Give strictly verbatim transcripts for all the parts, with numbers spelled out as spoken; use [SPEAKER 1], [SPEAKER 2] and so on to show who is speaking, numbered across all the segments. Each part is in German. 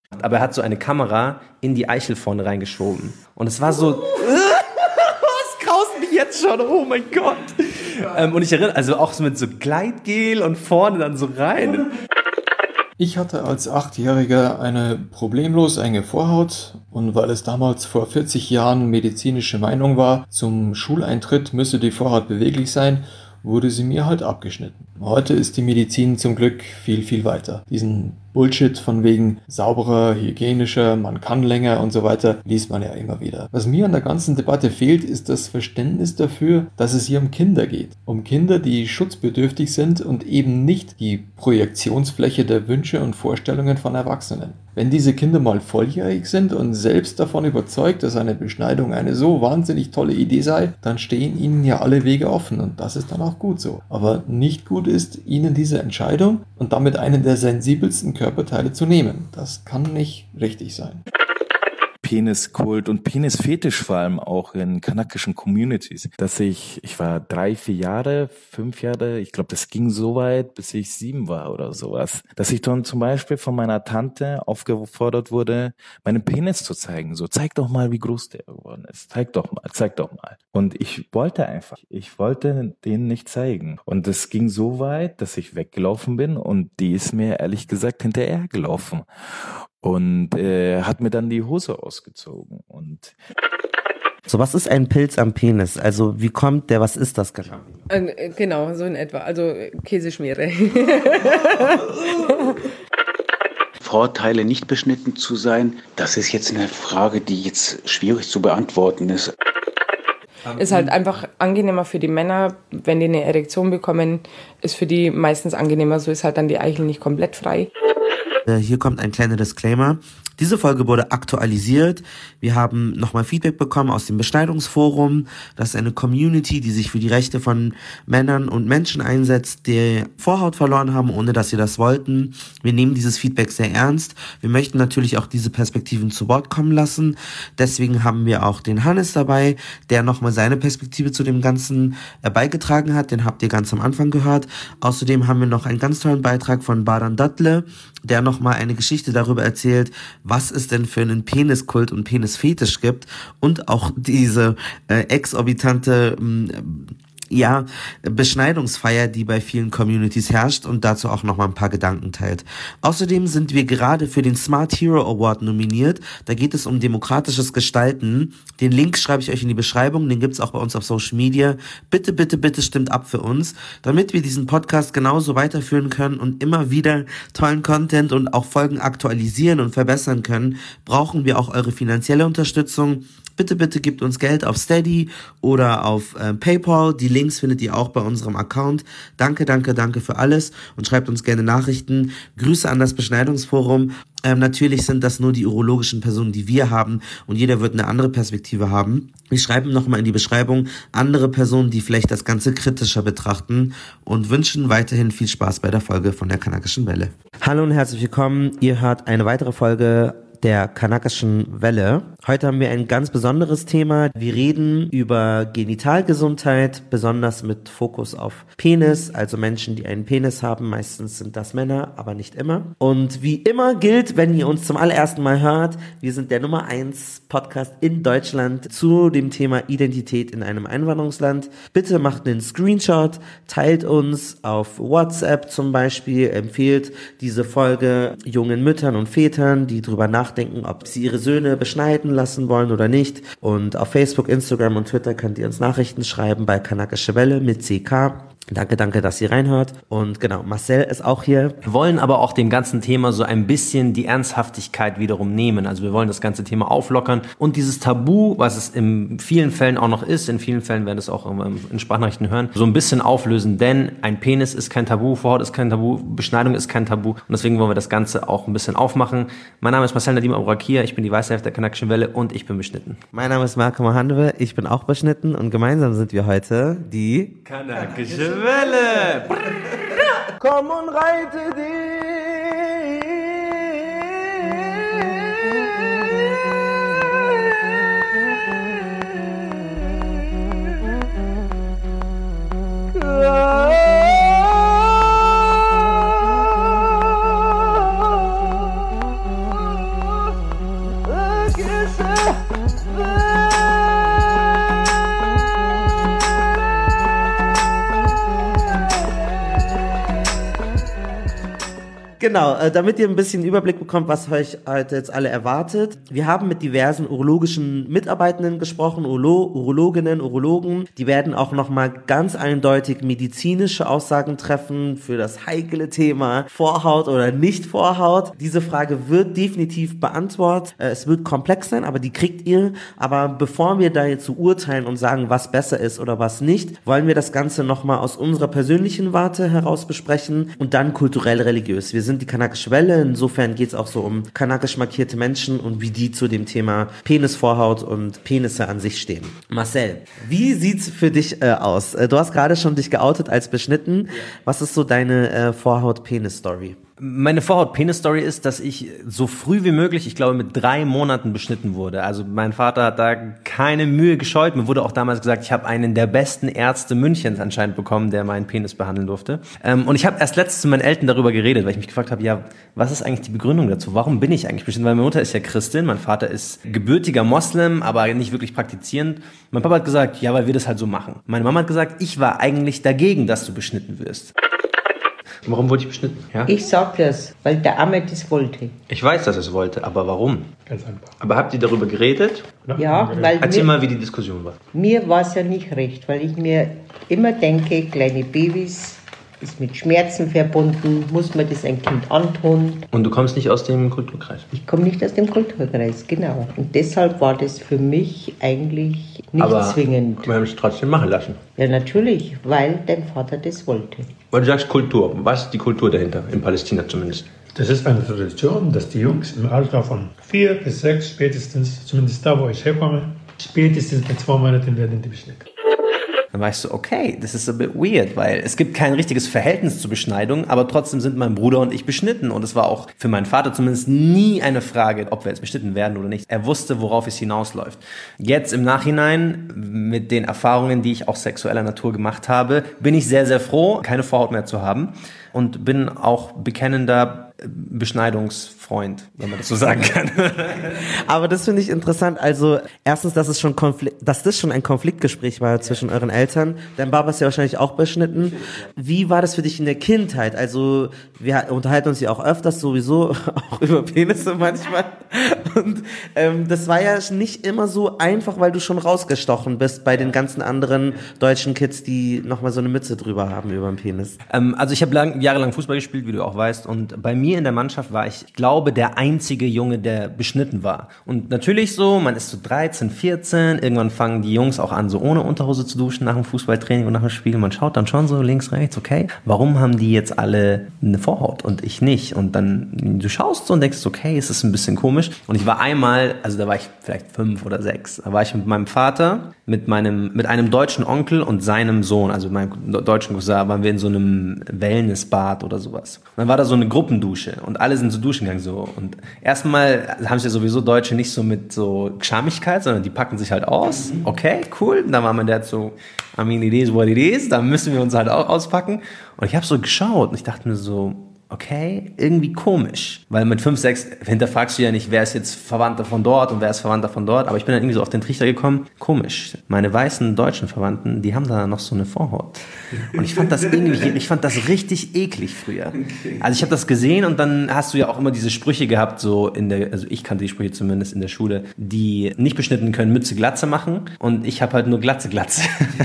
[SPEAKER 1] Aber er hat so eine Kamera in die Eichel vorne reingeschoben. Und es war so... Das graust mich jetzt schon, oh mein Gott. Ähm, und ich erinnere, also auch so mit so Gleitgel und vorne dann so rein.
[SPEAKER 2] Ich hatte als Achtjähriger eine problemlos enge Vorhaut und weil es damals vor vierzig Jahren medizinische Meinung war, zum Schuleintritt müsse die Vorhaut beweglich sein, wurde sie mir halt abgeschnitten. Heute ist die Medizin zum Glück viel, viel weiter. Diesen Bullshit von wegen sauberer, hygienischer, man kann länger und so weiter, liest man ja immer wieder. Was mir an der ganzen Debatte fehlt, ist das Verständnis dafür, dass es hier um Kinder geht. Um Kinder, die schutzbedürftig sind und eben nicht die Projektionsfläche der Wünsche und Vorstellungen von Erwachsenen. Wenn diese Kinder mal volljährig sind und selbst davon überzeugt, dass eine Beschneidung eine so wahnsinnig tolle Idee sei, dann stehen ihnen ja alle Wege offen und das ist dann auch gut so. Aber nicht gut ist, ihnen diese Entscheidung und damit einen der sensibelsten Körperteile zu nehmen. Das kann nicht richtig sein.
[SPEAKER 3] Peniskult und Penisfetisch vor allem auch in kanakischen Communities, dass ich, ich war drei, vier Jahre, fünf Jahre, ich glaube, das ging so weit, bis ich sieben war oder sowas, dass ich dann zum Beispiel von meiner Tante aufgefordert wurde, meinen Penis zu zeigen. So, zeig doch mal, wie groß der geworden ist. Zeig doch mal, zeig doch mal. Und ich wollte einfach, ich wollte den nicht zeigen. Und es ging so weit, dass ich weggelaufen bin und die ist mir ehrlich gesagt hinterher gelaufen. Und äh, hat mir dann die Hose ausgezogen. Und
[SPEAKER 4] so, was ist ein Pilz am Penis? Also wie kommt der, was ist das genau?
[SPEAKER 5] Äh, genau, so in etwa. Also Käseschmiere.
[SPEAKER 6] Vorteile, nicht beschnitten zu sein, das ist jetzt eine Frage, die jetzt schwierig zu beantworten ist.
[SPEAKER 5] Ist halt einfach angenehmer für die Männer, wenn die eine Erektion bekommen, ist für die meistens angenehmer, so ist halt dann die Eichel nicht komplett frei.
[SPEAKER 4] Hier kommt ein kleiner Disclaimer. Diese Folge wurde aktualisiert. Wir haben nochmal Feedback bekommen aus dem Beschneidungsforum. Das ist eine Community, die sich für die Rechte von Männern und Menschen einsetzt, die Vorhaut verloren haben, ohne dass sie das wollten. Wir nehmen dieses Feedback sehr ernst. Wir möchten natürlich auch diese Perspektiven zu Wort kommen lassen. Deswegen haben wir auch den Hannes dabei, der nochmal seine Perspektive zu dem Ganzen beigetragen hat. Den habt ihr ganz am Anfang gehört. Außerdem haben wir noch einen ganz tollen Beitrag von Baran Datle, der nochmal eine Geschichte darüber erzählt, was es denn für einen Peniskult und Penisfetisch gibt und auch diese äh, exorbitante ähm, ja, Beschneidungsfeier, die bei vielen Communities herrscht und dazu auch nochmal ein paar Gedanken teilt. Außerdem sind wir gerade für den Smart Hero Award nominiert. Da geht es um demokratisches Gestalten. Den Link schreibe ich euch in die Beschreibung, den gibt's auch bei uns auf Social Media. Bitte, bitte, bitte stimmt ab für uns, damit wir diesen Podcast genauso weiterführen können und immer wieder tollen Content und auch Folgen aktualisieren und verbessern können, brauchen wir auch eure finanzielle Unterstützung. Bitte, bitte gebt uns Geld auf Steady oder auf äh, PayPal. Die Links findet ihr auch bei unserem Account. Danke, danke, danke für alles und schreibt uns gerne Nachrichten. Grüße an das Beschneidungsforum. Ähm, natürlich sind das nur die urologischen Personen, die wir haben und jeder wird eine andere Perspektive haben. Wir schreiben nochmal in die Beschreibung andere Personen, die vielleicht das Ganze kritischer betrachten und wünschen weiterhin viel Spaß bei der Folge von der Kanakischen Welle. Hallo und herzlich willkommen. Ihr hört eine weitere Folge der Kanakischen Welle. Heute haben wir ein ganz besonderes Thema. Wir reden über Genitalgesundheit, besonders mit Fokus auf Penis, also Menschen, die einen Penis haben. Meistens sind das Männer, aber nicht immer. Und wie immer gilt, wenn ihr uns zum allerersten Mal hört, wir sind der Nummer eins Podcast in Deutschland zu dem Thema Identität in einem Einwanderungsland. Bitte macht einen Screenshot, teilt uns auf WhatsApp zum Beispiel, empfehlt diese Folge jungen Müttern und Vätern, die drüber nachdenken, nachdenken, ob sie ihre Söhne beschneiden lassen wollen oder nicht. Und auf Facebook, Instagram und Twitter könnt ihr uns Nachrichten schreiben bei Kanakische Welle mit C K. Danke, danke, dass ihr reinhört. Und genau, Marcel ist auch hier.
[SPEAKER 1] Wir wollen aber auch dem ganzen Thema so ein bisschen die Ernsthaftigkeit wiederum nehmen. Also wir wollen das ganze Thema auflockern und dieses Tabu, was es in vielen Fällen auch noch ist, in vielen Fällen werden wir das auch in Sprachnachrichten hören, so ein bisschen auflösen. Denn ein Penis ist kein Tabu, Vorhaut ist kein Tabu, Beschneidung ist kein Tabu. Und deswegen wollen wir das Ganze auch ein bisschen aufmachen. Mein Name ist Marcel Nadim Aburakir, ich bin die weiße Hälfte der Kanakischen Welle und ich bin beschnitten.
[SPEAKER 4] Mein Name ist Marco Mohanwe, ich bin auch beschnitten und gemeinsam sind wir heute die
[SPEAKER 1] Kanakische Welle.
[SPEAKER 4] Komm und reite dich. Genau, äh, damit ihr ein bisschen Überblick bekommt, was euch heute jetzt alle erwartet. Wir haben mit diversen urologischen Mitarbeitenden gesprochen, Urolo- Urologinnen, Urologen. Die werden auch nochmal ganz eindeutig medizinische Aussagen treffen für das heikle Thema Vorhaut oder nicht Vorhaut. Diese Frage wird definitiv beantwortet. Äh, es wird komplex sein, aber die kriegt ihr. Aber bevor wir da jetzt so urteilen und sagen, was besser ist oder was nicht, wollen wir das Ganze nochmal aus unserer persönlichen Warte heraus besprechen und dann kulturell-religiös. Wir sind die Kanakische Welle, insofern geht es auch so um kanakisch markierte Menschen und wie die zu dem Thema Penisvorhaut und Penisse an sich stehen. Marcel, wie sieht's für dich äh, aus? Äh, du hast gerade schon dich geoutet als beschnitten. Was ist so deine äh, Vorhaut-Penis-Story?
[SPEAKER 1] Meine Vorhaut-Penis-Story ist, dass ich so früh wie möglich, ich glaube mit drei Monaten beschnitten wurde. Also mein Vater hat da keine Mühe gescheut. Mir wurde auch damals gesagt, ich habe einen der besten Ärzte Münchens anscheinend bekommen, der meinen Penis behandeln durfte. Ähm, und ich habe erst letztens mit meinen Eltern darüber geredet, weil ich mich gefragt habe, ja, was ist eigentlich die Begründung dazu? Warum bin ich eigentlich beschnitten? Weil meine Mutter ist ja Christin, mein Vater ist gebürtiger Moslem, aber nicht wirklich praktizierend. Mein Papa hat gesagt, ja, weil wir das halt so machen. Meine Mama hat gesagt, ich war eigentlich dagegen, dass du beschnitten wirst. Warum wurde ich beschnitten? Ja?
[SPEAKER 7] Ich sag das, weil der Arme das wollte.
[SPEAKER 1] Ich weiß, dass er es wollte, aber warum?
[SPEAKER 8] Ganz einfach.
[SPEAKER 1] Aber habt ihr darüber geredet?
[SPEAKER 7] Ja, weil
[SPEAKER 1] Erzähl
[SPEAKER 7] mir,
[SPEAKER 1] mal, wie die Diskussion war.
[SPEAKER 7] mir war es ja nicht recht, weil ich mir immer denke, kleine Babys ist mit Schmerzen verbunden, muss man das ein Kind antun.
[SPEAKER 1] Und du kommst nicht aus dem Kulturkreis?
[SPEAKER 7] Ich komme nicht aus dem Kulturkreis, genau. Und deshalb war das für mich eigentlich nicht
[SPEAKER 1] aber
[SPEAKER 7] zwingend.
[SPEAKER 1] Wir haben es trotzdem machen lassen.
[SPEAKER 7] Ja, natürlich, weil dein Vater das wollte.
[SPEAKER 1] Weil du sagst Kultur. Was ist die Kultur dahinter? In Palästina zumindest.
[SPEAKER 8] Das ist eine Tradition, dass die Jungs im Alter von vier bis sechs spätestens, zumindest da, wo ich herkomme, spätestens mit zwei Monaten werden die beschnitten.
[SPEAKER 1] Dann weißt du, okay, das ist a bit weird, weil es gibt kein richtiges Verhältnis zur Beschneidung, aber trotzdem sind mein Bruder und ich beschnitten. Und es war auch für meinen Vater zumindest nie eine Frage, ob wir jetzt beschnitten werden oder nicht. Er wusste, worauf es hinausläuft. Jetzt im Nachhinein, mit den Erfahrungen, die ich auch sexueller Natur gemacht habe, bin ich sehr, sehr froh, keine Vorhaut mehr zu haben. Und bin auch bekennender Beschneidungsfreund, wenn man das so sagen kann.
[SPEAKER 4] Aber das finde ich interessant. Also erstens, dass es schon Konflikt, dass das schon ein Konfliktgespräch war zwischen euren Eltern. Dein Papa ist ja wahrscheinlich auch beschnitten. Wie war das für dich in der Kindheit? Also wir unterhalten uns ja auch öfters sowieso auch über Penisse manchmal. Und ähm, das war ja nicht immer so einfach, weil du schon rausgestochen bist bei den ganzen anderen deutschen Kids, die nochmal so eine Mütze drüber haben über den Penis.
[SPEAKER 1] Ähm, also ich habe lang, jahrelang Fußball gespielt, wie du auch weißt. Und bei mir in der Mannschaft war ich, glaube, der einzige Junge, der beschnitten war. Und natürlich so, man ist so dreizehn, vierzehn, irgendwann fangen die Jungs auch an, so ohne Unterhose zu duschen nach dem Fußballtraining und nach dem Spiel. Man schaut dann schon so links, rechts, okay, warum haben die jetzt alle eine Vorhaut und ich nicht? Und dann, du schaust so und denkst, okay, es ist ein bisschen komisch. Und ich war einmal, also da war ich vielleicht fünf oder sechs, da war ich mit meinem Vater, mit meinem, mit einem deutschen Onkel und seinem Sohn, also meinem deutschen Cousin, waren wir in so einem Wellnessbad oder sowas. Und dann war da so eine Gruppendusche und alle sind so duschen gegangen so. Und erstmal haben sich ja sowieso Deutsche nicht so mit so Schamigkeit, sondern die packen sich halt aus. Okay, cool. Und dann war mein Dad so, I mean, it is what it is. Da müssen wir uns halt auch auspacken. Und ich habe so geschaut und ich dachte mir so, okay, irgendwie komisch. Weil mit fünf, sechs hinterfragst du ja nicht, wer ist jetzt Verwandter von dort und wer ist Verwandter von dort. Aber ich bin dann irgendwie so auf den Trichter gekommen, komisch. Meine weißen deutschen Verwandten, die haben da noch so eine Vorhaut. Und ich fand das irgendwie, ich fand das richtig eklig früher. Also ich habe das gesehen und dann hast du ja auch immer diese Sprüche gehabt, so in der, also ich kannte die Sprüche zumindest in der Schule, die nicht beschnitten können, Mütze Glatze machen. Und ich habe halt nur Glatze Glatze.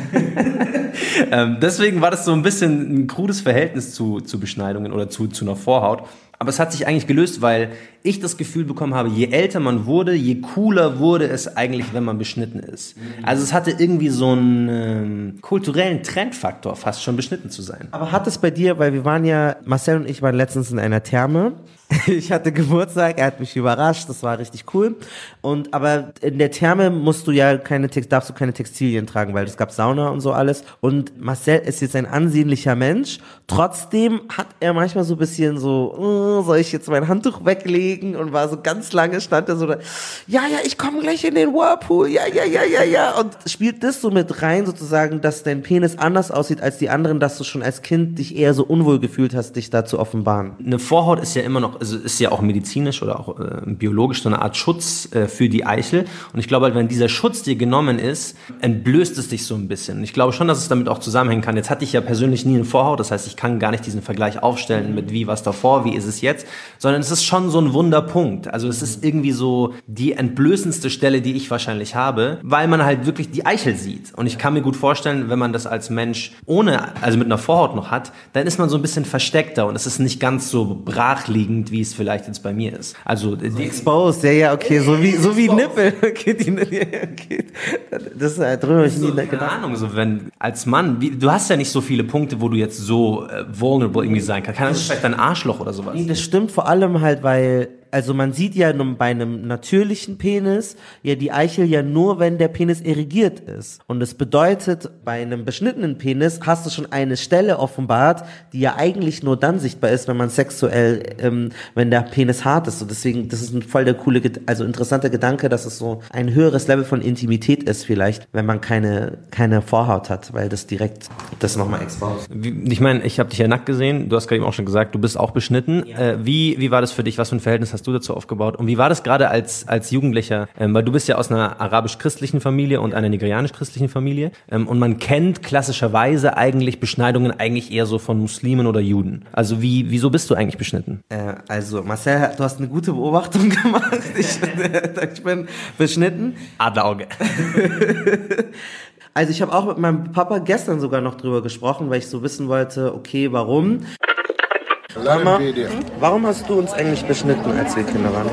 [SPEAKER 1] ähm, deswegen war das so ein bisschen ein krudes Verhältnis zu, zu Beschneidungen oder zu, zu einer Vorhaut. Aber es hat sich eigentlich gelöst, weil ich das Gefühl bekommen habe, je älter man wurde, je cooler wurde es eigentlich, wenn man beschnitten ist. Also es hatte irgendwie so einen ähm, kulturellen Trendfaktor, fast schon beschnitten zu sein.
[SPEAKER 4] Aber hat es bei dir, weil wir waren ja, Marcel und ich waren letztens in einer Therme. Ich hatte Geburtstag, er hat mich überrascht, das war richtig cool. Und aber in der Therme musst du ja keine darfst du keine Textilien tragen, weil es gab Sauna und so alles. Und Marcel ist jetzt ein ansehnlicher Mensch. Trotzdem hat er manchmal so ein bisschen so, oh, soll ich jetzt mein Handtuch weglegen? Und war so ganz lange stand er so da, ja, ja, ich komme gleich in den Whirlpool, ja, ja, ja, ja, ja. Und spielt das so mit rein sozusagen, dass dein Penis anders aussieht als die anderen, dass du schon als Kind dich eher so unwohl gefühlt hast, dich da zu offenbaren?
[SPEAKER 1] Eine Vorhaut ist ja immer noch, also ist ja auch medizinisch oder auch äh, biologisch so eine Art Schutz äh, für die Eichel. Und ich glaube halt, wenn dieser Schutz dir genommen ist, entblößt es dich so ein bisschen. Ich glaube schon, dass es damit auch zusammenhängen kann. Jetzt hatte ich ja persönlich nie eine Vorhaut, das heißt, ich kann gar nicht diesen Vergleich aufstellen mit wie, was davor, wie ist es bis jetzt, sondern es ist schon so ein Wunderpunkt. Also es ist irgendwie so die entblößendste Stelle, die ich wahrscheinlich habe, weil man halt wirklich die Eichel sieht. Und ich kann mir gut vorstellen, wenn man das als Mensch ohne, also mit einer Vorhaut noch hat, dann ist man so ein bisschen versteckter und es ist nicht ganz so brachliegend, wie es vielleicht jetzt bei mir ist. Also die
[SPEAKER 4] Exposed, ja, ja, okay, so wie, so wie Nippel. Okay, die, okay. Das ist äh, drüber ich nie
[SPEAKER 1] so, keine Ahnung, so wenn als Mann, wie, du hast ja nicht so viele Punkte, wo du jetzt so äh, vulnerable irgendwie sein kannst. Kann das vielleicht dein Arschloch oder sowas?
[SPEAKER 4] Nee, das stimmt vor allem halt, weil also man sieht ja bei einem natürlichen Penis ja die Eichel ja nur, wenn der Penis erigiert ist. Und das bedeutet, bei einem beschnittenen Penis hast du schon eine Stelle offenbart, die ja eigentlich nur dann sichtbar ist, wenn man sexuell, ähm, wenn der Penis hart ist. Und deswegen, das ist ein voll der coole, also interessanter Gedanke, dass es so ein höheres Level von Intimität ist vielleicht, wenn man keine keine Vorhaut hat, weil das direkt das nochmal exposed.
[SPEAKER 1] Ich meine, ich habe dich ja nackt gesehen, du hast gerade eben auch schon gesagt, du bist auch beschnitten. Ja. Äh, wie, wie war das für dich? Was für ein Verhältnis hast du dazu aufgebaut? Und wie war das gerade als als Jugendlicher? Ähm, weil du bist ja aus einer arabisch-christlichen Familie und einer nigerianisch-christlichen Familie. Ähm, und man kennt klassischerweise eigentlich Beschneidungen eigentlich eher so von Muslimen oder Juden. Also wie wieso bist du eigentlich beschnitten?
[SPEAKER 4] Äh, also Marcel, du hast eine gute Beobachtung gemacht. Ich, ich bin beschnitten.
[SPEAKER 1] Adlerauge.
[SPEAKER 4] Also ich habe auch mit meinem Papa gestern sogar noch drüber gesprochen, weil ich so wissen wollte, okay, warum? Mama, warum hast du uns eigentlich beschnitten, als wir Kinder waren?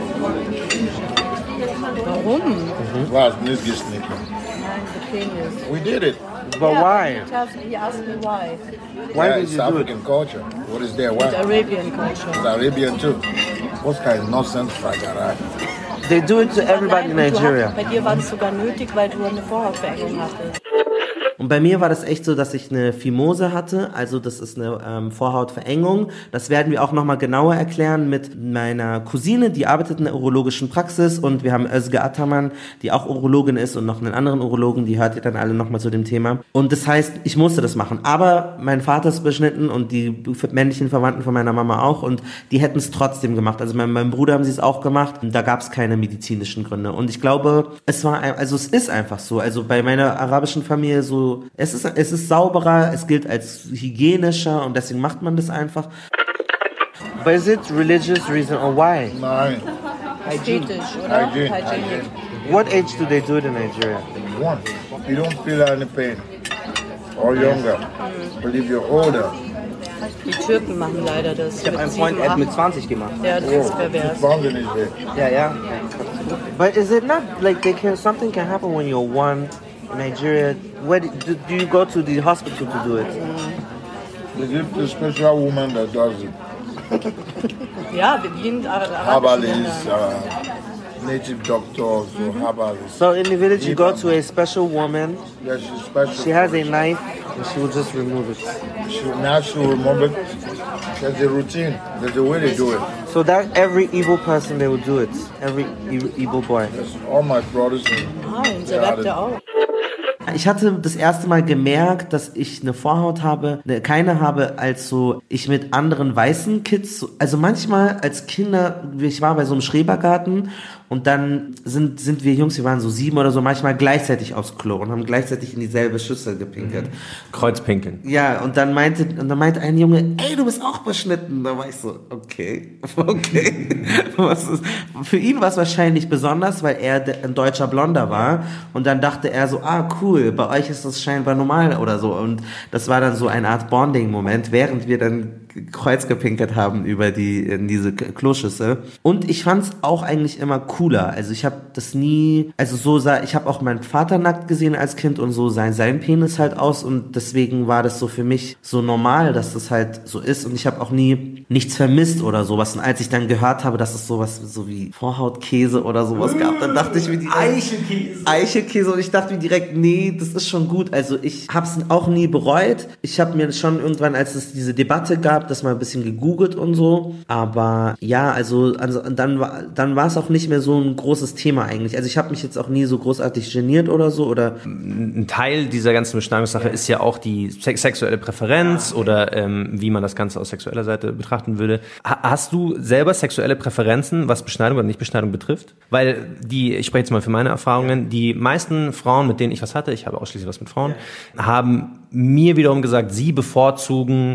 [SPEAKER 9] Warum?
[SPEAKER 4] Mhm.
[SPEAKER 10] Was nicht geschnitten?
[SPEAKER 9] Nein, the penis.
[SPEAKER 10] We did it.
[SPEAKER 4] But
[SPEAKER 9] Yeah,
[SPEAKER 4] why?
[SPEAKER 9] He asked me, he asked me why.
[SPEAKER 4] Why
[SPEAKER 10] yeah,
[SPEAKER 4] did
[SPEAKER 10] it's
[SPEAKER 4] you do
[SPEAKER 10] African
[SPEAKER 4] it?
[SPEAKER 10] culture. What is there? Why?
[SPEAKER 9] It's Arabian culture.
[SPEAKER 10] It's Arabian too. What kind of nonsense Fagarai?
[SPEAKER 4] They do it to everybody in
[SPEAKER 9] Nein, und du
[SPEAKER 4] Nigeria.
[SPEAKER 9] hast- Bei dir war das sogar nötig, weil du eine Vorhautverengung hattest.
[SPEAKER 4] Und bei mir war das echt so, dass ich eine Phimose hatte, also das ist eine ähm, Vorhautverengung. Das werden wir auch nochmal genauer erklären mit meiner Cousine, die arbeitet in der urologischen Praxis, und wir haben Özge Ataman, die auch Urologin ist, und noch einen anderen Urologen, die hört ihr dann alle nochmal zu dem Thema. Und das heißt, ich musste das machen. Aber mein Vater ist beschnitten und die männlichen Verwandten von meiner Mama auch, und die hätten es trotzdem gemacht. Also mein, meinem Bruder haben sie es auch gemacht. Da gab es keine medizinischen Gründe. Und ich glaube, es war, also es ist einfach so. Also bei meiner arabischen Familie so, es ist, es ist sauberer, es gilt als hygienischer, und deswegen macht man das einfach. But is it religious reason or why?
[SPEAKER 10] Nein.
[SPEAKER 9] Ästhetisch, oder?
[SPEAKER 10] Hygiene.
[SPEAKER 9] Hygienic.
[SPEAKER 10] Hygiene.
[SPEAKER 4] What age do they do it in Nigeria?
[SPEAKER 10] One. You don't feel any pain. Or younger. But if you're older,
[SPEAKER 9] Die Türken machen leider das.
[SPEAKER 4] Ich habe einen Freund, er hat mit zwanzig gemacht.
[SPEAKER 9] Ja, das ist pervers.
[SPEAKER 10] fountain is there.
[SPEAKER 4] Ja, ja. But is it not like they can, something can happen when you're one in Nigeria? Where do, do you go to the hospital to do it?
[SPEAKER 10] They give the special woman that does it.
[SPEAKER 9] Ja, wie in Ara- arabischen
[SPEAKER 10] Herbalists,
[SPEAKER 9] Ländern.
[SPEAKER 10] uh, native doctors, or herbalists.
[SPEAKER 4] So in the village you go to a special woman,
[SPEAKER 10] Yeah, she's special.
[SPEAKER 4] she has a knife, and she will just remove it.
[SPEAKER 10] She, now she will remove it. There's a routine. There's a way they do it.
[SPEAKER 4] So that every evil person, they will do it. Every e- evil boy.
[SPEAKER 10] Yes, all my brothers and
[SPEAKER 9] Ah, unser Webter auch.
[SPEAKER 4] Ich hatte das erste Mal gemerkt, dass ich eine Vorhaut habe, ne, keine habe, als so ich mit anderen weißen Kids, so- also manchmal als Kinder, ich war bei so einem Schrebergarten, und dann sind sind wir Jungs, wir waren so sieben oder so, manchmal gleichzeitig aufs Klo und haben gleichzeitig in dieselbe Schüssel gepinkelt.
[SPEAKER 1] Kreuzpinkeln.
[SPEAKER 4] Ja, und dann meinte und dann meinte ein Junge, ey, du bist auch beschnitten. Da war ich so, okay, okay. Was ist? Für ihn war es wahrscheinlich besonders, weil er de- ein deutscher Blonder war, und dann dachte er so, ah, cool, bei euch ist das scheinbar normal oder so, und das war dann so eine Art Bonding-Moment, während wir dann Kreuz gepinkelt haben über die in diese K- Kloschüssel. Und ich fand's auch eigentlich immer cooler. Also ich habe das nie, also so sah, ich habe auch meinen Vater nackt gesehen als Kind, und so sah sein Penis halt aus, und deswegen war das so für mich so normal, dass das halt so ist, und ich habe auch nie nichts vermisst oder sowas. Und als ich dann gehört habe, dass es sowas so wie Vorhautkäse oder sowas gab, dann dachte ich mir direkt,
[SPEAKER 1] Eichelkäse.
[SPEAKER 4] Eichelkäse, und ich dachte mir direkt, nee, das ist schon gut. Also ich habe es auch nie bereut. Ich habe mir schon irgendwann, als es diese Debatte gab, das mal ein bisschen gegoogelt und so. Aber ja, also, also dann war dann war es auch nicht mehr so ein großes Thema eigentlich. Also ich habe mich jetzt auch nie so großartig geniert oder so. Oder
[SPEAKER 1] Ein Teil dieser ganzen Beschneidungssache ist ja auch die sex- sexuelle Präferenz oder ähm, wie man das Ganze aus sexueller Seite betrachten würde. Ha- hast du selber sexuelle Präferenzen, was Beschneidung oder Nichtbeschneidung betrifft? Weil die, ich spreche jetzt mal für meine Erfahrungen, die meisten Frauen, mit denen ich was hatte, ich habe ausschließlich was mit Frauen, haben mir wiederum gesagt, sie bevorzugen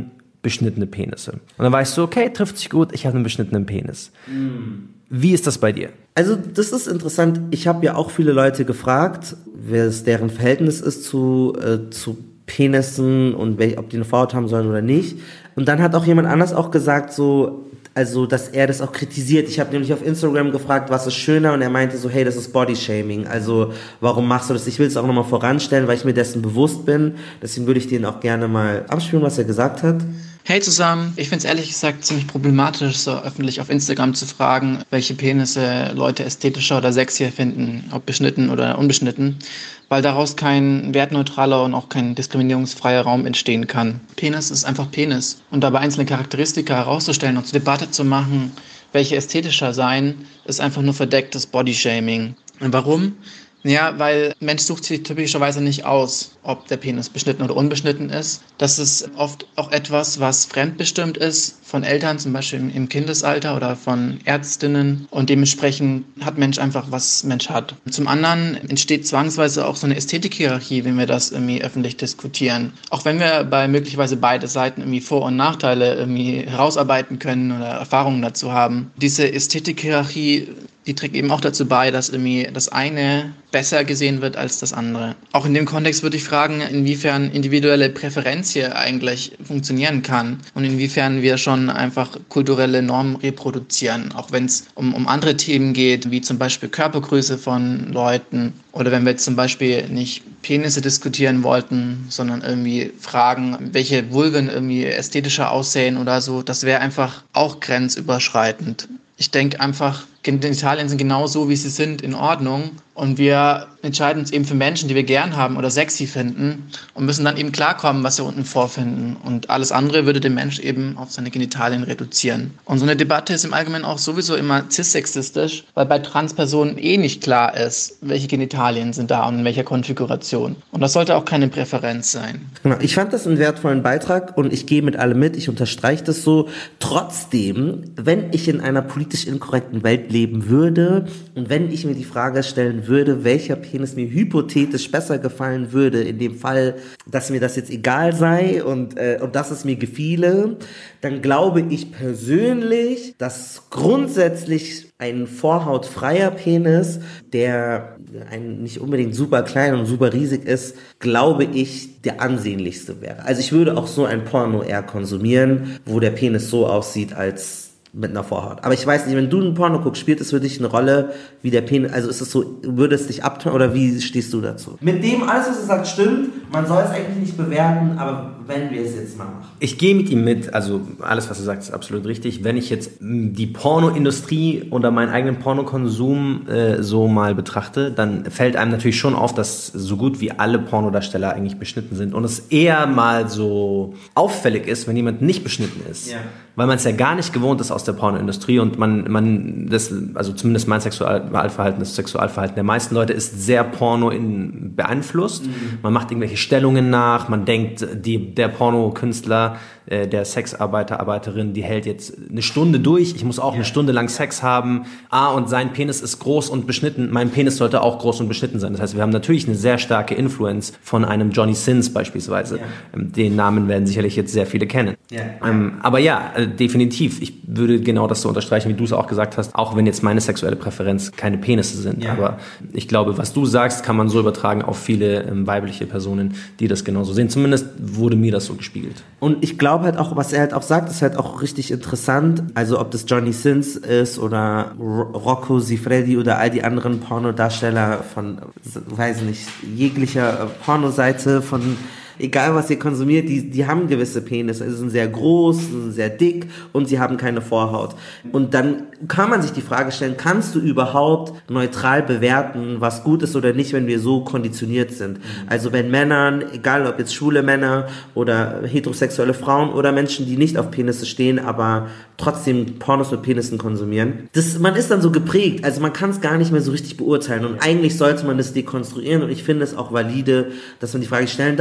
[SPEAKER 1] beschnittene Penisse. Und dann weißt du, okay, trifft sich gut, ich habe einen beschnittenen Penis. Mhm. Wie ist das bei dir?
[SPEAKER 4] Also das ist interessant. Ich habe ja auch viele Leute gefragt, wer es deren Verhältnis ist zu, äh, zu Penissen und welch, ob die eine Vorhaut haben sollen oder nicht. Und dann hat auch jemand anders auch gesagt, so, also dass er das auch kritisiert. Ich habe nämlich auf Instagram gefragt, was ist schöner, und er meinte so, hey, das ist Bodyshaming. Also warum machst du das? Ich will es auch nochmal voranstellen, weil ich mir dessen bewusst bin. Deswegen würde ich den auch gerne mal abspielen, was er gesagt hat.
[SPEAKER 11] Hey zusammen, ich finde es ehrlich gesagt ziemlich problematisch, so öffentlich auf Instagram zu fragen, welche Penisse Leute ästhetischer oder sexier finden, ob beschnitten oder unbeschnitten, weil daraus kein wertneutraler und auch kein diskriminierungsfreier Raum entstehen kann. Penis ist einfach Penis, und dabei einzelne Charakteristika herauszustellen und zur Debatte zu machen, welche ästhetischer seien, ist einfach nur verdecktes Bodyshaming. Und warum? Ja, weil ein Mensch sucht sich typischerweise nicht aus, ob der Penis beschnitten oder unbeschnitten ist. Das ist oft auch etwas, was fremdbestimmt ist von Eltern, zum Beispiel im Kindesalter oder von Ärztinnen. Und dementsprechend hat Mensch einfach, was Mensch hat. Zum anderen entsteht zwangsweise auch so eine Ästhetikhierarchie, wenn wir das irgendwie öffentlich diskutieren. Auch wenn wir bei möglicherweise beide Seiten irgendwie Vor- und Nachteile irgendwie herausarbeiten können oder Erfahrungen dazu haben. Diese Ästhetikhierarchie, die trägt eben auch dazu bei, dass irgendwie das eine besser gesehen wird als das andere. Auch in dem Kontext würde ich fragen, inwiefern individuelle Präferenz hier eigentlich funktionieren kann und inwiefern wir schon einfach kulturelle Normen reproduzieren, auch wenn es um, um andere Themen geht, wie zum Beispiel Körpergröße von Leuten, oder wenn wir jetzt zum Beispiel nicht Penisse diskutieren wollten, sondern irgendwie fragen, welche Vulven irgendwie ästhetischer aussehen oder so, das wäre einfach auch grenzüberschreitend. Ich denke einfach, Genitalien sind genau so, wie sie sind, in Ordnung. Und wir entscheiden uns eben für Menschen, die wir gern haben oder sexy finden, und müssen dann eben klarkommen, was wir unten vorfinden. Und alles andere würde den Mensch eben auf seine Genitalien reduzieren. Und so eine Debatte ist im Allgemeinen auch sowieso immer cis-sexistisch, weil bei Transpersonen eh nicht klar ist, welche Genitalien sind da und in welcher Konfiguration. Und das sollte auch keine Präferenz sein.
[SPEAKER 4] Genau, ich fand das einen wertvollen Beitrag und ich gehe mit allem mit, ich unterstreiche das so. Trotzdem, wenn ich in einer politisch inkorrekten Welt leben würde und wenn ich mir die Frage stellen würde, welcher Penis mir hypothetisch besser gefallen würde, in dem Fall, dass mir das jetzt egal sei und, äh, und dass es mir gefiele, dann glaube ich persönlich, dass grundsätzlich ein vorhautfreier Penis, der ein nicht unbedingt super klein und super riesig ist, glaube ich, der ansehnlichste wäre. Also ich würde auch so ein Porno eher konsumieren, wo der Penis so aussieht als mit einer Vorhaut. Aber ich weiß nicht, wenn du einen Porno guckst, spielt es für dich eine Rolle, wie der Penis, also ist es so, würde es dich abtören oder wie stehst du dazu? Mit dem, alles was er sagt, stimmt, man soll es eigentlich nicht bewerten, aber wenn wir es jetzt mal machen.
[SPEAKER 1] Ich gehe mit ihm mit, also alles was er sagt ist absolut richtig. Wenn ich jetzt die Pornoindustrie oder meinen eigenen Pornokonsum äh, so mal betrachte, dann fällt einem natürlich schon auf, dass so gut wie alle Pornodarsteller eigentlich beschnitten sind und es eher mal so auffällig ist, wenn jemand nicht beschnitten ist. Ja. Weil man es ja gar nicht gewohnt ist aus der Pornoindustrie und man, man das, also zumindest mein Sexualverhalten, das Sexualverhalten der meisten Leute ist sehr Porno in, beeinflusst. Mhm. Man macht irgendwelche Stellungen nach, man denkt, die, der Pornokünstler, äh, der Sexarbeiter, Arbeiterin, die hält jetzt eine Stunde durch, ich muss auch ja. eine Stunde lang Sex haben. Ah, und sein Penis ist groß und beschnitten, mein Penis sollte auch groß und beschnitten sein. Das heißt, wir haben natürlich eine sehr starke Influence von einem Johnny Sins beispielsweise. Ja. Den Namen werden sicherlich jetzt sehr viele kennen. Ja. Ähm, aber ja, definitiv. Ich würde genau das so unterstreichen, wie du es auch gesagt hast, auch wenn jetzt meine sexuelle Präferenz keine Penisse sind. Ja. Aber ich glaube, was du sagst, kann man so übertragen auf viele ähm, weibliche Personen, die das genauso sehen. Zumindest wurde mir das so gespiegelt.
[SPEAKER 4] Und ich glaube halt auch, was er halt auch sagt, ist halt auch richtig interessant. Also ob das Johnny Sins ist oder Rocco Siffredi oder all die anderen Pornodarsteller von, weiß nicht, jeglicher Pornoseite von egal was ihr konsumiert, die, die haben gewisse Penisse. Also sie sind sehr groß, sind sehr dick und sie haben keine Vorhaut. Und dann kann man sich die Frage stellen, kannst du überhaupt neutral bewerten, was gut ist oder nicht, wenn wir so konditioniert sind? Also wenn Männern, egal ob jetzt schwule Männer oder heterosexuelle Frauen oder Menschen, die nicht auf Penisse stehen, aber trotzdem Pornos mit Penissen konsumieren, das, man ist dann so geprägt, also man kann es gar nicht mehr so richtig beurteilen und eigentlich sollte man das dekonstruieren und ich finde es auch valide, dass man die Frage stellen darf, aber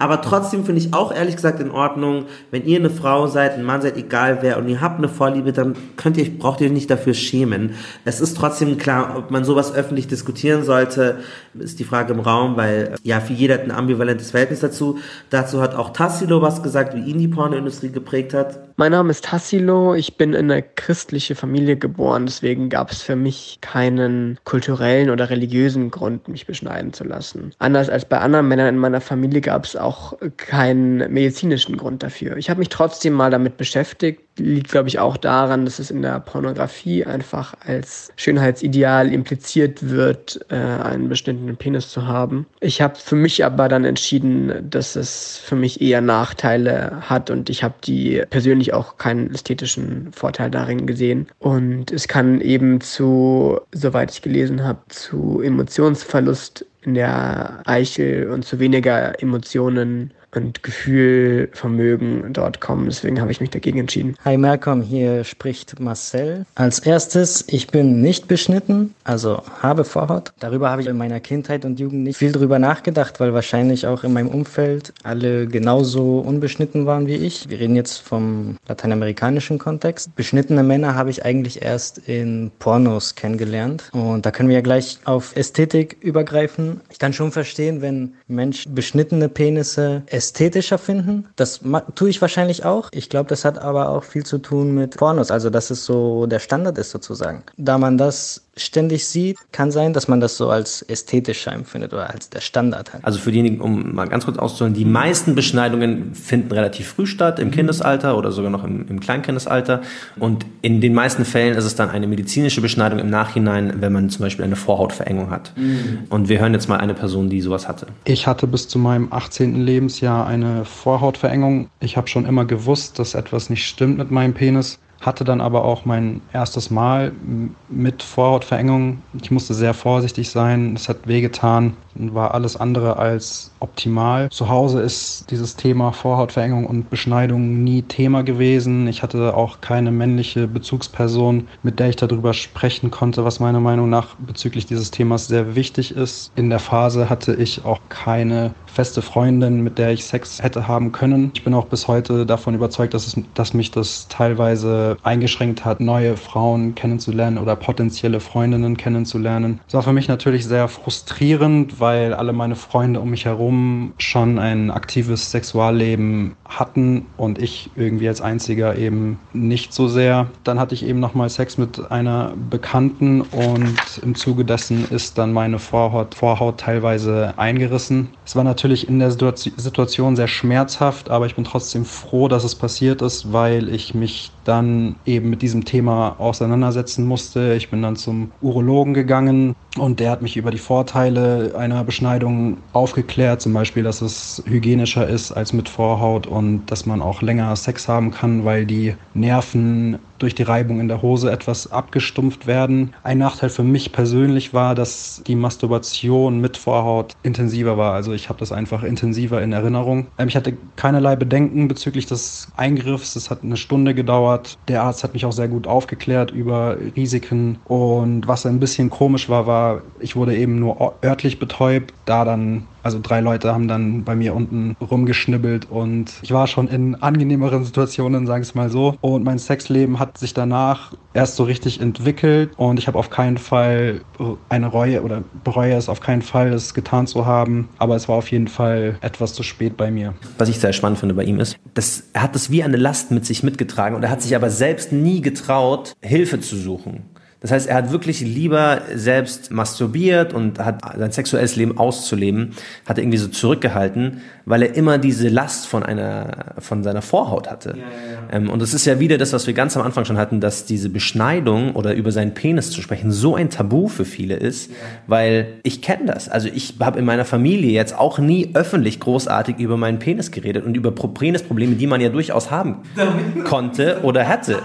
[SPEAKER 4] aber trotzdem finde ich auch ehrlich gesagt in Ordnung, wenn ihr eine Frau seid, ein Mann seid, egal wer, und ihr habt eine Vorliebe, dann könnt ihr, braucht ihr nicht dafür schämen. Es ist trotzdem klar, ob man sowas öffentlich diskutieren sollte, ist die Frage im Raum, weil ja, für jeder hat ein ambivalentes Verhältnis dazu. Dazu hat auch Tassilo was gesagt, wie ihn die Pornoindustrie geprägt hat.
[SPEAKER 12] Mein Name ist Tassilo, ich bin in eine christliche Familie geboren, deswegen gab es für mich keinen kulturellen oder religiösen Grund, mich beschneiden zu lassen. Anders als bei anderen Männern in meiner Familie gab es auch keinen medizinischen Grund dafür. Ich habe mich trotzdem mal damit beschäftigt, liegt glaube ich auch daran, dass es in der Pornografie einfach als Schönheitsideal impliziert wird, äh, einen bestimmten Penis zu haben. Ich habe für mich aber dann entschieden, dass es für mich eher Nachteile hat und ich habe die persönlich auch keinen ästhetischen Vorteil darin gesehen. Und es kann eben zu, soweit ich gelesen habe, zu Emotionsverlust in der Eichel und zu weniger Emotionen und Gefühlvermögen dort kommen. Deswegen habe ich mich dagegen entschieden.
[SPEAKER 13] Hi Malcolm, hier spricht Marcel. Als erstes, ich bin nicht beschnitten, also habe Vorhaut. Darüber habe ich in meiner Kindheit und Jugend nicht viel drüber nachgedacht, weil wahrscheinlich auch in meinem Umfeld alle genauso unbeschnitten waren wie ich. Wir reden jetzt vom lateinamerikanischen Kontext. Beschnittene Männer habe ich eigentlich erst in Pornos kennengelernt. Und da können wir ja gleich auf Ästhetik übergreifen. Ich kann schon verstehen, wenn Menschen beschnittene Penisse ästhetischer finden. Das tue ich wahrscheinlich auch. Ich glaube, das hat aber auch viel zu tun mit Pornos, also dass es so der Standard ist sozusagen. Da man das ständig sieht, kann sein, dass man das so als ästhetischer empfindet oder als der Standard hat.
[SPEAKER 1] Also für diejenigen, um mal ganz kurz auszuholen, die meisten Beschneidungen finden relativ früh statt, im Kindesalter oder sogar noch im, im Kleinkindesalter. Und in den meisten Fällen ist es dann eine medizinische Beschneidung im Nachhinein, wenn man zum Beispiel eine Vorhautverengung hat. Mhm. Und wir hören jetzt mal eine Person, die sowas hatte.
[SPEAKER 14] Ich hatte bis zu meinem achtzehnten Lebensjahr eine Vorhautverengung. Ich habe schon immer gewusst, dass etwas nicht stimmt mit meinem Penis. Hatte dann aber auch mein erstes Mal mit Vorhautverengung. Ich musste sehr vorsichtig sein, es hat wehgetan und war alles andere als optimal. Zu Hause ist dieses Thema Vorhautverengung und Beschneidung nie Thema gewesen. Ich hatte auch keine männliche Bezugsperson, mit der ich darüber sprechen konnte, was meiner Meinung nach bezüglich dieses Themas sehr wichtig ist. In der Phase hatte ich auch keine feste Freundin, mit der ich Sex hätte haben können. Ich bin auch bis heute davon überzeugt, dass, es, dass mich das teilweise eingeschränkt hat, neue Frauen kennenzulernen oder potenzielle Freundinnen kennenzulernen. Es war für mich natürlich sehr frustrierend, weil alle meine Freunde um mich herum schon ein aktives Sexualleben hatten und ich irgendwie als einziger eben nicht so sehr. Dann hatte ich eben nochmal Sex mit einer Bekannten und im Zuge dessen ist dann meine Vorhaut, Vorhaut teilweise eingerissen. Es war natürlich in der Situation sehr schmerzhaft, aber ich bin trotzdem froh, dass es passiert ist, weil ich mich dann eben mit diesem Thema auseinandersetzen musste. Ich bin dann zum Urologen gegangen und der hat mich über die Vorteile einer Beschneidung aufgeklärt, zum Beispiel, dass es hygienischer ist als mit Vorhaut und dass man auch länger Sex haben kann, weil die Nerven durch die Reibung in der Hose etwas abgestumpft werden. Ein Nachteil für mich persönlich war, dass die Masturbation mit Vorhaut intensiver war. Also ich habe das einfach intensiver in Erinnerung. Ich hatte keinerlei Bedenken bezüglich des Eingriffs. Es hat eine Stunde gedauert. Der Arzt hat mich auch sehr gut aufgeklärt über Risiken. Und was ein bisschen komisch war, war, ich wurde eben nur örtlich betäubt, da dann Also drei Leute haben dann bei mir unten rumgeschnibbelt und ich war schon in angenehmeren Situationen, sagen wir es mal so. Und mein Sexleben hat sich danach erst so richtig entwickelt und ich habe auf keinen Fall eine Reue oder bereue es auf keinen Fall, es getan zu haben. Aber es war auf jeden Fall etwas zu spät bei mir.
[SPEAKER 1] Was ich sehr spannend finde bei ihm ist, dass er hat das wie eine Last mit sich mitgetragen und er hat sich aber selbst nie getraut, Hilfe zu suchen. Das heißt, er hat wirklich lieber selbst masturbiert und hat sein sexuelles Leben auszuleben, hat er irgendwie so zurückgehalten, weil er immer diese Last von einer, von seiner Vorhaut hatte. Ja, ja, ja. Und es ist ja wieder das, was wir ganz am Anfang schon hatten, dass diese Beschneidung oder über seinen Penis zu sprechen so ein Tabu für viele ist, ja. Weil ich kenne das. Also ich habe in meiner Familie jetzt auch nie öffentlich großartig über meinen Penis geredet und über Penisprobleme, die man ja durchaus haben konnte oder hätte.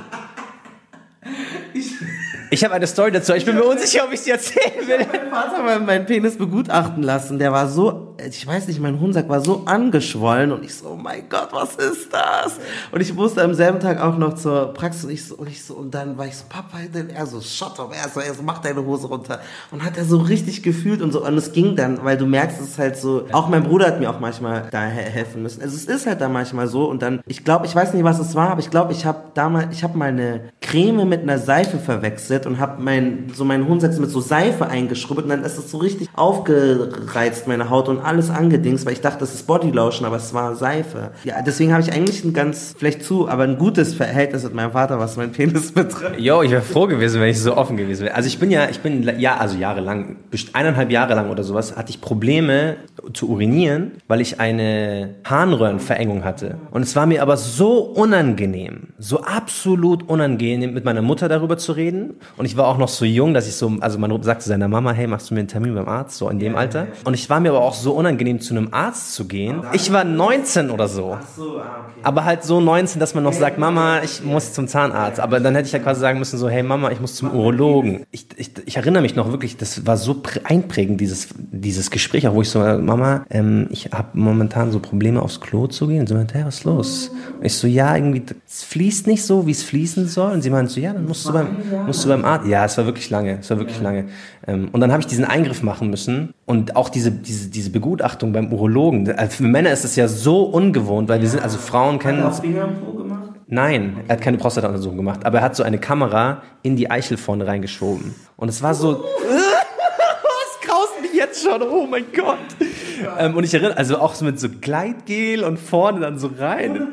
[SPEAKER 1] Ich habe eine Story dazu. Ich bin mir unsicher, ob ich sie erzählen will.
[SPEAKER 4] Mein Vater hat meinen Penis begutachten lassen. Der war so so, ich weiß nicht, mein Hodensack war so angeschwollen und ich so, oh mein Gott, was ist das? Und ich musste am selben Tag auch noch zur Praxis und ich so, und, ich so, und dann war ich so, Papa, denn er so, shut up, er so, er so, mach deine Hose runter. Und hat er so richtig gefühlt und so, und es ging dann, weil du merkst, es ist halt so, auch mein Bruder hat mir auch manchmal da he- helfen müssen. Also es ist halt da manchmal so und dann, ich glaube, ich weiß nicht, was es war, aber ich glaube, ich habe damals, ich habe meine Creme mit einer Seife verwechselt und habe mein, so meinen Hodensack mit so Seife eingeschrubbelt und dann ist es so richtig aufgereizt, meine Haut und alles angedingst, weil ich dachte, das ist Bodylotion, aber es war Seife. Ja, deswegen habe ich eigentlich ein ganz, vielleicht zu, aber ein gutes Verhältnis mit meinem Vater, was mein Penis betrifft.
[SPEAKER 1] Jo, ich wäre froh gewesen, wenn ich so offen gewesen wäre. Also ich bin ja, ich bin, ja, also jahrelang, eineinhalb Jahre lang oder sowas, hatte ich Probleme zu urinieren, weil ich eine Harnröhrenverengung hatte. Und es war mir aber so unangenehm, so absolut unangenehm, mit meiner Mutter darüber zu reden. Und ich war auch noch so jung, dass ich so, also man sagte seiner Mama, hey, machst du mir einen Termin beim Arzt? So in dem Alter. Und ich war mir aber auch so unangenehm, zu einem Arzt zu gehen. Ich war neunzehn oder so. Aber halt so neunzehn, dass man noch sagt, Mama, ich muss zum Zahnarzt. Aber dann hätte ich ja quasi sagen müssen, so, hey Mama, ich muss zum Urologen. Ich, ich, ich erinnere mich noch wirklich, das war so einprägend, dieses, dieses Gespräch, auch wo ich so, Mama, ähm, ich habe momentan so Probleme, aufs Klo zu gehen. Und sie meinte, hey, was ist los? Und ich so, ja, irgendwie, es fließt nicht so, wie es fließen soll. Und sie meinte so, ja, dann musst du beim, musst du beim Arzt. Ja, es war wirklich lange, es war wirklich lange. Ähm, und dann habe ich diesen Eingriff machen müssen und auch diese, diese, diese Begutachtung beim Urologen. Also für Männer ist es ja so ungewohnt, weil wir sind, also Frauen kennen es. Nein, er hat keine Prostata-Untersuchung gemacht, aber er hat so eine Kamera in die Eichel vorne reingeschoben. Und es war so, es graust mich jetzt schon, oh mein Gott. Ähm, und ich erinnere, also auch so mit so Gleitgel und vorne dann so rein.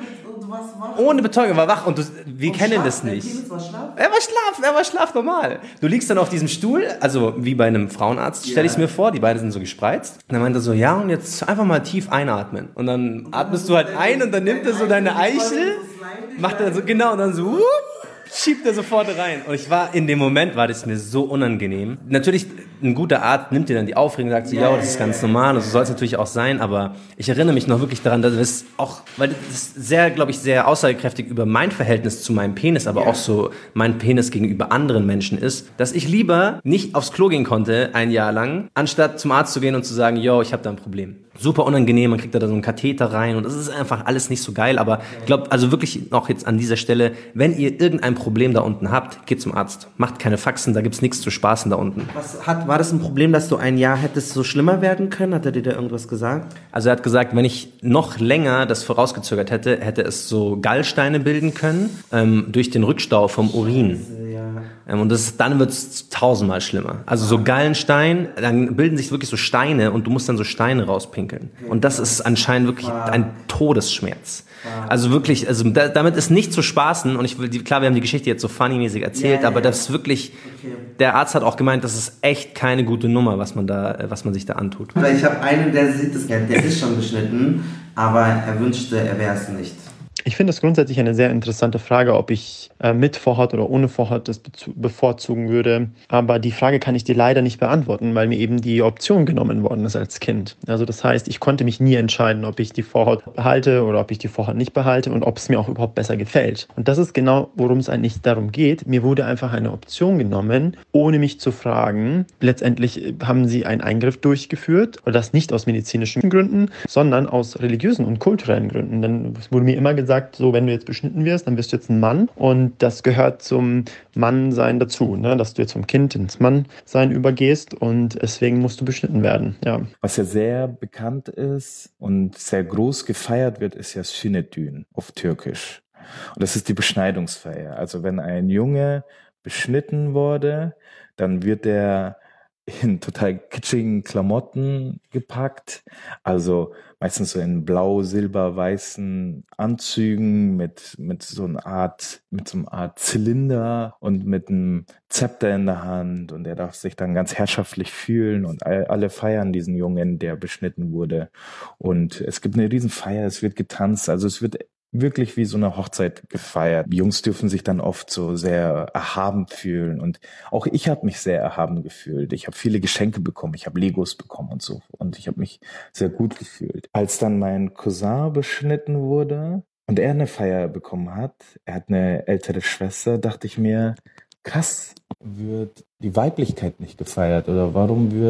[SPEAKER 1] Ohne Betäubung, war wach und du, wir und kennen Schlaf, das nicht. War er war schlaf, er war schlaf normal. Du liegst dann auf diesem Stuhl, also wie bei einem Frauenarzt, stelle ich es mir vor, die beiden sind so gespreizt. Und dann meinte er so, ja, und jetzt einfach mal tief einatmen. Und dann atmest du halt ein und dann nimmt er so deine Eichel, macht er so, genau, und dann so, whoop, schiebt er sofort rein. Und ich war, in dem Moment war das mir so unangenehm. Natürlich, ein guter Arzt nimmt dir dann die Aufregung und sagt so, ja, das ist ganz normal und so soll es natürlich auch sein, aber ich erinnere mich noch wirklich daran, dass es auch, weil das ist sehr, glaube ich, sehr aussagekräftig über mein Verhältnis zu meinem Penis, aber auch so mein Penis gegenüber anderen Menschen ist, dass ich lieber nicht aufs Klo gehen konnte, ein Jahr lang, anstatt zum Arzt zu gehen und zu sagen, yo, ich habe da ein Problem. Super unangenehm, man kriegt da so einen Katheter rein und es ist einfach alles nicht so geil, aber ich glaube, also wirklich noch jetzt an dieser Stelle, wenn ihr irgendein Problem da unten habt, geht zum Arzt. Macht keine Faxen, da gibt's nichts zu spaßen da unten.
[SPEAKER 4] Was hat, war das ein Problem, dass du ein Jahr hättest so schlimmer werden können? Hat er dir da irgendwas gesagt?
[SPEAKER 1] Also er hat gesagt, wenn ich noch länger das vorausgezögert hätte, hätte es so Gallsteine bilden können, ähm, durch den Rückstau vom Urin. Ähm, und das ist, dann wird es tausendmal schlimmer. Also so Gallenstein, dann bilden sich wirklich so Steine und du musst dann so Steine rauspinkeln. Und das ist anscheinend wirklich ein Todesschmerz. Also wirklich, also da, damit ist nicht zu spaßen. Und ich will, klar, wir haben die Geschichte jetzt so funny-mäßig erzählt, ja, ja, aber das ist wirklich, okay. Der Arzt hat auch gemeint, das ist echt keine gute Nummer, was man da, was man sich da antut.
[SPEAKER 4] Ich habe einen, der sieht das, der ist schon beschnitten, aber er wünschte, er wäre es nicht.
[SPEAKER 15] Ich finde es grundsätzlich eine sehr interessante Frage, ob ich äh, mit Vorhaut oder ohne Vorhaut das bevorzugen würde. Aber die Frage kann ich dir leider nicht beantworten, weil mir eben die Option genommen worden ist als Kind. Also das heißt, ich konnte mich nie entscheiden, ob ich die Vorhaut behalte oder ob ich die Vorhaut nicht behalte und ob es mir auch überhaupt besser gefällt. Und das ist genau, worum es eigentlich darum geht. Mir wurde einfach eine Option genommen, ohne mich zu fragen. Letztendlich haben sie einen Eingriff durchgeführt, und das nicht aus medizinischen Gründen, sondern aus religiösen und kulturellen Gründen. Denn es wurde mir immer gesagt, sagt, so, wenn du jetzt beschnitten wirst, dann wirst du jetzt ein Mann und das gehört zum Mannsein dazu, ne? Dass du jetzt vom Kind ins Mannsein übergehst und deswegen musst du beschnitten werden. Ja.
[SPEAKER 3] Was ja sehr bekannt ist und sehr groß gefeiert wird, ist ja Sünnetün auf Türkisch. Und das ist die Beschneidungsfeier. Also wenn ein Junge beschnitten wurde, dann wird er in total kitschigen Klamotten gepackt, also meistens so in blau, silber, weißen Anzügen mit mit so einer Art mit so einer Art Zylinder und mit einem Zepter in der Hand und er darf sich dann ganz herrschaftlich fühlen und alle feiern diesen Jungen, der beschnitten wurde und es gibt eine Riesenfeier, es wird getanzt, also es wird wirklich wie so eine Hochzeit gefeiert. Die Jungs dürfen sich dann oft so sehr erhaben fühlen und auch ich habe mich sehr erhaben gefühlt. Ich habe viele Geschenke bekommen, ich habe Legos bekommen und so und ich habe mich sehr gut gefühlt. Als dann mein Cousin beschnitten wurde und er eine Feier bekommen hat, er hat eine ältere Schwester, dachte ich mir, krass, wird die Weiblichkeit nicht gefeiert oder warum wird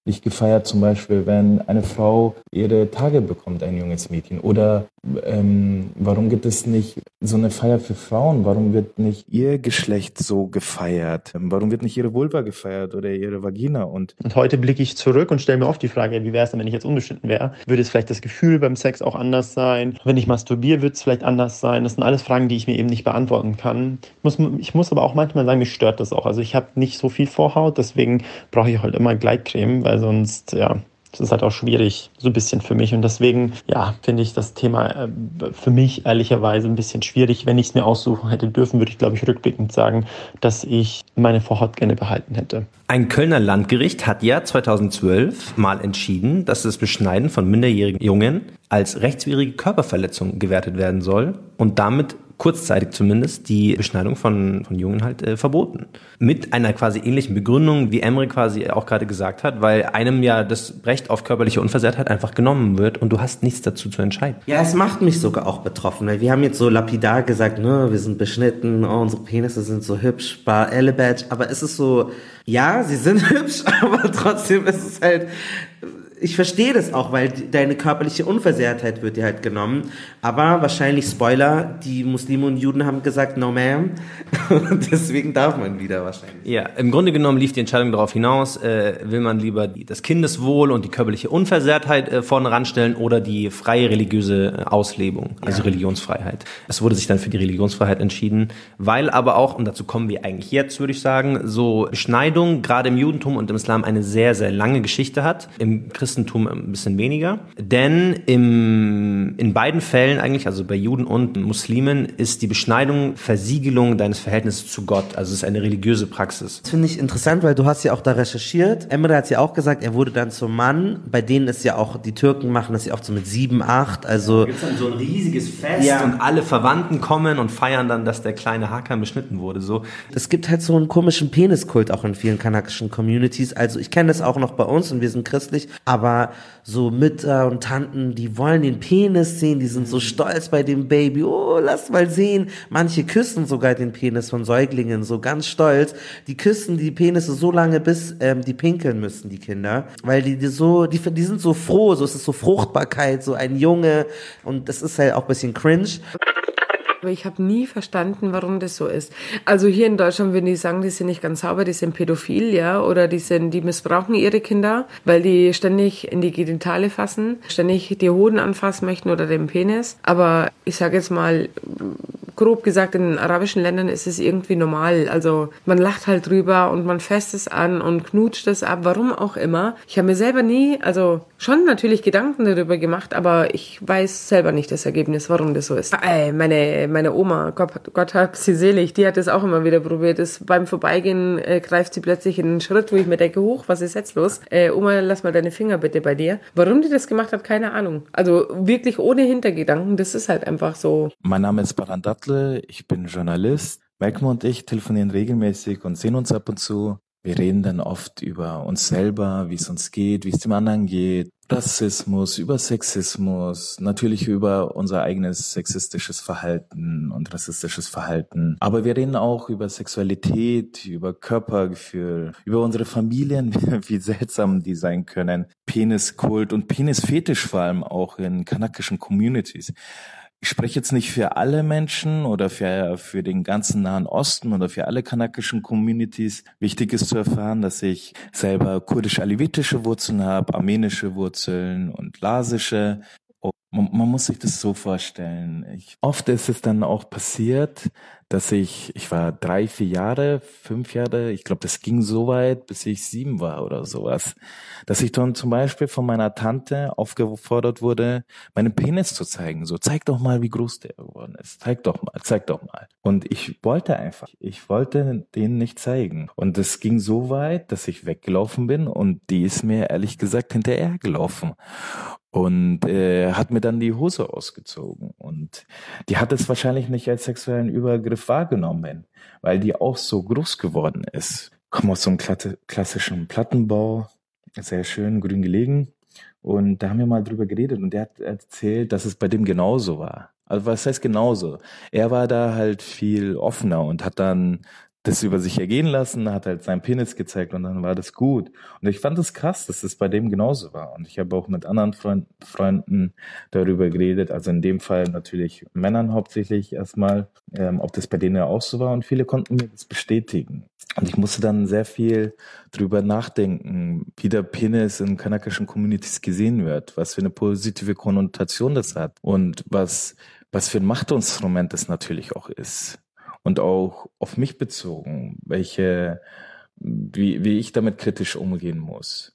[SPEAKER 3] nicht gefeiert, zum Beispiel, wenn eine Frau ihre Tage bekommt, ein junges Mädchen? Oder ähm, warum gibt es nicht so eine Feier für Frauen? Warum wird nicht ihr Geschlecht so gefeiert? Warum wird nicht ihre Vulva gefeiert oder ihre Vagina? Und,
[SPEAKER 15] und heute blicke ich zurück und stelle mir oft die Frage, wie wäre es denn, wenn ich jetzt unbeschnitten wäre? Würde es vielleicht das Gefühl beim Sex auch anders sein? Wenn ich masturbiere, wird es vielleicht anders sein? Das sind alles Fragen, die ich mir eben nicht beantworten kann. Ich muss, ich muss aber auch manchmal sagen, mich stört das auch. Also ich habe nicht so viel Vorhaut, deswegen brauche ich halt immer Gleitcreme, weil sonst, ja, das ist halt auch schwierig, so ein bisschen für mich. Und deswegen, ja, finde ich das Thema äh, für mich ehrlicherweise ein bisschen schwierig. Wenn ich es mir aussuchen hätte dürfen, würde ich, glaube ich, rückblickend sagen, dass ich meine Vorhaut gerne behalten hätte.
[SPEAKER 1] Ein Kölner Landgericht hat ja zweitausendzwölf mal entschieden, dass das Beschneiden von minderjährigen Jungen als rechtswidrige Körperverletzung gewertet werden soll und damit kurzzeitig zumindest die Beschneidung von, von Jungen halt äh, verboten. Mit einer quasi ähnlichen Begründung, wie Emre quasi auch gerade gesagt hat, weil einem ja das Recht auf körperliche Unversehrtheit einfach genommen wird und du hast nichts dazu zu entscheiden.
[SPEAKER 4] Ja, es macht mich sogar auch betroffen, weil wir haben jetzt so lapidar gesagt, ne, wir sind beschnitten, oh, unsere Penisse sind so hübsch, bar Elebadge, aber es ist so, ja, sie sind hübsch, aber trotzdem ist es halt, ich verstehe das auch, weil deine körperliche Unversehrtheit wird dir halt genommen. Aber wahrscheinlich, Spoiler, die Muslime und Juden haben gesagt, no ma'am. Deswegen darf man wieder wahrscheinlich.
[SPEAKER 1] Ja, im Grunde genommen lief die Entscheidung darauf hinaus, äh, will man lieber die, das Kindeswohl und die körperliche Unversehrtheit äh, vorne ranstellen oder die freie religiöse Auslebung, also ja. Religionsfreiheit. Es wurde sich dann für die Religionsfreiheit entschieden, weil aber auch, und dazu kommen wir eigentlich jetzt, würde ich sagen, so Beschneidung gerade im Judentum und im Islam eine sehr, sehr lange Geschichte hat. Im Christentum ein bisschen weniger. Denn im, in beiden Fällen eigentlich, also bei Juden und Muslimen, ist die Beschneidung Versiegelung deines Verhältnisses zu Gott. Also es ist eine religiöse Praxis.
[SPEAKER 4] Das finde ich interessant, weil du hast ja auch da recherchiert. Emre hat ja auch gesagt, er wurde dann zum Mann. Bei denen ist ja auch, die Türken machen das ja oft so mit sieben, acht. Also
[SPEAKER 1] da gibt es dann so ein riesiges Fest ja. und alle Verwandten kommen und feiern dann, dass der kleine Hakan beschnitten wurde. So.
[SPEAKER 4] Es gibt halt so einen komischen Peniskult auch in vielen kanakischen Communities. Also ich kenne das auch noch bei uns und wir sind christlich, aber Aber so Mütter und Tanten, die wollen den Penis sehen, die sind so stolz bei dem Baby. Oh, lass mal sehen. Manche küssen sogar den Penis von Säuglingen, so ganz stolz. Die küssen die Penisse so lange, bis ähm, die pinkeln müssen, die Kinder. Weil die, die so, die, die sind so froh, so es ist so Fruchtbarkeit, so ein Junge. Und das ist halt auch ein bisschen cringe.
[SPEAKER 5] Aber ich habe nie verstanden, warum das so ist. Also hier in Deutschland würden die sagen, die sind nicht ganz sauber, die sind pädophil, ja, oder die sind, die missbrauchen ihre Kinder, weil die ständig in die Genitale fassen, ständig die Hoden anfassen möchten oder den Penis. Aber ich sage jetzt mal, grob gesagt, in den arabischen Ländern ist es irgendwie normal. Also man lacht halt drüber und man fasst es an und knutscht es ab, warum auch immer. Ich habe mir selber nie, also schon natürlich Gedanken darüber gemacht, aber ich weiß selber nicht das Ergebnis, warum das so ist. Äh, meine Meine Oma, Gott, Gott hab sie selig, die hat das auch immer wieder probiert. Das, beim Vorbeigehen äh, greift sie plötzlich in einen Schritt, wo ich mir denke, hoch, was ist jetzt los? Äh, Oma, lass mal deine Finger bitte bei dir. Warum die das gemacht hat, keine Ahnung. Also wirklich ohne Hintergedanken, das ist halt einfach so.
[SPEAKER 3] Mein Name ist Baran Datle, ich bin Journalist. Malcolm und ich telefonieren regelmäßig und sehen uns ab und zu. Wir reden dann oft über uns selber, wie es uns geht, wie es dem anderen geht. Rassismus, über Sexismus, natürlich über unser eigenes sexistisches Verhalten und rassistisches Verhalten. Aber wir reden auch über Sexualität, über Körpergefühl, über unsere Familien, wie seltsam die sein können. Peniskult und Penisfetisch vor allem auch in kanakischen Communities. Ich spreche jetzt nicht für alle Menschen oder für, für den ganzen Nahen Osten oder für alle kanakischen Communities. Wichtig ist zu erfahren, dass ich selber kurdisch-alevitische Wurzeln habe, armenische Wurzeln und lasische. Man, man muss sich das so vorstellen. Ich, oft ist es dann auch passiert, dass ich, ich war drei, vier Jahre, fünf Jahre, ich glaube, das ging so weit, bis ich sieben war oder sowas, dass ich dann zum Beispiel von meiner Tante aufgefordert wurde, meinen Penis zu zeigen. So, zeig doch mal, wie groß der geworden ist. Zeig doch mal, zeig doch mal. Und ich wollte einfach, ich wollte den nicht zeigen. Und es ging so weit, dass ich weggelaufen bin und die ist mir ehrlich gesagt hinterher gelaufen. Und äh, hat mir dann die Hose ausgezogen. Und die hat es wahrscheinlich nicht als sexuellen Übergriff wahrgenommen, weil die auch so groß geworden ist. Ich komme aus so einem klassischen Plattenbau, sehr schön, grün gelegen. Und da haben wir mal drüber geredet und der hat erzählt, dass es bei dem genauso war. Also was heißt genauso? Er war da halt viel offener und hat dann das über sich ergehen lassen, hat halt seinen Penis gezeigt und dann war das gut. Und ich fand es krass, dass das bei dem genauso war. Und ich habe auch mit anderen Freund, Freunden darüber geredet, also in dem Fall natürlich Männern hauptsächlich erstmal, ähm, ob das bei denen ja auch so war. Und viele konnten mir das bestätigen. Und ich musste dann sehr viel drüber nachdenken, wie der Penis in kanakischen Communities gesehen wird, was für eine positive Konnotation das hat und was, was für ein Machtinstrument das natürlich auch ist. Und auch auf mich bezogen, welche, wie, wie ich damit kritisch umgehen muss.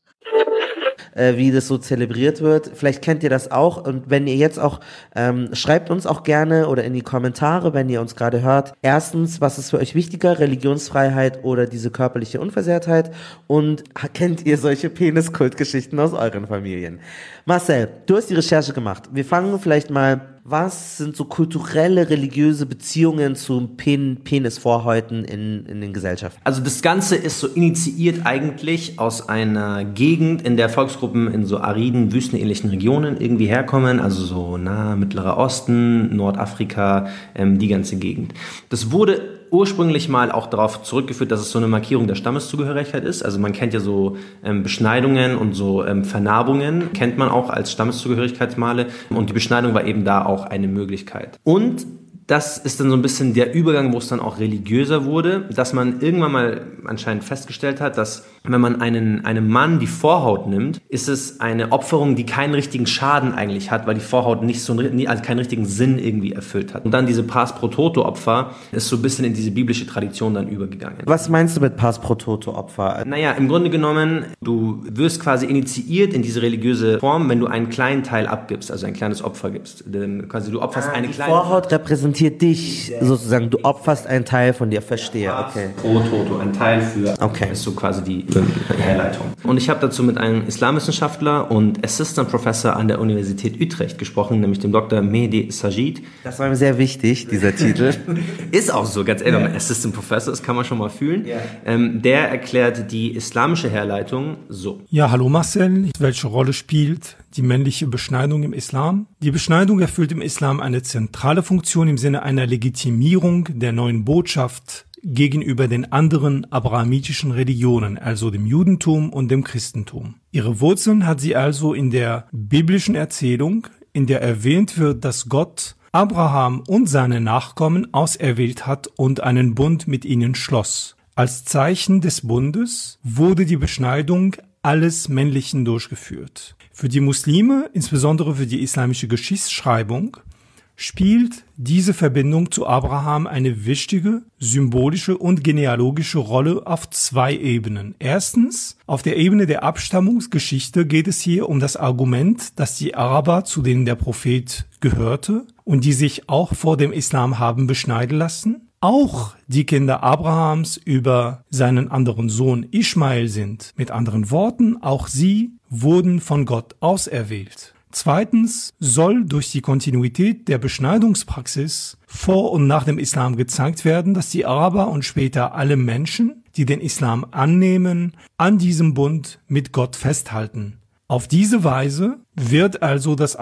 [SPEAKER 4] Äh, wie das so zelebriert wird. Vielleicht kennt ihr das auch. Und wenn ihr jetzt auch, ähm, schreibt uns auch gerne oder in die Kommentare, wenn ihr uns gerade hört. Erstens, was ist für euch wichtiger, Religionsfreiheit oder diese körperliche Unversehrtheit? Und kennt ihr solche Peniskultgeschichten aus euren Familien? Marcel, du hast die Recherche gemacht. Wir fangen vielleicht mal, was sind so kulturelle, religiöse Beziehungen zu Pen- Penisvorhäuten in, in den Gesellschaften?
[SPEAKER 1] Also das Ganze ist so initiiert eigentlich aus einer Gegend, in der Volksgruppen in so ariden, wüstenähnlichen Regionen irgendwie herkommen, also so nahe Mittlerer Osten, Nordafrika, ähm, die ganze Gegend. Das wurde ursprünglich mal auch darauf zurückgeführt, dass es so eine Markierung der Stammeszugehörigkeit ist. Also man kennt ja so ähm, Beschneidungen und so ähm, Vernarbungen, kennt man auch als Stammeszugehörigkeitsmale. Und die Beschneidung war eben da auch eine Möglichkeit. Und das ist dann so ein bisschen der Übergang, wo es dann auch religiöser wurde, dass man irgendwann mal anscheinend festgestellt hat, dass wenn man einen, einem Mann die Vorhaut nimmt, ist es eine Opferung, die keinen richtigen Schaden eigentlich hat, weil die Vorhaut nicht so einen, also keinen richtigen Sinn irgendwie erfüllt hat. Und dann diese Pars pro Toto Opfer ist so ein bisschen in diese biblische Tradition dann übergegangen.
[SPEAKER 4] Was meinst du mit Pars pro Toto Opfer?
[SPEAKER 1] Naja, im Grunde genommen, du wirst quasi initiiert in diese religiöse Form, wenn du einen kleinen Teil abgibst, also ein kleines Opfer gibst. Denn quasi du opferst
[SPEAKER 4] ah,
[SPEAKER 1] eine
[SPEAKER 4] die
[SPEAKER 1] kleine...
[SPEAKER 4] Vorhaut repräsentiert dich sozusagen, du opferst einen Teil von dir, verstehe, okay.
[SPEAKER 1] Pro Toto, ein Teil für,
[SPEAKER 4] okay.
[SPEAKER 1] Ist so quasi die Herleitung. Und ich habe dazu mit einem Islamwissenschaftler und Assistant Professor an der Universität Utrecht gesprochen, nämlich dem Doktor Mehdi Sajid.
[SPEAKER 4] Das war mir sehr wichtig, dieser Titel.
[SPEAKER 1] Ist auch so, ganz ehrlich, ja. Assistant Professor, das kann man schon mal fühlen. Ja. Ähm, der erklärt die islamische Herleitung so.
[SPEAKER 16] Ja, hallo Marcel, welche Rolle spielt die männliche Beschneidung im Islam? Die Beschneidung erfüllt im Islam eine zentrale Funktion im Sinne einer Legitimierung der neuen Botschaft gegenüber den anderen abrahamitischen Religionen, also dem Judentum und dem Christentum. Ihre Wurzeln hat sie also in der biblischen Erzählung, in der erwähnt wird, dass Gott Abraham und seine Nachkommen auserwählt hat und einen Bund mit ihnen schloss. Als Zeichen des Bundes wurde die Beschneidung alles Männlichen durchgeführt. Für die Muslime, insbesondere für die islamische Geschichtsschreibung, spielt diese Verbindung zu Abraham eine wichtige, symbolische und genealogische Rolle auf zwei Ebenen. Erstens, auf der Ebene der Abstammungsgeschichte geht es hier um das Argument, dass die Araber, zu denen der Prophet gehörte und die sich auch vor dem Islam haben beschneiden lassen, auch die Kinder Abrahams über seinen anderen Sohn Ismael sind. Mit anderen Worten, auch sie wurden von Gott auserwählt. Zweitens soll durch die Kontinuität der Beschneidungspraxis vor und nach dem Islam gezeigt werden, dass die Araber und später alle Menschen, die den Islam annehmen, an diesem Bund mit Gott festhalten. Auf diese Weise wird also das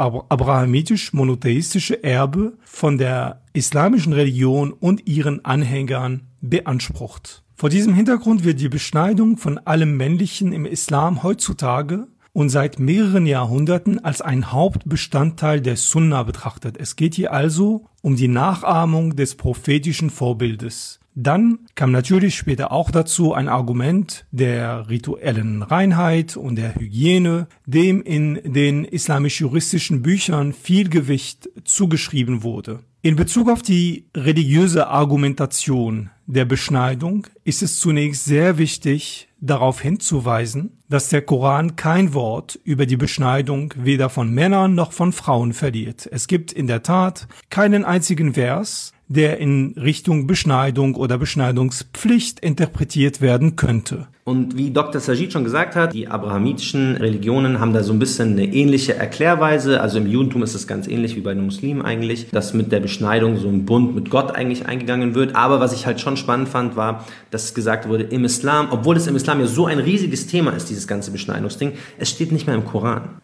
[SPEAKER 16] abrahamitisch-monotheistische Erbe von der islamischen Religion und ihren Anhängern beansprucht. Vor diesem Hintergrund wird die Beschneidung von allem Männlichen im Islam heutzutage und seit mehreren Jahrhunderten als ein Hauptbestandteil der Sunna betrachtet. Es geht hier also um die Nachahmung des prophetischen Vorbildes. Dann kam natürlich später auch dazu ein Argument der rituellen Reinheit und der Hygiene, dem in den islamisch-juristischen Büchern viel Gewicht zugeschrieben wurde. In Bezug auf die religiöse Argumentation der Beschneidung ist es zunächst sehr wichtig, darauf hinzuweisen, dass der Koran kein Wort über die Beschneidung weder von Männern noch von Frauen verliert. Es gibt in der Tat keinen einzigen Vers, der in Richtung Beschneidung oder Beschneidungspflicht interpretiert werden könnte.
[SPEAKER 1] Und wie Doktor Sajid schon gesagt hat, die abrahamitischen Religionen haben da so ein bisschen eine ähnliche Erklärweise. Also im Judentum ist es ganz ähnlich wie bei den Muslimen eigentlich, dass mit der Beschneidung so ein Bund mit Gott eigentlich eingegangen wird. Aber was ich halt schon spannend fand, war, dass gesagt wurde, im Islam, obwohl es im Islam ja so ein riesiges Thema ist, dieses ganze Beschneidungsding, es steht nicht mehr im Koran.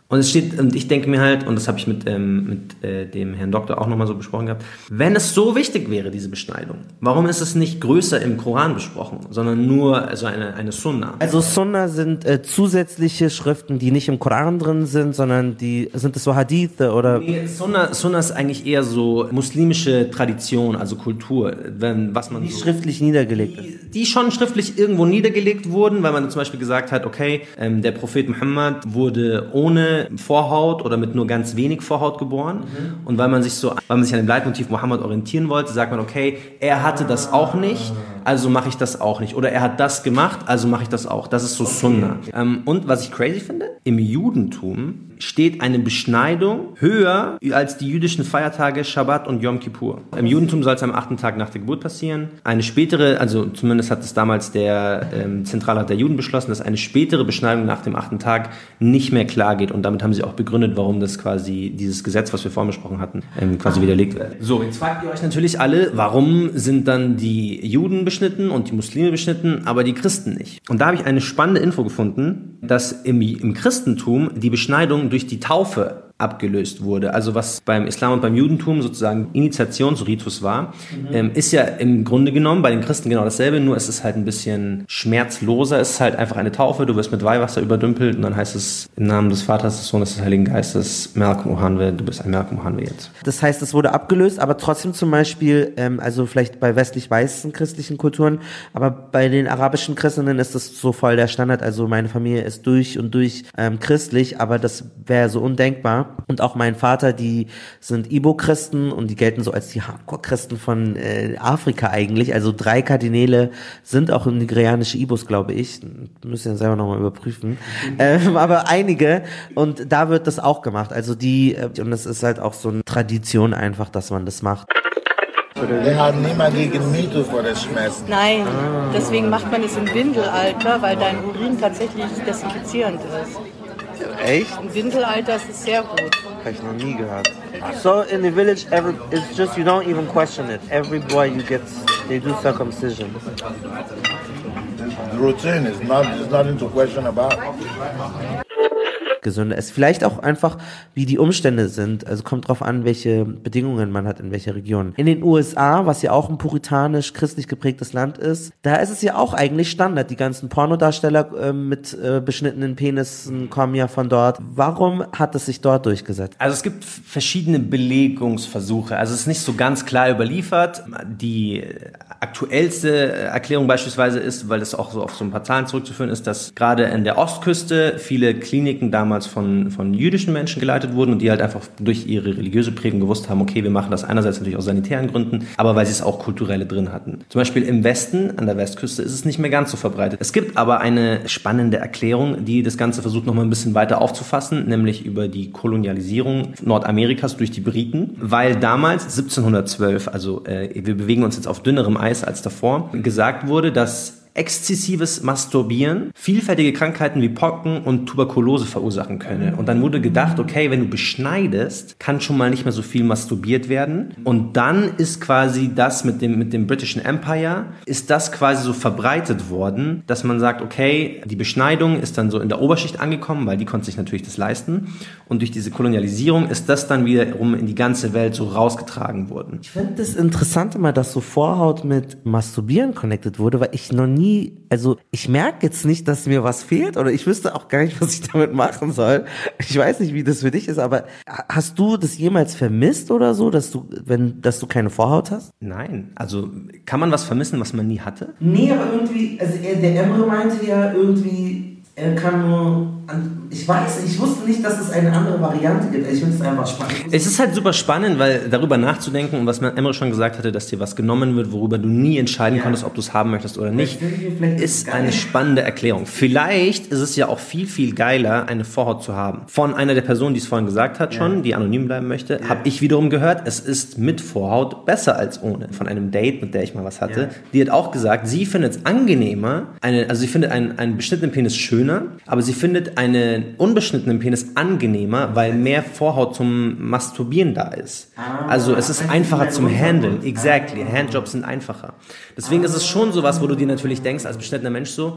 [SPEAKER 1] Und es steht, und ich denke mir halt, und das habe ich mit, ähm, mit äh, dem Herrn Doktor auch nochmal so besprochen gehabt, wenn es so wichtig wäre, diese Beschneidung, warum ist es nicht größer im Koran besprochen, sondern nur also eine, eine Sunna?
[SPEAKER 4] Also Sunna sind äh, zusätzliche Schriften, die nicht im Koran drin sind, sondern die, sind es so Hadithe oder?
[SPEAKER 1] Nee, Sunna, Sunna ist eigentlich eher so muslimische Tradition, also Kultur, wenn, was man
[SPEAKER 4] die
[SPEAKER 1] so,
[SPEAKER 4] schriftlich niedergelegt
[SPEAKER 1] die,
[SPEAKER 4] ist.
[SPEAKER 1] Die schon schriftlich irgendwo niedergelegt wurden, weil man zum Beispiel gesagt hat, okay, ähm, der Prophet Muhammad wurde ohne Vorhaut oder mit nur ganz wenig Vorhaut geboren. Mhm. Und weil man sich so, weil man sich an dem Leitmotiv Muhammad orientieren wollte, sagt man, okay, er hatte das auch nicht, also mache ich das auch nicht. Oder er hat das gemacht, also mache ich das auch. Das ist so okay. Sunna. Ähm, und was ich crazy finde, im Judentum steht eine Beschneidung höher als die jüdischen Feiertage Schabbat und Yom Kippur. Im Judentum soll es am achten Tag nach der Geburt passieren. Eine spätere, also zumindest hat es damals der ähm, Zentralrat der Juden beschlossen, dass eine spätere Beschneidung nach dem achten Tag nicht mehr klar geht. Und damit haben sie auch begründet, warum das quasi, dieses Gesetz, was wir vorhin besprochen hatten, ähm, quasi widerlegt wird. So, jetzt fragt ihr euch natürlich alle, warum sind dann die Juden beschnitten und die Muslime beschnitten, aber die Christen nicht? Und da habe ich eine spannende Info gefunden, dass im, im Christentum die Beschneidung durch die Taufe abgelöst wurde. Also was beim Islam und beim Judentum sozusagen Initiationsritus war, mhm. ähm, ist ja im Grunde genommen bei den Christen genau dasselbe, nur es ist halt ein bisschen schmerzloser. Es ist halt einfach eine Taufe, du wirst mit Weihwasser überdümpelt und dann heißt es im Namen des Vaters, des Sohnes, des Heiligen Geistes, Malcolm Ohanwe, du bist ein Malcolm Ohanwe jetzt.
[SPEAKER 4] Das heißt, es wurde abgelöst, aber trotzdem zum Beispiel, ähm, also vielleicht bei westlich-weißen christlichen Kulturen, aber bei den arabischen Christinnen ist das so voll der Standard. Also meine Familie ist durch und durch ähm, christlich, aber das wäre so undenkbar. Und auch mein Vater, die sind Ibo-Christen und die gelten so als die Hardcore-Christen von äh, Afrika eigentlich. Also drei Kardinäle sind auch nigerianische Ibos, glaube ich. Müssen ja selber nochmal überprüfen. Mhm. Ähm, aber einige. Und da wird das auch gemacht. Also die, äh, und es ist halt auch so eine Tradition einfach, dass man das macht.
[SPEAKER 10] Wir haben niemand gegen MeToo vor der Schmerzen.
[SPEAKER 9] Nein, ah. Deswegen macht man es im Windelalter, weil dein Urin tatsächlich desinfizierend ist.
[SPEAKER 4] Echt?
[SPEAKER 9] Im Windelalter ist es sehr gut.
[SPEAKER 4] Habe ich noch nie gehört. So in the village, every, it's just you don't even question it. Every boy you get, they do circumcision.
[SPEAKER 10] The routine is not, there's nothing to question about.
[SPEAKER 4] Gesünder ist. Vielleicht auch einfach, wie die Umstände sind. Also kommt drauf an, welche Bedingungen man hat, in welcher Region. In den U S A, was ja auch ein puritanisch-christlich geprägtes Land ist, da ist es ja auch eigentlich Standard. Die ganzen Pornodarsteller äh, mit äh, beschnittenen Penissen kommen ja von dort. Warum hat es sich dort durchgesetzt?
[SPEAKER 1] Also es gibt verschiedene Belegungsversuche. Also es ist nicht so ganz klar überliefert. Die aktuellste Erklärung beispielsweise ist, weil das auch so auf so ein paar Zahlen zurückzuführen ist, dass gerade in der Ostküste viele Kliniken damals von, von jüdischen Menschen geleitet wurden und die halt einfach durch ihre religiöse Prägung gewusst haben, okay, wir machen das einerseits natürlich aus sanitären Gründen, aber weil sie es auch kulturelle drin hatten. Zum Beispiel im Westen, an der Westküste, ist es nicht mehr ganz so verbreitet. Es gibt aber eine spannende Erklärung, die das Ganze versucht noch mal ein bisschen weiter aufzufassen, nämlich über die Kolonialisierung Nordamerikas durch die Briten, weil damals siebzehnhundertzwölf, also äh, wir bewegen uns jetzt auf dünnerem Eis als davor, gesagt wurde, dass exzessives Masturbieren vielfältige Krankheiten wie Pocken und Tuberkulose verursachen könne. Und dann wurde gedacht, okay, wenn du beschneidest, kann schon mal nicht mehr so viel masturbiert werden. Und dann ist quasi das mit dem, mit dem Britischen Empire, ist das quasi so verbreitet worden, dass man sagt, okay, die Beschneidung ist dann so in der Oberschicht angekommen, weil die konnte sich natürlich das leisten. Und durch diese Kolonialisierung ist das dann wiederum in die ganze Welt so rausgetragen worden.
[SPEAKER 4] Ich finde das interessant immer, dass so Vorhaut mit Masturbieren connected wurde, weil ich noch nie Nie, also ich merke jetzt nicht, dass mir was fehlt oder ich wüsste auch gar nicht, was ich damit machen soll. Ich weiß nicht, wie das für dich ist, aber hast du das jemals vermisst oder so, dass du, wenn, dass du keine Vorhaut hast?
[SPEAKER 1] Nein, also kann man was vermissen, was man nie hatte?
[SPEAKER 4] Nee, aber irgendwie, also der Emre meinte ja irgendwie, er kann nur, ich weiß, ich wusste nicht, dass es eine andere Variante gibt. Ich finde es einfach spannend.
[SPEAKER 1] Es ist halt super spannend, weil darüber nachzudenken und was Emre schon gesagt hatte, dass dir was genommen wird, worüber du nie entscheiden ja. konntest, ob du es haben möchtest oder nicht, ist eine spannende Erklärung. Vielleicht ist es ja auch viel, viel geiler, eine Vorhaut zu haben. Von einer der Personen, die es vorhin gesagt hat schon, ja. die anonym bleiben möchte, ja. habe ich wiederum gehört, es ist mit Vorhaut besser als ohne. Von einem Date, mit der ich mal was hatte, ja. die hat auch gesagt, sie findet es angenehmer, eine, also sie findet einen, einen beschnittenen Penis schöner, aber sie findet einen unbeschnittenen Penis angenehmer, weil mehr Vorhaut zum Masturbieren da ist. Ah, also es ist einfacher zum Handeln. Exactly. Handjobs sind einfacher. Deswegen ah. ist es schon sowas, wo du dir natürlich denkst, als beschnittener Mensch so,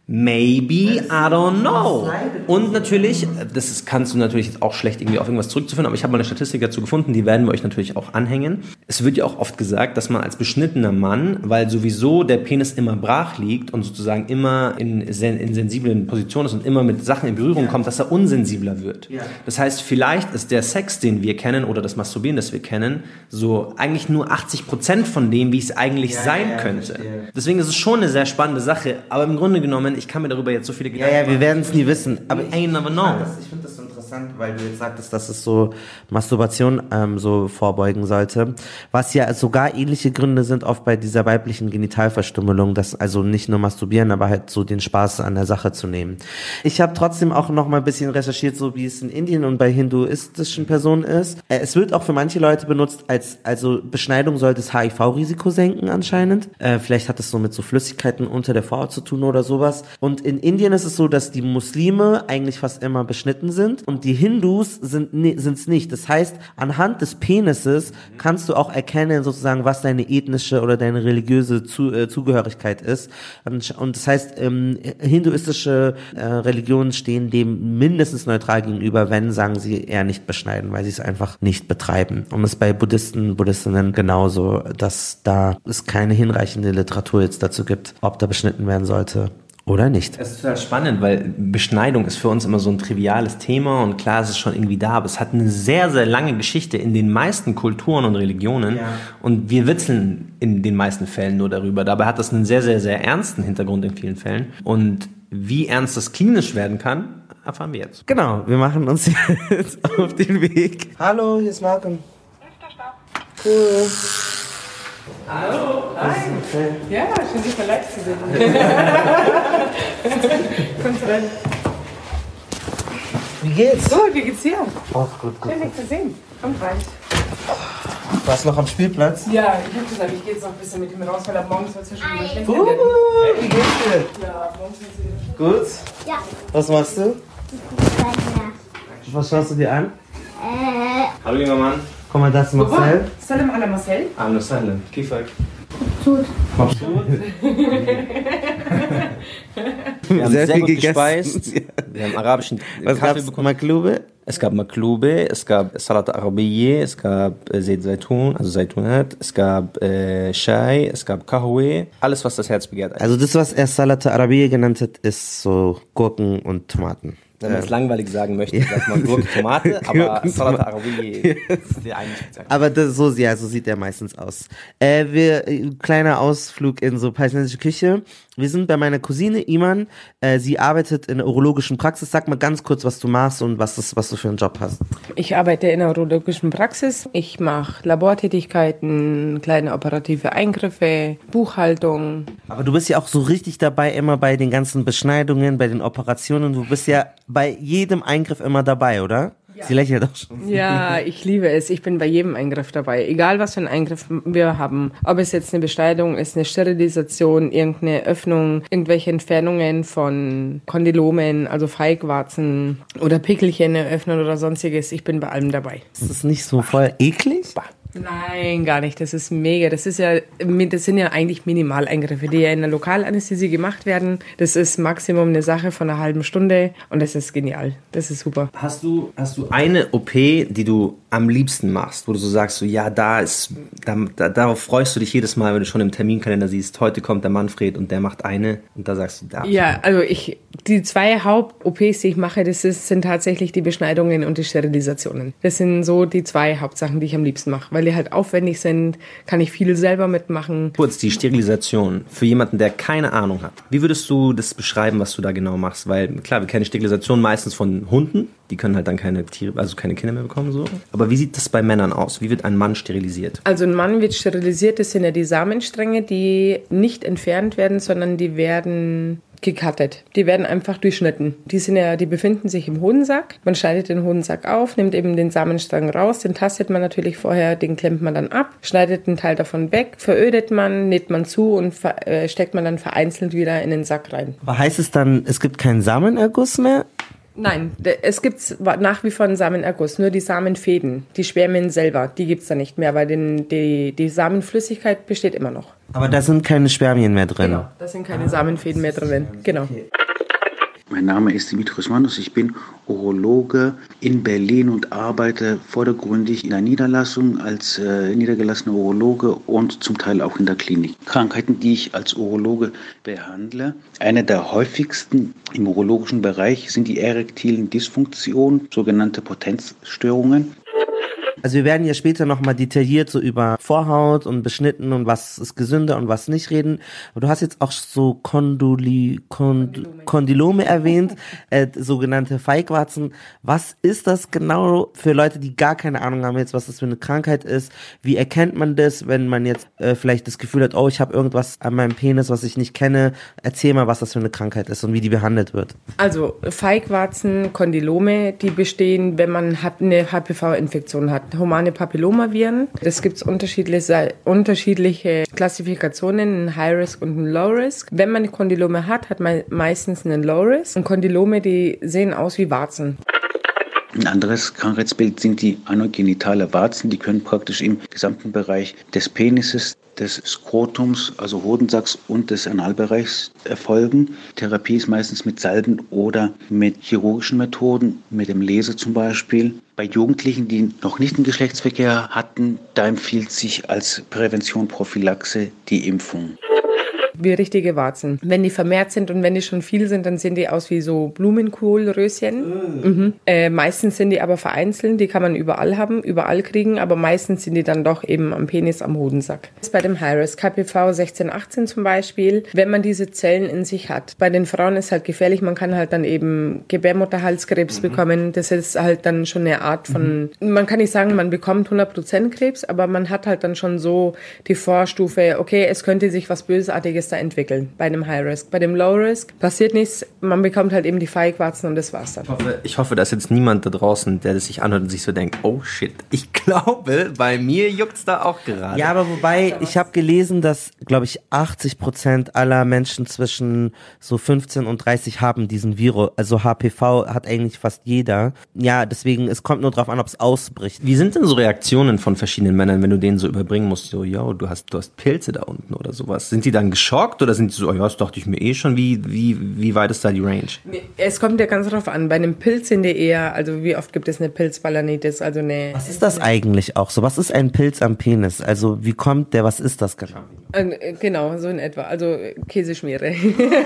[SPEAKER 1] Maybe, I don't know. Und natürlich, das ist, kannst du natürlich jetzt auch schlecht irgendwie auf irgendwas zurückzuführen, aber ich habe mal eine Statistik dazu gefunden, die werden wir euch natürlich auch anhängen. Es wird ja auch oft gesagt, dass man als beschnittener Mann, weil sowieso der Penis immer brach liegt und sozusagen immer in, sen- in sensiblen Positionen ist und immer mit Sachen in Berührung kommt, dass er unsensibler wird. Ja. Das heißt, vielleicht ist der Sex, den wir kennen, oder das Masturbieren, das wir kennen, so eigentlich nur achtzig Prozent von dem, wie es eigentlich ja, sein ja, könnte. Verstehe. Deswegen ist es schon eine sehr spannende Sache, aber im Grunde genommen, ich kann mir darüber jetzt so viele
[SPEAKER 4] Gedanken machen. Ja, ja, wir werden es nie wissen. Aber
[SPEAKER 1] I never know.
[SPEAKER 4] Ich finde das so interessant, weil du jetzt sagtest, dass es so Masturbation ähm, so vorbeugen sollte. Was ja sogar ähnliche Gründe sind oft bei dieser weiblichen Genitalverstümmelung, dass also nicht nur masturbieren, aber halt so den Spaß an der Sache zu nehmen. Ich habe trotzdem auch noch mal ein bisschen recherchiert, so wie es in Indien und bei hinduistischen Personen ist. Äh, es wird auch für manche Leute benutzt als, also Beschneidung soll das H I V-Risiko senken anscheinend. Äh, vielleicht hat es so mit so Flüssigkeiten unter der Vorhaut zu tun oder sowas. Und in Indien ist es so, dass die Muslime eigentlich fast immer beschnitten sind und die Hindus sind es nicht. Das heißt, anhand des Penises kannst du auch erkennen, sozusagen, was deine ethnische oder deine religiöse Zu, äh, Zugehörigkeit ist. Und, und das heißt, ähm, hinduistische äh, Religionen stehen dem mindestens neutral gegenüber, wenn, sagen sie, eher nicht beschneiden, weil sie es einfach nicht betreiben. Und es ist bei Buddhisten, Buddhistinnen genauso, dass da es keine hinreichende Literatur jetzt dazu gibt, ob da beschnitten werden sollte oder nicht.
[SPEAKER 1] Es ist total spannend, weil Beschneidung ist für uns immer so ein triviales Thema und klar, es ist schon irgendwie da, aber es hat eine sehr, sehr lange Geschichte in den meisten Kulturen und Religionen ja. Und wir witzeln in den meisten Fällen nur darüber. Dabei hat das einen sehr, sehr, sehr ernsten Hintergrund in vielen Fällen und wie ernst das klinisch werden kann, erfahren wir jetzt.
[SPEAKER 4] Genau, wir machen uns jetzt auf den Weg. Hallo, hier ist Malcolm. Cool.
[SPEAKER 5] Hallo, hi. Okay. Ja, schön, Sie verleicht zu sehen. Kommt rein.
[SPEAKER 4] Wie geht's?
[SPEAKER 5] Gut, wie geht's dir?
[SPEAKER 4] Auch gut, gut.
[SPEAKER 5] Schön, dich zu sehen. Kommt rein.
[SPEAKER 4] Warst du noch am Spielplatz?
[SPEAKER 5] Ja, ich hab gesagt, ich geh jetzt noch ein bisschen mit ihm raus, weil ab morgens wird es ja schon wieder schlecht.
[SPEAKER 4] Uh, wie geht's dir?
[SPEAKER 5] Ja, ab morgens wird es wieder schlecht.
[SPEAKER 4] Gut? Ja. Was machst du? Was schaust du dir an?
[SPEAKER 1] Äh. Hallo, junger Mann.
[SPEAKER 4] Guck mal, das ist Marcel.
[SPEAKER 5] Salam ala Marcel.
[SPEAKER 1] Ahlan sahlan. Kifak.
[SPEAKER 5] Gut.
[SPEAKER 1] Mabsut. Wir haben sehr, sehr gut gespeist. Wir haben arabischen
[SPEAKER 4] Was Kaffee bekommen. Maklube?
[SPEAKER 1] Es gab Maklube, es gab Salat Arabiyye, es gab äh, Zayt Zaytun, also Zaytunat, es gab äh, Shai, es gab Kahwe, alles, was das Herz begehrt.
[SPEAKER 4] Also das, was er Salat Arabiyye genannt hat, ist so Gurken und Tomaten.
[SPEAKER 1] Wenn man es langweilig sagen möchte, sagt man Gurke, Tomate, aber Salat Arabiyye ist der eigentlich gesagt.
[SPEAKER 4] Aber das, so, ja, so sieht er meistens aus. Äh, wir, kleiner Ausflug in so palästinensische Küche. Wir sind bei meiner Cousine Iman. Äh, sie arbeitet in der urologischen Praxis. Sag mal ganz kurz, was du machst und was, das, was du für einen Job hast.
[SPEAKER 5] Ich arbeite in der urologischen Praxis. Ich mache Labortätigkeiten, kleine operative Eingriffe, Buchhaltung.
[SPEAKER 4] Aber du bist ja auch so richtig dabei, immer bei den ganzen Beschneidungen, bei den Operationen. Du bist ja bei jedem Eingriff immer dabei, oder? Ja. Sie lächelt auch schon.
[SPEAKER 5] Ja, ich liebe es. Ich bin bei jedem Eingriff dabei. Egal, was für einen Eingriff wir haben. Ob es jetzt eine Beschneidung ist, eine Sterilisation, irgendeine Öffnung, irgendwelche Entfernungen von Kondylomen, also Feigwarzen oder Pickelchen eröffnen oder sonstiges. Ich bin bei allem dabei.
[SPEAKER 4] Ist das nicht so voll eklig?
[SPEAKER 5] Bah. Nein, gar nicht. Das ist mega. Das ist ja, das sind ja eigentlich Minimaleingriffe, die ja in der Lokalanästhesie gemacht werden. Das ist Maximum eine Sache von einer halben Stunde und das ist genial. Das ist super.
[SPEAKER 1] Hast du, hast du eine O P, die du am liebsten machst, wo du so sagst, so ja, da ist, da, da, darauf freust du dich jedes Mal, wenn du schon im Terminkalender siehst, heute kommt der Manfred und der macht eine und da sagst du, da.
[SPEAKER 5] Ja, also ich, die zwei Haupt-O Ps, die ich mache, das ist, sind tatsächlich die Beschneidungen und die Sterilisationen. Das sind so die zwei Hauptsachen, die ich am liebsten mache, weil die halt aufwendig sind, kann ich viel selber mitmachen.
[SPEAKER 1] Kurz, die Sterilisation für jemanden, der keine Ahnung hat. Wie würdest du das beschreiben, was du da genau machst? Weil klar, wir kennen Sterilisation meistens von Hunden, die können halt dann keine Tiere, also keine Kinder mehr bekommen, so. Aber wie sieht das bei Männern aus? Wie wird ein Mann sterilisiert?
[SPEAKER 5] Also ein Mann wird sterilisiert, das sind ja die Samenstränge, die nicht entfernt werden, sondern die werden gecuttet. Die werden einfach durchschnitten. Die sind ja, die befinden sich im Hodensack. Man schneidet den Hodensack auf, nimmt eben den Samenstrang raus, den tastet man natürlich vorher, den klemmt man dann ab, schneidet einen Teil davon weg, verödet man, näht man zu und ver- äh, steckt man dann vereinzelt wieder in den Sack rein.
[SPEAKER 4] Aber heißt es dann, es gibt keinen Samenerguss mehr?
[SPEAKER 5] Nein, es gibt nach wie vor einen Samenerguss, nur die Samenfäden, die Spermien selber, die gibt es da nicht mehr, weil den, die, die Samenflüssigkeit besteht immer noch.
[SPEAKER 4] Aber da sind keine Spermien mehr drin.
[SPEAKER 5] Genau, da sind keine Samenfäden mehr drin. Genau.
[SPEAKER 6] Mein Name ist Dimitris Manus, ich bin Urologe in Berlin und arbeite vordergründig in der Niederlassung als äh, niedergelassener Urologe und zum Teil auch in der Klinik. Krankheiten, die ich als Urologe behandle. Eine der häufigsten im urologischen Bereich sind die erektilen Dysfunktionen, sogenannte Potenzstörungen.
[SPEAKER 4] Also wir werden ja später nochmal detailliert so über Vorhaut und Beschnitten und was ist gesünder und was nicht reden. Aber du hast jetzt auch so Konduli, Kond, Kondylome erwähnt, äh, sogenannte Feigwarzen. Was ist das genau für Leute, die gar keine Ahnung haben jetzt, was das für eine Krankheit ist? Wie erkennt man das, wenn man jetzt äh, vielleicht das Gefühl hat, oh, ich habe irgendwas an meinem Penis, was ich nicht kenne? Erzähl mal, was das für eine Krankheit ist und wie die behandelt wird.
[SPEAKER 5] Also Feigwarzen, Kondylome, die bestehen, wenn man eine H P V-Infektion hat. Humane Papillomaviren. Das gibt es unterschiedliche, unterschiedliche Klassifikationen, ein High-Risk und ein Low-Risk. Wenn man eine Kondylome hat, hat man meistens einen Low-Risk. Und Kondylome, die sehen aus wie Warzen.
[SPEAKER 6] Ein anderes Krankheitsbild sind die anogenitale Warzen. Die können praktisch im gesamten Bereich des Penises, des Skrotums, also Hodensacks und des Analbereichs erfolgen. Therapie ist meistens mit Salben oder mit chirurgischen Methoden, mit dem Laser zum Beispiel. Bei Jugendlichen, die noch nicht einen Geschlechtsverkehr hatten, da empfiehlt sich als Prävention, Prophylaxe die Impfung.
[SPEAKER 5] Wie richtige Warzen. Wenn die vermehrt sind und wenn die schon viel sind, dann sehen die aus wie so Blumenkohlröschen. Mm. Mhm. Äh, meistens sind die aber vereinzelt, die kann man überall haben, überall kriegen, aber meistens sind die dann doch eben am Penis, am Hodensack. Das ist bei dem High-Risk, H P V sechzehn achtzehn zum Beispiel, wenn man diese Zellen in sich hat. Bei den Frauen ist halt gefährlich, man kann halt dann eben Gebärmutterhalskrebs mhm. bekommen. Das ist halt dann schon eine Art von, mhm. man kann nicht sagen, man bekommt hundert Prozent Krebs, aber man hat halt dann schon so die Vorstufe, okay, es könnte sich was Bösartiges da entwickeln bei einem High-Risk. Bei dem Low-Risk passiert nichts, man bekommt halt eben die Feigwarzen und das war's dann.
[SPEAKER 1] Ich hoffe, ich hoffe, dass jetzt niemand da draußen, der das sich anhört und sich so denkt, oh shit, ich glaube, bei mir juckt's da auch gerade.
[SPEAKER 4] Ja, aber wobei, ich habe gelesen, dass, glaube ich, achtzig Prozent aller Menschen zwischen so fünfzehn und dreißig haben diesen Virus. Also H P V hat eigentlich fast jeder. Ja, deswegen, es kommt nur drauf an, ob es ausbricht.
[SPEAKER 1] Wie sind denn so Reaktionen von verschiedenen Männern, wenn du denen so überbringen musst, so, yo, du hast, du hast Pilze da unten oder sowas? Sind die dann geschockt oder sind die so, oh ja, das dachte ich mir eh schon, wie, wie, wie weit ist da die Range?
[SPEAKER 5] Es kommt ja ganz drauf an, bei einem Pilz sind die eher, also wie oft gibt es eine Pilzbalanitis, also eine...
[SPEAKER 4] Was ist das eigentlich auch so? Was ist ein Pilz am Penis? Also wie kommt der, was ist das genau?
[SPEAKER 5] Äh, genau, so in etwa, also Käseschmiere.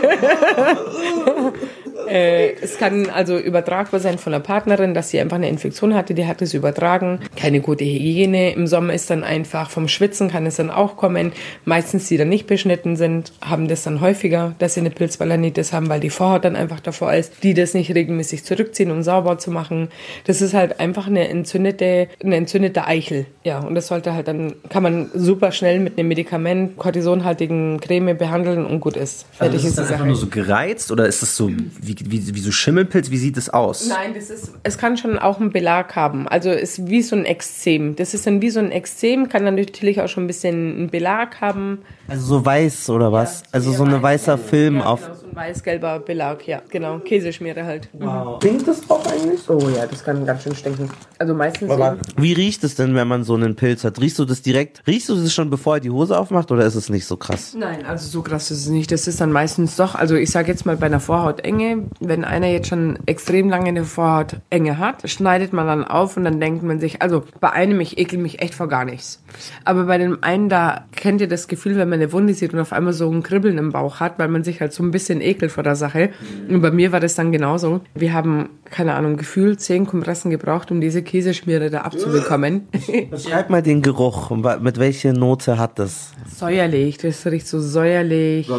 [SPEAKER 5] Äh, es kann also übertragbar sein von der Partnerin, dass sie einfach eine Infektion hatte, die hat es übertragen. Keine gute Hygiene. Im Sommer ist dann einfach, vom Schwitzen kann es dann auch kommen. Meistens, die dann nicht beschnitten sind, haben das dann häufiger, dass sie eine Pilzbalanitis haben, weil die Vorhaut dann einfach davor ist, die das nicht regelmäßig zurückziehen, um sauber zu machen. Das ist halt einfach eine entzündete, eine entzündete Eichel. Ja, und das sollte halt dann, kann man super schnell mit einem Medikament, kortisonhaltigen Creme behandeln und gut ist. Fertig
[SPEAKER 1] also ist, ist
[SPEAKER 5] die
[SPEAKER 1] das
[SPEAKER 5] Sache.
[SPEAKER 1] Einfach nur so gereizt oder ist das so wie Wie, wie so Schimmelpilz, wie sieht es aus?
[SPEAKER 5] Nein, das ist, es kann schon auch einen Belag haben. Also es ist wie so ein Ekzem. Das ist dann wie so ein Ekzem, kann dann natürlich auch schon ein bisschen einen Belag haben.
[SPEAKER 4] Also so weiß oder was? Ja, also so ein weißer Film
[SPEAKER 5] ja,
[SPEAKER 4] auf...
[SPEAKER 5] Genau, so ein weiß-gelber Belag, ja, genau. Käseschmiere halt.
[SPEAKER 4] Wow. Stinkt das auch eigentlich?
[SPEAKER 5] Oh ja, das kann ganz schön stinken. Also meistens...
[SPEAKER 4] Wie riecht es denn, wenn man so einen Pilz hat? Riechst du das direkt? Riechst du das schon, bevor er die Hose aufmacht oder ist es nicht so krass?
[SPEAKER 5] Nein, also so krass ist es nicht. Das ist dann meistens doch, also ich sage jetzt mal bei einer Vorhautenge, wenn einer jetzt schon extrem lange eine Vorhautenge hat, schneidet man dann auf und dann denkt man sich, also bei einem, ich ekel mich echt vor gar nichts. Aber bei dem einen, da kennt ihr das Gefühl, wenn man eine Wunde sieht und auf einmal so ein Kribbeln im Bauch hat, weil man sich halt so ein bisschen ekelt vor der Sache. Und bei mir war das dann genauso. Wir haben, keine Ahnung, gefühlt zehn Kompressen gebraucht, um diese Käseschmiere da abzubekommen.
[SPEAKER 4] Beschreib mal den Geruch. Mit welcher Note hat das?
[SPEAKER 5] Säuerlich, das riecht so säuerlich.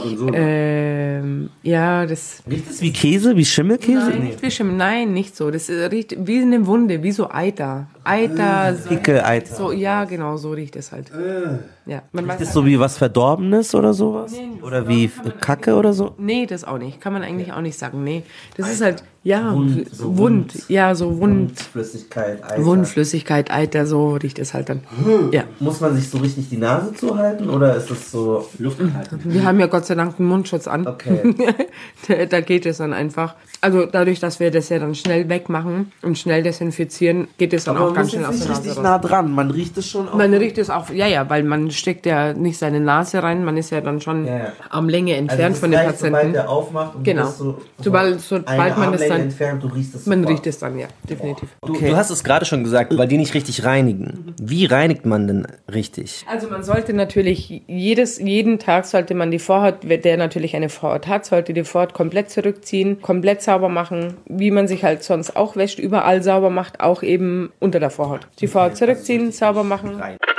[SPEAKER 5] Ähm, ja, das...
[SPEAKER 4] Riecht das wie Käse, wie Schimmelkäse?
[SPEAKER 5] Nein, nicht wie Schimmel, nein, nicht so. Das riecht wie eine Wunde, wie so Eiter. Eiter.
[SPEAKER 4] Äh, Ekel-Eiter.
[SPEAKER 5] So, ja, genau, so riecht es halt. Äh. Ja, man
[SPEAKER 4] riecht
[SPEAKER 5] weiß
[SPEAKER 4] das so wie was Verdorbenes oder sowas?
[SPEAKER 5] Nee,
[SPEAKER 4] oder wie Kacke oder so?
[SPEAKER 5] Nee, das auch nicht. Kann man eigentlich auch nicht sagen. Nee, das ist halt, ja,
[SPEAKER 4] Wund, so
[SPEAKER 5] Wund,
[SPEAKER 4] Wund.
[SPEAKER 5] ja, so Wund.
[SPEAKER 4] Wundflüssigkeit, Eiter.
[SPEAKER 5] Wundflüssigkeit, Eiter, so riecht es halt dann. Ja.
[SPEAKER 4] Muss man sich so richtig die Nase zuhalten oder ist das so Luft halten?
[SPEAKER 5] Wir haben ja Gott sei Dank einen Mundschutz an.
[SPEAKER 4] Okay.
[SPEAKER 5] da, da geht es dann einfach. Also dadurch, dass wir das ja dann schnell wegmachen und schnell desinfizieren, geht es dann
[SPEAKER 4] Aber
[SPEAKER 5] auch
[SPEAKER 4] man
[SPEAKER 5] ganz
[SPEAKER 4] muss
[SPEAKER 5] schnell
[SPEAKER 4] jetzt
[SPEAKER 5] aus
[SPEAKER 4] nicht
[SPEAKER 5] der Nase
[SPEAKER 4] richtig
[SPEAKER 5] raus.
[SPEAKER 4] nah dran, man riecht es schon auch.
[SPEAKER 5] Man riecht es auch, ja, ja, weil man steckt ja nicht seine Nase rein, man ist ja dann schon
[SPEAKER 4] Ja, ja.
[SPEAKER 5] am Länge entfernt
[SPEAKER 4] Also das
[SPEAKER 5] von dem
[SPEAKER 4] reicht,
[SPEAKER 5] Patienten.
[SPEAKER 4] sobald der aufmacht und
[SPEAKER 5] genau.
[SPEAKER 4] du bist so-
[SPEAKER 5] sobald,
[SPEAKER 4] so
[SPEAKER 5] sobald
[SPEAKER 4] eine
[SPEAKER 5] man das
[SPEAKER 4] Armlänge
[SPEAKER 5] dann
[SPEAKER 4] entfernt, du riechst es
[SPEAKER 5] man
[SPEAKER 4] sofort.
[SPEAKER 5] riecht es dann, ja, definitiv.
[SPEAKER 1] Du, du hast es gerade schon gesagt, weil die nicht richtig reinigen. Wie reinigt man denn richtig?
[SPEAKER 5] Also man sollte natürlich jedes, jeden Tag sollte man die Vorhaut, der natürlich eine Vorhaut hat, sollte die Vorhaut komplett zurückziehen, komplett sauber machen, wie man sich halt sonst auch wäscht, überall sauber macht, auch eben unter der Vorhaut. Die Vorhaut zurückziehen, sauber machen.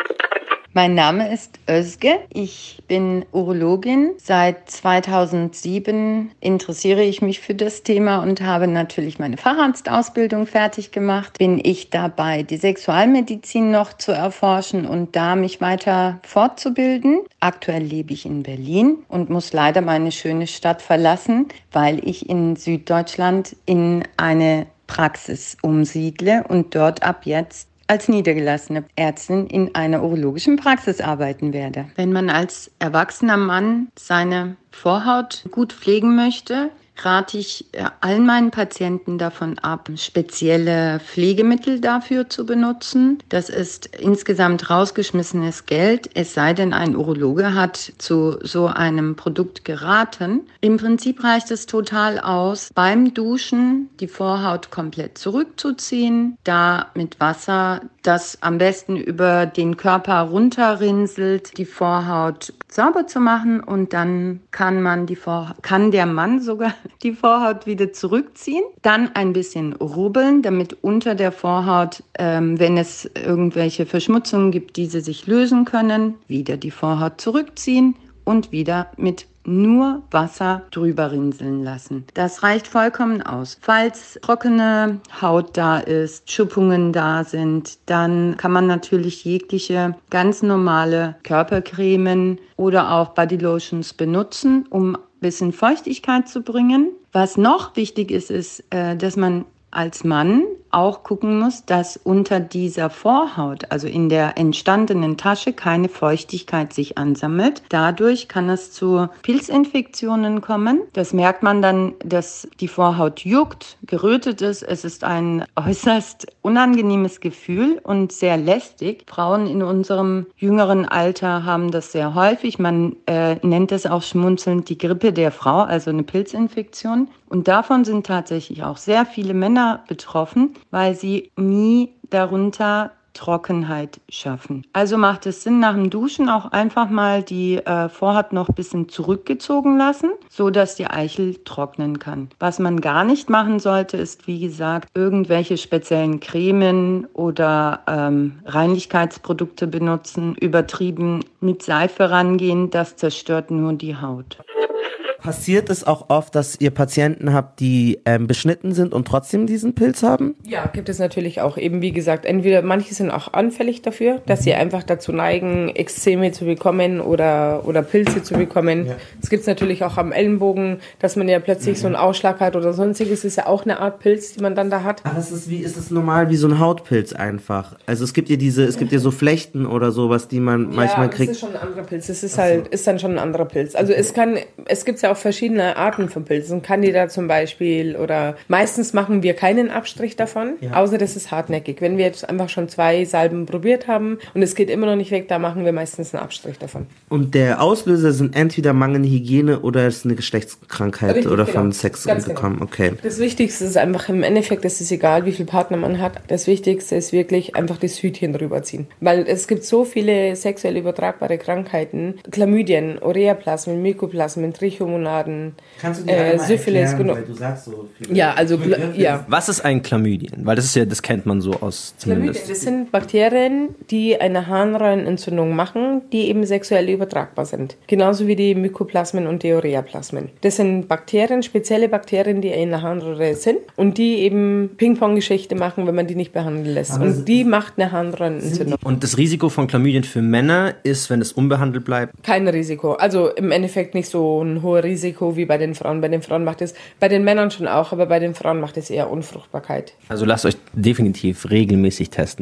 [SPEAKER 17] Mein Name ist Özge. Ich bin Urologin. Seit zweitausendsieben interessiere ich mich für das Thema und habe natürlich meine Facharztausbildung fertig gemacht. Bin ich dabei, die Sexualmedizin noch zu erforschen und da mich weiter fortzubilden. Aktuell lebe ich in Berlin und muss leider meine schöne Stadt verlassen, weil ich in Süddeutschland in eine Praxis umsiedle und dort ab jetzt als niedergelassene Ärztin in einer urologischen Praxis arbeiten werde. Wenn man als erwachsener Mann seine Vorhaut gut pflegen möchte, rate ich allen meinen Patienten davon ab, spezielle Pflegemittel dafür zu benutzen. Das ist insgesamt rausgeschmissenes Geld, es sei denn, ein Urologe hat zu so einem Produkt geraten. Im Prinzip reicht es total aus, beim Duschen die Vorhaut komplett zurückzuziehen, da mit Wasser, das am besten über den Körper runterrinselt, die Vorhaut sauber zu machen und dann kann man die Vor- kann der Mann sogar die Vorhaut wieder zurückziehen, dann ein bisschen rubbeln, damit unter der Vorhaut, ähm, wenn es irgendwelche Verschmutzungen gibt, diese sich lösen können, wieder die Vorhaut zurückziehen und wieder mit nur Wasser drüber rinseln lassen. Das reicht vollkommen aus. Falls trockene Haut da ist, Schuppungen da sind, dann kann man natürlich jegliche ganz normale Körpercremen oder auch Bodylotions benutzen, um ein bisschen Feuchtigkeit zu bringen. Was noch wichtig ist, ist, dass man als Mann auch gucken muss, dass unter dieser Vorhaut, also in der entstandenen Tasche, keine Feuchtigkeit sich ansammelt. Dadurch kann es zu Pilzinfektionen kommen. Das merkt man dann, dass die Vorhaut juckt, gerötet ist. Es ist ein äußerst unangenehmes Gefühl und sehr lästig. Frauen in unserem jüngeren Alter haben das sehr häufig. Man äh, nennt es auch schmunzelnd die Grippe der Frau, also eine Pilzinfektion. Und davon sind tatsächlich auch sehr viele Männer betroffen, weil sie nie darunter Trockenheit schaffen. Also macht es Sinn, nach dem Duschen auch einfach mal die äh, Vorhaut noch ein bisschen zurückgezogen lassen, so dass die Eichel trocknen kann. Was man gar nicht machen sollte, ist, wie gesagt, irgendwelche speziellen Cremen oder ähm, Reinigkeitsprodukte benutzen, übertrieben mit Seife rangehen, das zerstört nur die Haut.
[SPEAKER 4] Passiert es auch oft, dass ihr Patienten habt, die ähm, beschnitten sind und trotzdem diesen Pilz haben?
[SPEAKER 5] Ja, gibt es natürlich auch. Eben wie gesagt, entweder manche sind auch anfällig dafür, dass sie einfach dazu neigen, Ekzeme zu bekommen oder, oder Pilze zu bekommen. Ja. Das gibt es natürlich auch am Ellenbogen, dass man ja plötzlich mhm. so einen Ausschlag hat oder sonstiges. Das ist ja auch eine Art Pilz, die man dann da hat.
[SPEAKER 4] Ach, das ist wie, ist es normal wie so ein Hautpilz einfach? Also es gibt ja diese, es gibt ja so Flechten oder sowas, die man ja, manchmal kriegt.
[SPEAKER 5] Ja, das ist schon ein anderer Pilz. Das ist halt, ist dann schon ein anderer Pilz. Also es kann, es gibt ja auch verschiedene Arten von Pilzen, Candida zum Beispiel, oder meistens machen wir keinen Abstrich davon, ja. außer das ist hartnäckig. Wenn wir jetzt einfach schon zwei Salben probiert haben und es geht immer noch nicht weg, da machen wir meistens einen Abstrich davon.
[SPEAKER 4] Und der Auslöser sind entweder mangelnde Hygiene oder es ist eine Geschlechtskrankheit. Richtig, oder genau. Von Sex gekommen. Genau. Okay.
[SPEAKER 5] Das Wichtigste ist einfach im Endeffekt, es ist egal, wie viele Partner man hat. Das Wichtigste ist wirklich einfach das Hütchen drüber ziehen. Weil es gibt so viele sexuell übertragbare Krankheiten, Chlamydien, Ureaplasmen, Mykoplasmen, Trichomonaden,
[SPEAKER 4] Kannst du dir äh,
[SPEAKER 5] Syphilis,
[SPEAKER 4] erklären, weil du sagst so viel.
[SPEAKER 5] Ja, also ja.
[SPEAKER 1] Was ist ein Chlamydien? Weil das ist ja, das kennt man so aus zumindest.
[SPEAKER 5] Chlamydien, das sind Bakterien, die eine Harnröhrenentzündung machen, die eben sexuell übertragbar sind. Genauso wie die Mykoplasmen und die Ureaplasmen. Das sind Bakterien, spezielle Bakterien, die in der Harnröhre sind und die eben Ping-Pong-Geschichte machen, wenn man die nicht behandeln lässt. Aber und die macht eine Harnröhrenentzündung.
[SPEAKER 1] Und das Risiko von Chlamydien für Männer ist, wenn es unbehandelt bleibt?
[SPEAKER 5] Kein Risiko. Also im Endeffekt nicht so ein hohes Risiko wie bei den Frauen. Bei den Frauen macht es, bei den Männern schon auch, aber bei den Frauen macht es eher Unfruchtbarkeit.
[SPEAKER 1] Also lasst euch definitiv regelmäßig testen.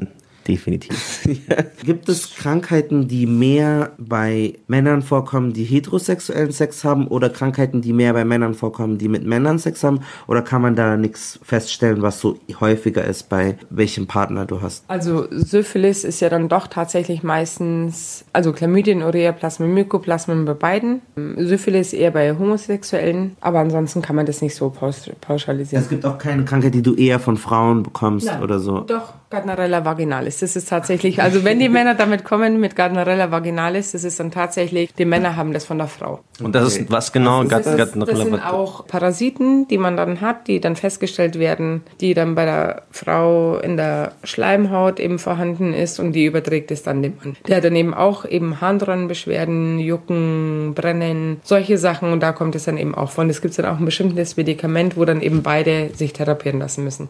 [SPEAKER 1] Definitiv.
[SPEAKER 4] Ja. Gibt es Krankheiten, die mehr bei Männern vorkommen, die heterosexuellen Sex haben, oder Krankheiten, die mehr bei Männern vorkommen, die mit Männern Sex haben? Oder kann man da nichts feststellen, was so häufiger ist, bei welchem Partner du hast?
[SPEAKER 5] Also Syphilis ist ja dann doch tatsächlich meistens, also Chlamydien, Ureaplasmen, Mykoplasmen bei beiden. Syphilis eher bei Homosexuellen, aber ansonsten kann man das nicht so pauschalisieren.
[SPEAKER 4] Es gibt auch keine Krankheit, die du eher von Frauen bekommst. Nein. Oder so?
[SPEAKER 5] Doch, Gardnerella vaginalis. Das ist tatsächlich, also wenn die Männer damit kommen mit Gardnerella vaginalis, das ist dann tatsächlich, die Männer haben das von der Frau.
[SPEAKER 1] Und das okay. ist was genau?
[SPEAKER 5] Das, ist, das, das sind auch Parasiten, die man dann hat, die dann festgestellt werden, die dann bei der Frau in der Schleimhaut eben vorhanden ist und die überträgt es dann dem Mann. Der hat dann eben auch eben Harnröhrenbeschwerden, Jucken, Brennen, solche Sachen, und da kommt es dann eben auch von. Es gibt dann auch ein bestimmtes Medikament, wo dann eben beide sich therapieren lassen müssen.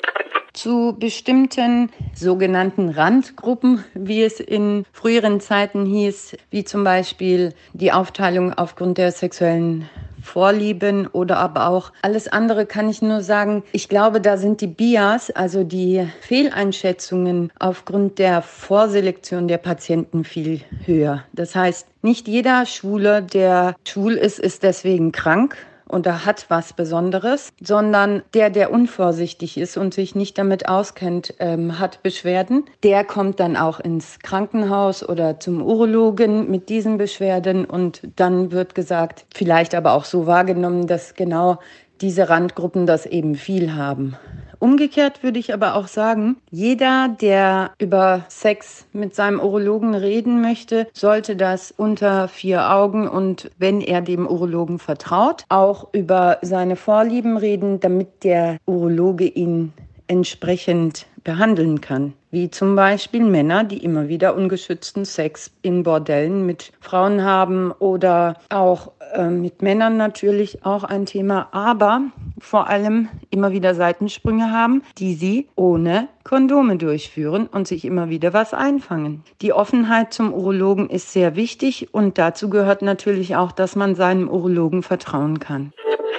[SPEAKER 17] Zu bestimmten sogenannten Randgruppen, wie es in früheren Zeiten hieß, wie zum Beispiel die Aufteilung aufgrund der sexuellen Vorlieben oder aber auch alles andere, kann ich nur sagen, ich glaube, da sind die Bias, also die Fehleinschätzungen aufgrund der Vorselektion der Patienten viel höher. Das heißt, nicht jeder Schwule, der schwul ist, ist deswegen krank und er hat was Besonderes, sondern der, der unvorsichtig ist und sich nicht damit auskennt, ähm, hat Beschwerden. Der kommt dann auch ins Krankenhaus oder zum Urologen mit diesen Beschwerden, und dann wird gesagt, vielleicht aber auch so wahrgenommen, dass genau diese Randgruppen das eben viel haben. Umgekehrt würde ich aber auch sagen, jeder, der über Sex mit seinem Urologen reden möchte, sollte das unter vier Augen und, wenn er dem Urologen vertraut, auch über seine Vorlieben reden, damit der Urologe ihn entsprechend behandeln kann. Wie zum Beispiel Männer, die immer wieder ungeschützten Sex in Bordellen mit Frauen haben, oder auch äh, mit Männern natürlich auch ein Thema, aber vor allem immer wieder Seitensprünge haben, die sie ohne Kondome durchführen und sich immer wieder was einfangen. Die Offenheit zum Urologen ist sehr wichtig, und dazu gehört natürlich auch, dass man seinem Urologen vertrauen kann.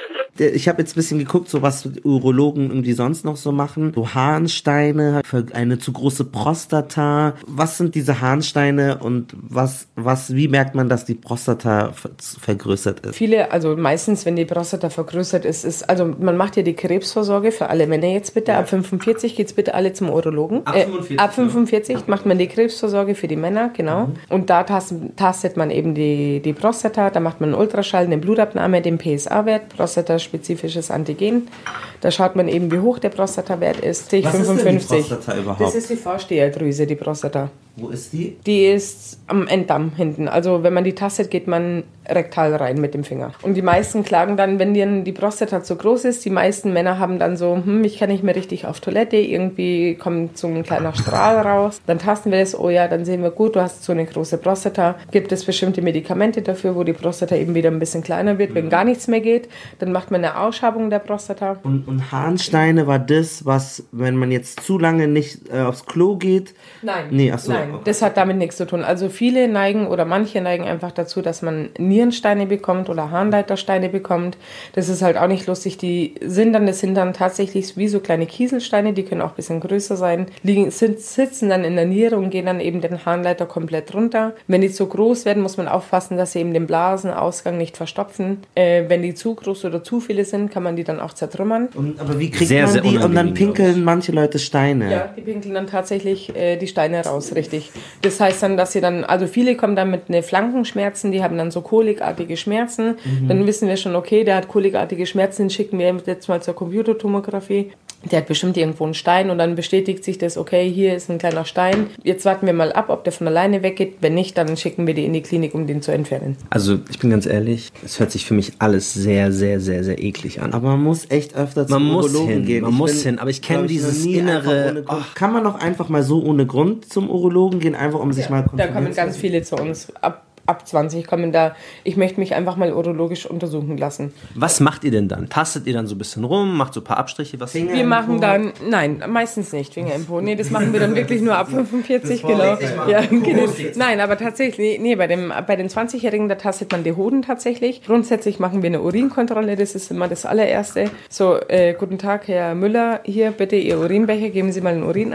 [SPEAKER 4] Ich habe jetzt ein bisschen geguckt, so was Urologen irgendwie sonst noch so machen. So Harnsteine für eine zu große Prostata. Was sind diese Harnsteine und was, was, wie merkt man, dass die Prostata ver- vergrößert ist?
[SPEAKER 5] Viele, also meistens, wenn die Prostata vergrößert ist, ist, also man macht ja die Krebsvorsorge für alle Männer jetzt bitte. Ab fünfundvierzig geht's bitte alle zum Urologen. Ab fünfundvierzig, äh, ab fünfundvierzig ja. macht man die Krebsvorsorge für die Männer, genau. Mhm. Und da tastet, tastet man eben die, die Prostata, da macht man einen Ultraschall, eine Blutabnahme, den P S A-Wert, Prostata-spezifisches Antigen. Da schaut man eben, wie hoch der Prostatawert ist.
[SPEAKER 4] Was
[SPEAKER 5] fünfundfünfzig.
[SPEAKER 4] ist denn die Prostata überhaupt?
[SPEAKER 5] Das ist die Vorsteherdrüse, die Prostata.
[SPEAKER 4] Wo ist die?
[SPEAKER 5] Die ist am Enddarm hinten. Also wenn man die tastet, geht man rektal rein mit dem Finger. Und die meisten klagen dann, wenn denen die Prostata zu groß ist, die meisten Männer haben dann so, hm, ich kann nicht mehr richtig auf Toilette, irgendwie kommt so ein kleiner Strahl raus. Dann tasten wir das, oh ja, dann sehen wir, gut, du hast so eine große Prostata. Gibt es bestimmte Medikamente dafür, wo die Prostata eben wieder ein bisschen kleiner wird, wenn gar nichts mehr geht. Dann macht man eine Ausschabung der Prostata.
[SPEAKER 4] Und, und Harnsteine war das, was, wenn man jetzt zu lange nicht äh, aufs Klo geht?
[SPEAKER 5] Nein,
[SPEAKER 4] nee, ach so.
[SPEAKER 5] nein, das hat damit nichts zu tun. Also viele neigen oder manche neigen einfach dazu, dass man Nierensteine bekommt oder Harnleitersteine bekommt. Das ist halt auch nicht lustig. Die sind dann, das sind dann tatsächlich wie so kleine Kieselsteine, die können auch ein bisschen größer sein, liegen, sind, sitzen dann in der Niere und gehen dann eben den Harnleiter komplett runter. Wenn die zu groß werden, muss man aufpassen, dass sie eben den Blasenausgang nicht verstopfen. Äh, wenn die zu groß oder zu viele sind, kann man die dann auch zertrümmern.
[SPEAKER 4] Und, aber wie kriegt sehr, man die? Und dann pinkeln manche Leute Steine.
[SPEAKER 5] Ja, die pinkeln dann tatsächlich äh, die Steine raus, richtig. Das heißt dann, dass sie dann, also viele kommen dann mit ne Flankenschmerzen, die haben dann so kolikartige Schmerzen. Mhm. Dann wissen wir schon, okay, der hat kolikartige Schmerzen, den schicken wir jetzt mal zur Computertomographie. Der hat bestimmt irgendwo einen Stein, und dann bestätigt sich das, okay, hier ist ein kleiner Stein. Jetzt warten wir mal ab, ob der von alleine weggeht. Wenn nicht, dann schicken wir die in die Klinik, um den zu entfernen.
[SPEAKER 1] Also ich bin ganz ehrlich, es hört sich für mich alles sehr, sehr, sehr, sehr eklig an.
[SPEAKER 4] Aber man muss echt öfter zum
[SPEAKER 1] man
[SPEAKER 4] Urologen
[SPEAKER 1] muss hin,
[SPEAKER 4] gehen.
[SPEAKER 1] Man
[SPEAKER 4] ich
[SPEAKER 1] muss
[SPEAKER 4] bin,
[SPEAKER 1] hin, aber ich kenne dieses innere...
[SPEAKER 4] Oh. Kann man doch einfach mal so ohne Grund zum Urologen gehen, einfach um sich
[SPEAKER 5] ja,
[SPEAKER 4] mal kontrollieren?
[SPEAKER 5] Da kommen ganz viele zu uns. Ab Ab zwanzig kommen da, ich möchte mich einfach mal urologisch untersuchen lassen.
[SPEAKER 1] Was macht ihr denn dann? Tastet ihr dann so ein bisschen rum, macht so ein paar Abstriche? Was
[SPEAKER 5] Finger wir machen dann, nein, meistens nicht Finger im Po. Nee, das machen wir dann wirklich nur ab fünfundvierzig, genau. Ja, genau. Nein, aber tatsächlich, nee, bei, dem, bei den zwanzigjährigen, da tastet man die Hoden tatsächlich. Grundsätzlich machen wir eine Urinkontrolle, das ist immer das allererste. So, äh, guten Tag, Herr Müller, hier bitte Ihr Urinbecher, geben Sie mal den Urin ab.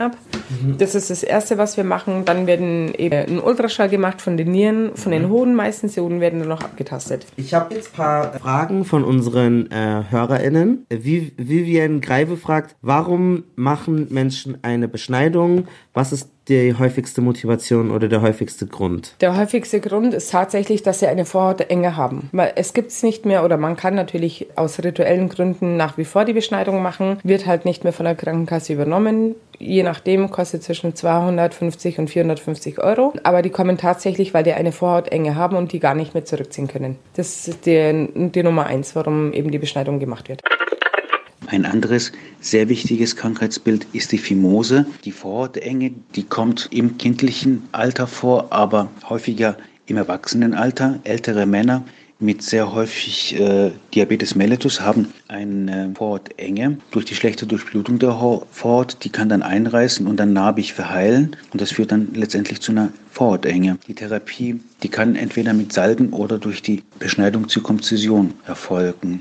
[SPEAKER 5] Mhm. Das ist das Erste, was wir machen. Dann werden eben ein Ultraschall gemacht von den Nieren, von den Hoden meistens. Die Hoden werden dann noch abgetastet.
[SPEAKER 4] Ich habe jetzt ein paar Fragen von unseren äh, HörerInnen. Viv- Vivian Greive fragt, warum machen Menschen eine Beschneidung? Was ist die häufigste Motivation oder der häufigste Grund?
[SPEAKER 5] Der häufigste Grund ist tatsächlich, dass sie eine Vorhautenge haben. Weil es gibt es nicht mehr, oder man kann natürlich aus rituellen Gründen nach wie vor die Beschneidung machen, wird halt nicht mehr von der Krankenkasse übernommen. Je nachdem kostet zwischen zweihundertfünfzig und vierhundertfünfzig Euro. Aber die kommen tatsächlich, weil die eine Vorhautenge haben und die gar nicht mehr zurückziehen können. Das ist die, die Nummer eins, warum eben die Beschneidung gemacht wird.
[SPEAKER 6] Ein anderes sehr wichtiges Krankheitsbild ist die Phimose. Die Vorhautenge, die kommt im kindlichen Alter vor, aber häufiger im Erwachsenenalter. Ältere Männer mit sehr häufig äh, Diabetes mellitus haben eine Vorhautenge. Durch die schlechte Durchblutung der Vorhaut, die kann dann einreißen und dann narbig verheilen. Und das führt dann letztendlich zu einer Vorhautenge. Die Therapie, die kann entweder mit Salben oder durch die Beschneidung Zirkumzision erfolgen.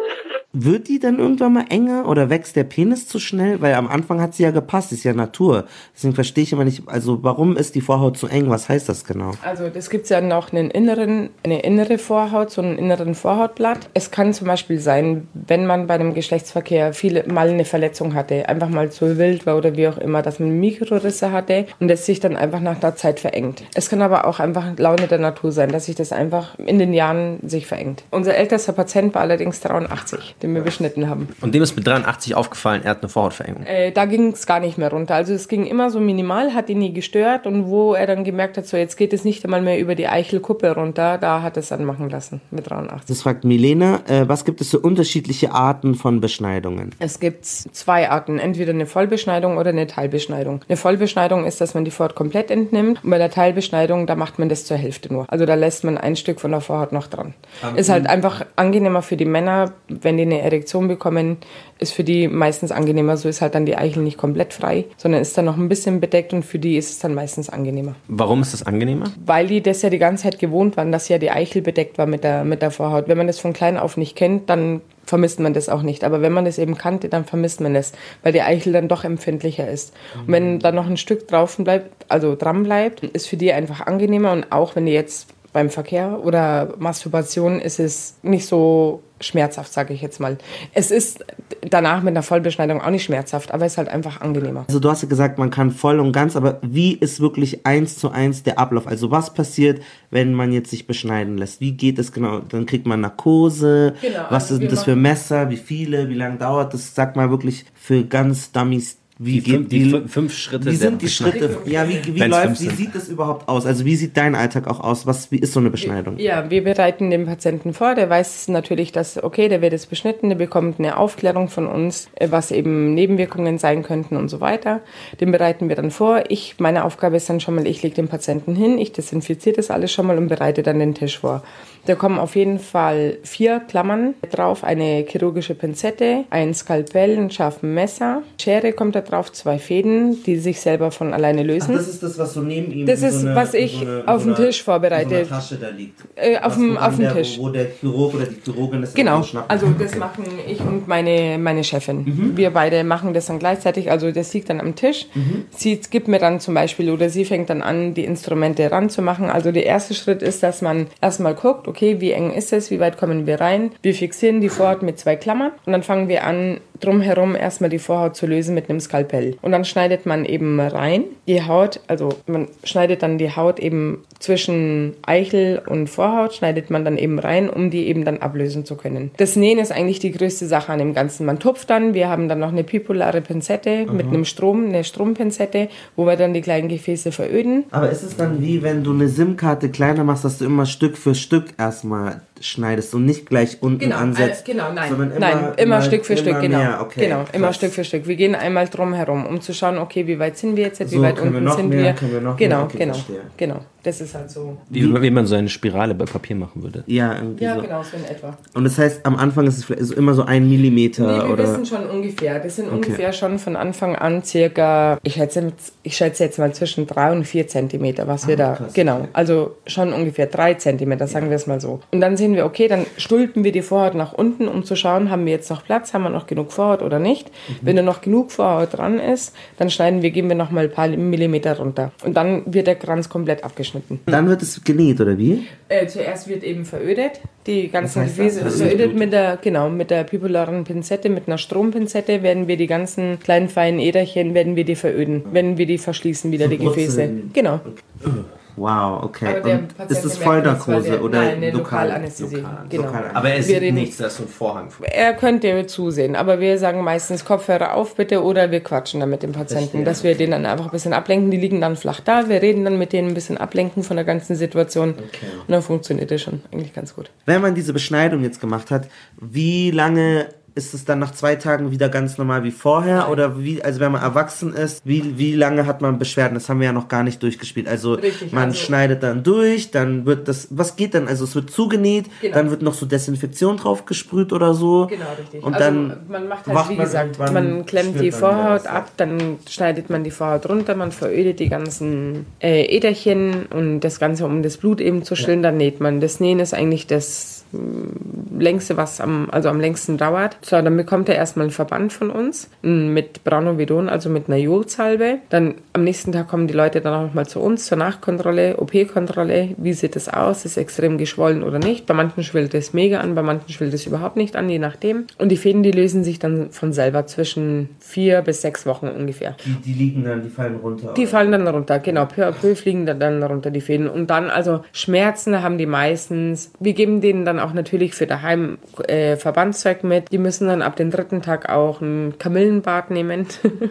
[SPEAKER 4] Wird die dann irgendwann mal enger oder wächst der Penis zu schnell? Weil am Anfang hat sie ja gepasst, ist ja Natur. Deswegen verstehe ich immer nicht, also warum ist die Vorhaut zu eng? Was heißt das genau?
[SPEAKER 5] Also das gibt es ja noch einen inneren, eine innere Vorhaut, so einen inneren Vorhautblatt. Es kann zum Beispiel sein, wenn man bei einem Geschlechtsverkehr viele mal eine Verletzung hatte, einfach mal zu wild war oder wie auch immer, dass man Mikrorisse hatte und das sich dann einfach nach der Zeit verengt. Es kann aber auch einfach Laune der Natur sein, dass sich das einfach in den Jahren sich verengt. Unser ältester Patient war allerdings dreiundachtzig. Den wir beschnitten haben.
[SPEAKER 1] Und dem ist mit dreiundachtzig aufgefallen, er hat eine Vorhautverengung.
[SPEAKER 5] Äh, da ging es gar nicht mehr runter. Also es ging immer so minimal, hat ihn nie gestört und wo er dann gemerkt hat, so jetzt geht es nicht einmal mehr über die Eichelkuppe runter, da hat es dann machen lassen mit dreiundachtzig.
[SPEAKER 4] Das fragt Milena, äh, was gibt es für unterschiedliche Arten von Beschneidungen?
[SPEAKER 5] Es gibt zwei Arten, entweder eine Vollbeschneidung oder eine Teilbeschneidung. Eine Vollbeschneidung ist, dass man die Vorhaut komplett entnimmt und bei der Teilbeschneidung, da macht man das zur Hälfte nur. Also da lässt man ein Stück von der Vorhaut noch dran. Aber ist halt einfach angenehmer für die Männer, wenn die eine Erektion bekommen, ist für die meistens angenehmer. So ist halt dann die Eichel nicht komplett frei, sondern ist dann noch ein bisschen bedeckt und für die ist es dann meistens angenehmer.
[SPEAKER 1] Warum ist das angenehmer?
[SPEAKER 5] Weil die das ja die ganze Zeit gewohnt waren, dass ja die Eichel bedeckt war mit der, mit der Vorhaut. Wenn man das von klein auf nicht kennt, dann vermisst man das auch nicht. Aber wenn man das eben kannte, dann vermisst man es, weil die Eichel dann doch empfindlicher ist. Und wenn dann noch ein Stück drauf bleibt, also dran bleibt, ist für die einfach angenehmer und auch wenn die jetzt beim Verkehr oder Masturbation ist es nicht so schmerzhaft, sage ich jetzt mal. Es ist danach mit einer Vollbeschneidung auch nicht schmerzhaft, aber es ist halt einfach angenehmer.
[SPEAKER 4] Also du hast ja gesagt, man kann voll und ganz, aber wie ist wirklich eins zu eins der Ablauf? Also was passiert, wenn man jetzt sich beschneiden lässt? Wie geht es genau? Dann kriegt man Narkose. Genau, was also sind das für Messer? Wie viele? Wie lange dauert das? Sag mal wirklich für ganz Dummies. Wie
[SPEAKER 1] die,
[SPEAKER 4] geht,
[SPEAKER 1] fünf, die wie, fünf Schritte.
[SPEAKER 4] Wie sind die Schritte? Ja, wie, wie läuft, wie sieht das überhaupt aus? Also wie sieht dein Alltag auch aus? Was, wie ist so eine Beschneidung?
[SPEAKER 5] Ja, wir bereiten den Patienten vor. Der weiß natürlich, dass, okay, der wird jetzt beschnitten, der bekommt eine Aufklärung von uns, was eben Nebenwirkungen sein könnten und so weiter. Den bereiten wir dann vor. Ich, meine Aufgabe ist dann schon mal, ich lege den Patienten hin, ich desinfiziere das alles schon mal und bereite dann den Tisch vor. Da kommen auf jeden Fall vier Klammern drauf, eine chirurgische Pinzette, ein Skalpell, ein scharfes Messer, Schere kommt da drauf, zwei Fäden, die sich selber von alleine lösen.
[SPEAKER 4] Ach, das ist das, was so neben ihm
[SPEAKER 5] Das ist,
[SPEAKER 4] so eine,
[SPEAKER 5] was ich
[SPEAKER 4] so eine,
[SPEAKER 5] auf dem
[SPEAKER 4] so
[SPEAKER 5] Tisch vorbereite.
[SPEAKER 4] So eine Tasche da liegt.
[SPEAKER 5] Äh, auf dem, auf dem Tisch.
[SPEAKER 4] Wo, wo der Chirurg oder die Chirurgin das
[SPEAKER 5] Genau, also das machen ich und meine, meine Chefin. Mhm. Wir beide machen das dann gleichzeitig, also das liegt dann am Tisch. Mhm. Sie gibt mir dann zum Beispiel, oder sie fängt dann an, die Instrumente ranzumachen. Also der erste Schritt ist, dass man erstmal guckt, okay, wie eng ist es, wie weit kommen wir rein. Wir fixieren die Vorhaut mit zwei Klammern und dann fangen wir an, drumherum erstmal die Vorhaut zu lösen mit einem Skalpell. Und dann schneidet man eben rein die Haut, also man schneidet dann die Haut eben zwischen Eichel und Vorhaut, schneidet man dann eben rein, um die eben dann ablösen zu können. Das Nähen ist eigentlich die größte Sache an dem Ganzen. Man tupft dann, wir haben dann noch eine bipolare Pinzette mhm. mit einem Strom, eine Strompinzette, wo wir dann die kleinen Gefäße veröden.
[SPEAKER 4] Aber ist es dann wie, wenn du eine SIM-Karte kleiner machst, dass du immer Stück für Stück erstmal schneidest und nicht gleich unten
[SPEAKER 5] genau,
[SPEAKER 4] ansetzt?
[SPEAKER 5] Äh, genau, nein,
[SPEAKER 4] sondern immer,
[SPEAKER 5] nein, immer,
[SPEAKER 4] immer
[SPEAKER 5] Stück für
[SPEAKER 4] immer
[SPEAKER 5] Stück, genau.
[SPEAKER 4] Mehr. Okay,
[SPEAKER 5] genau, immer
[SPEAKER 4] krass.
[SPEAKER 5] Stück für Stück. Wir gehen einmal drum herum, um zu schauen, okay, wie weit sind wir jetzt, wie
[SPEAKER 4] so,
[SPEAKER 5] weit unten
[SPEAKER 4] wir noch
[SPEAKER 5] sind
[SPEAKER 4] mehr,
[SPEAKER 5] wir.
[SPEAKER 4] Können wir noch
[SPEAKER 5] genau,
[SPEAKER 4] mehr? Okay,
[SPEAKER 5] genau,
[SPEAKER 4] verstehe.
[SPEAKER 5] genau. Das ist halt so.
[SPEAKER 1] Wie, wie man so eine Spirale bei Papier machen würde.
[SPEAKER 4] Ja, irgendwie
[SPEAKER 5] Ja,
[SPEAKER 4] so.
[SPEAKER 5] genau, so in etwa.
[SPEAKER 4] Und das heißt, am Anfang ist es vielleicht so immer so ein Millimeter,
[SPEAKER 5] Nee, wir
[SPEAKER 4] oder?
[SPEAKER 5] wissen schon ungefähr. Das sind
[SPEAKER 4] Okay.
[SPEAKER 5] ungefähr schon von Anfang an circa, ich schätze, jetzt- ich schätze jetzt mal zwischen drei und vier Zentimeter, was wir da,
[SPEAKER 4] krass.
[SPEAKER 5] genau, also schon ungefähr drei Zentimeter, sagen wir es mal so. Und dann sehen wir, okay, dann stülpen wir die Vorhaut nach unten, um zu schauen, haben wir jetzt noch Platz, haben wir noch genug Vorhaut oder nicht. Wenn da noch genug Vorhaut dran ist, dann schneiden wir, gehen wir noch mal ein paar Millimeter runter. Und dann wird der Kranz komplett abgeschnitten.
[SPEAKER 4] Dann wird es genäht, oder wie?
[SPEAKER 5] Äh, zuerst wird eben verödet, die ganzen
[SPEAKER 4] Was heißt
[SPEAKER 5] Gefäße
[SPEAKER 4] das?
[SPEAKER 5] verödet mit der, genau, mit der pipularen Pinzette, mit einer Strompinzette werden wir die ganzen kleinen feinen Äderchen, werden wir die veröden, wenn wir die verschließen wieder,
[SPEAKER 4] So
[SPEAKER 5] die Gefäße.
[SPEAKER 4] brutzeln.
[SPEAKER 5] Genau.
[SPEAKER 4] Wow, okay.
[SPEAKER 5] Aber der
[SPEAKER 4] Und
[SPEAKER 5] Patient
[SPEAKER 4] ist das
[SPEAKER 5] merkt nichts, weil
[SPEAKER 4] Vollnarkose
[SPEAKER 5] der-
[SPEAKER 4] oder
[SPEAKER 5] nein, eine
[SPEAKER 4] lokal?
[SPEAKER 5] Lokalanästhesie.
[SPEAKER 4] Lokal,
[SPEAKER 5] Genau.
[SPEAKER 4] lokal.
[SPEAKER 1] Aber er
[SPEAKER 5] Wir
[SPEAKER 1] sieht
[SPEAKER 5] reden-
[SPEAKER 1] nichts, da ist so ein Vorhang.
[SPEAKER 5] Er könnte zusehen, aber wir sagen meistens Kopfhörer auf bitte oder wir quatschen dann mit dem Patienten,
[SPEAKER 4] Verstehe.
[SPEAKER 5] dass wir den dann einfach ein bisschen ablenken. Die liegen dann flach da, wir reden dann mit denen ein bisschen ablenken von der ganzen Situation und dann funktioniert das schon eigentlich ganz gut.
[SPEAKER 4] Wenn man diese Beschneidung jetzt gemacht hat, wie lange ist es dann nach zwei Tagen wieder ganz normal wie vorher? Oder wie, also wenn man erwachsen ist, wie, wie lange hat man Beschwerden? Das haben wir ja noch gar nicht durchgespielt. Also
[SPEAKER 5] Richtig,
[SPEAKER 4] man
[SPEAKER 5] also-
[SPEAKER 4] schneidet dann durch, dann wird das, was geht dann? Also es wird zugenäht,
[SPEAKER 5] Genau.
[SPEAKER 4] dann wird noch so Desinfektion drauf gesprüht oder so.
[SPEAKER 5] Genau, richtig.
[SPEAKER 4] Und
[SPEAKER 5] also
[SPEAKER 4] dann
[SPEAKER 5] man macht halt,
[SPEAKER 4] wacht
[SPEAKER 5] wie
[SPEAKER 4] man
[SPEAKER 5] gesagt,
[SPEAKER 4] irgendwann,
[SPEAKER 5] man klemmt
[SPEAKER 4] spürt
[SPEAKER 5] die
[SPEAKER 4] man
[SPEAKER 5] Vorhaut
[SPEAKER 4] wieder was.
[SPEAKER 5] ab, dann schneidet man die Vorhaut runter, man verödet die ganzen äh, Äderchen und das Ganze, um das Blut eben zu stillen, dann näht man. Das Nähen ist eigentlich das mh, längste, was am, also am längsten dauert. So, dann bekommt er erstmal einen Verband von uns mh, mit Branovidon, also mit einer Jodsalbe. Dann am nächsten Tag kommen die Leute dann auch nochmal zu uns zur Nachkontrolle, O P-Kontrolle. Wie sieht es aus? Ist extrem geschwollen oder nicht? Bei manchen schwillt es mega an, bei manchen schwillt es überhaupt nicht an, je nachdem. Und die Fäden, die lösen sich dann von selber zwischen vier bis sechs Wochen ungefähr.
[SPEAKER 4] Die, die liegen dann, die fallen runter.
[SPEAKER 5] Die fallen dann runter, genau. Peu à peu fliegen dann, dann runter die Fäden. Und dann, also Schmerzen haben die meistens. Wir geben denen dann auch natürlich für daheim äh, Verbandszeug mit. Die müssen dann ab dem dritten Tag auch ein Kamillenbad nehmen.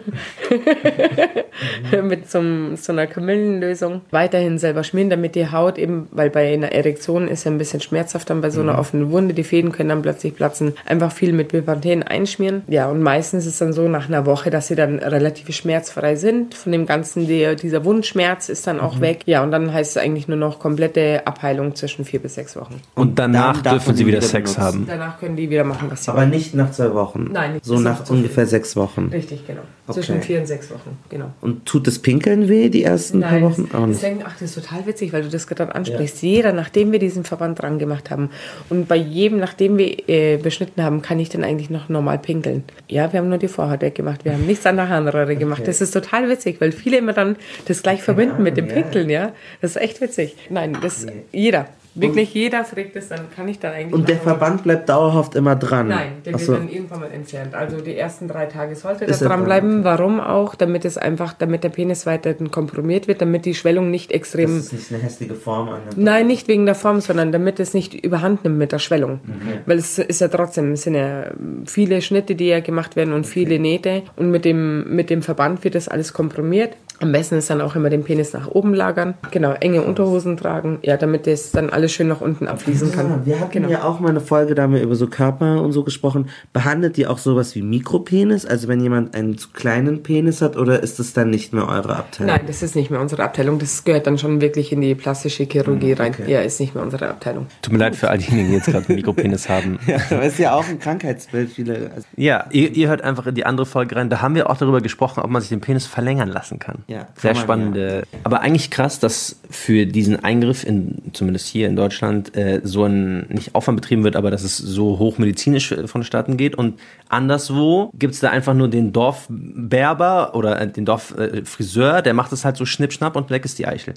[SPEAKER 5] mit so, so einer Kamillenlösung. Weiterhin selber schmieren, damit die Haut eben, weil bei einer Erektion ist ja ein bisschen schmerzhaft dann bei so einer offenen Wunde. Die Fäden können dann plötzlich platzen. Einfach viel mit Bepanthen einschmieren. Ja, und meistens ist es dann so nach einer Woche, dass sie dann relativ schmerzfrei sind. Von dem ganzen, der, dieser Wundschmerz ist dann auch
[SPEAKER 1] Mhm.
[SPEAKER 5] weg. Ja, und dann heißt es eigentlich nur noch komplette Abheilung zwischen vier bis sechs Wochen.
[SPEAKER 1] Und danach
[SPEAKER 4] dann darf
[SPEAKER 1] dürfen
[SPEAKER 4] man
[SPEAKER 1] sie
[SPEAKER 4] die
[SPEAKER 1] wieder
[SPEAKER 4] wieder
[SPEAKER 1] Sex
[SPEAKER 4] benutzen.
[SPEAKER 1] haben.
[SPEAKER 5] Danach können die wieder machen, was sie
[SPEAKER 4] Aber
[SPEAKER 5] wollen.
[SPEAKER 4] nicht nach zwei Wochen.
[SPEAKER 5] Nein, nicht
[SPEAKER 4] So
[SPEAKER 5] bis
[SPEAKER 4] nach
[SPEAKER 5] nach zu
[SPEAKER 4] ungefähr
[SPEAKER 5] viel.
[SPEAKER 4] sechs Wochen.
[SPEAKER 5] Richtig, genau.
[SPEAKER 4] Okay.
[SPEAKER 5] Zwischen vier und sechs Wochen, genau.
[SPEAKER 4] Und tut das Pinkeln weh, die ersten
[SPEAKER 5] Nein,
[SPEAKER 4] paar Wochen?
[SPEAKER 5] das,
[SPEAKER 4] Auch
[SPEAKER 5] das
[SPEAKER 4] nicht.
[SPEAKER 5] denken, ach, das ist total witzig, weil du das gerade ansprichst. Jeder, nachdem wir diesen Verband dran gemacht haben und bei jedem, nachdem wir äh, beschnitten haben, kann ich dann eigentlich noch normal pinkeln. Ja, wir haben nur die Vorhaut weggemacht, wir haben nichts an der Harnröhre gemacht. Das ist total witzig, weil viele immer dann das gleich verbinden mit dem
[SPEAKER 4] ja.
[SPEAKER 5] Pinkeln, ja. Das ist echt witzig. Nein, das jeder. Wirklich jeder fragt es, dann kann ich dann eigentlich
[SPEAKER 4] Und der
[SPEAKER 5] machen.
[SPEAKER 4] Verband bleibt dauerhaft immer dran?
[SPEAKER 5] Nein, der
[SPEAKER 4] Ach
[SPEAKER 5] wird
[SPEAKER 4] so.
[SPEAKER 5] dann irgendwann mal entfernt. Also die ersten drei Tage sollte
[SPEAKER 4] Ist
[SPEAKER 5] da
[SPEAKER 4] er
[SPEAKER 5] dranbleiben. Warum auch? Damit es einfach, damit der Penis weiterhin komprimiert wird, damit die Schwellung nicht extrem...
[SPEAKER 4] Das ist nicht eine hässliche Form annimmt.
[SPEAKER 5] Nein, nicht wegen der Form, sondern damit es nicht überhand nimmt mit der Schwellung.
[SPEAKER 4] Okay.
[SPEAKER 5] Weil es ist ja trotzdem, es sind ja viele Schnitte, die ja gemacht werden und viele Nähte. Und mit dem, mit dem Verband wird das alles komprimiert. Am besten ist dann auch immer den Penis nach oben lagern. Genau, enge Unterhosen tragen. Ja, damit das dann alles schön nach unten abfließen kann.
[SPEAKER 4] Ja, wir hatten
[SPEAKER 5] Genau.
[SPEAKER 4] ja auch mal eine Folge, da haben wir über so Körper und so gesprochen. Behandelt ihr auch sowas wie Mikropenis? Also wenn jemand einen zu kleinen Penis hat, oder ist das dann nicht mehr eure Abteilung?
[SPEAKER 5] Nein, das ist nicht mehr unsere Abteilung. Das gehört dann schon wirklich in die plastische Chirurgie rein.
[SPEAKER 4] okay.
[SPEAKER 5] Ja, ist nicht mehr unsere Abteilung.
[SPEAKER 1] Tut mir leid für all diejenigen, die jetzt gerade einen Mikropenis haben.
[SPEAKER 4] Ja, das ist ja auch ein Krankheitsbild. Viele, also
[SPEAKER 1] Ja, ihr, ihr hört einfach in die andere Folge rein. Da haben wir auch darüber gesprochen, ob man sich den Penis verlängern lassen kann.
[SPEAKER 4] Ja,
[SPEAKER 1] Sehr
[SPEAKER 4] kann man,
[SPEAKER 1] spannende. Aber eigentlich krass, dass für diesen Eingriff, in, zumindest hier in Deutschland, äh, so ein, nicht Aufwand betrieben wird, aber dass es so hochmedizinisch äh, vonstatten geht. Und anderswo gibt es da einfach nur den Dorfberber oder äh, den Dorffriseur, der macht es halt so schnipp, schnapp und weg ist die Eichel.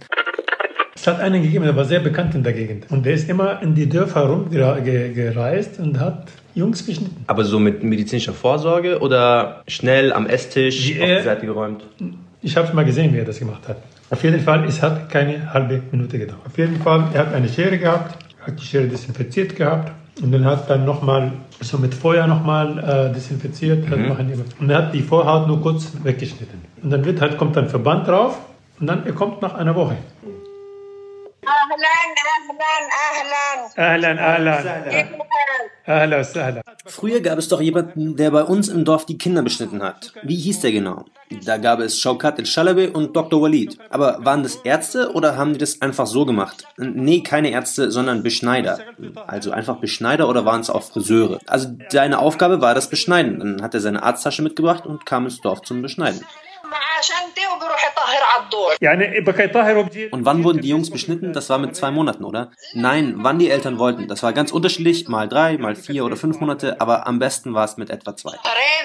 [SPEAKER 8] Es hat einen gegeben, der war sehr bekannt in der Gegend. Und der ist immer in die Dörfer rumgereist und hat Jungs beschnitten.
[SPEAKER 1] Aber so mit medizinischer Vorsorge oder schnell am Esstisch
[SPEAKER 8] Die,
[SPEAKER 1] auf
[SPEAKER 8] äh,
[SPEAKER 1] die Seite geräumt?
[SPEAKER 8] Ich habe es mal gesehen, wie er das gemacht hat. Auf jeden Fall, es hat keine halbe Minute gedauert. Auf jeden Fall, er hat eine Schere gehabt, hat die Schere desinfiziert gehabt und dann hat dann nochmal, so mit Feuer nochmal äh, desinfiziert.
[SPEAKER 1] Mhm.
[SPEAKER 8] Und er hat die Vorhaut nur kurz weggeschnitten. Und dann wird halt, kommt ein Verband drauf und dann er kommt nach einer Woche.
[SPEAKER 18] أهلا
[SPEAKER 8] Ahlan, ahlan. Ahlan, ahlan.
[SPEAKER 1] Früher gab es doch jemanden, der bei uns im Dorf die Kinder beschnitten hat. Wie hieß der genau? Da gab es Shaukat el-Shalabi und Doktor Walid. Aber waren das Ärzte oder haben die das einfach so gemacht? Nee, keine Ärzte, sondern Beschneider. Also einfach Beschneider oder waren es auch Friseure? Also seine Aufgabe war das Beschneiden. Dann hat er seine Arzttasche mitgebracht und kam ins Dorf zum Beschneiden. Und wann wurden die Jungs beschnitten? Das war mit zwei Monaten, oder? Nein, wann die Eltern wollten. Das war ganz unterschiedlich, mal drei, mal vier oder fünf Monate, aber am besten war es mit etwa zwei.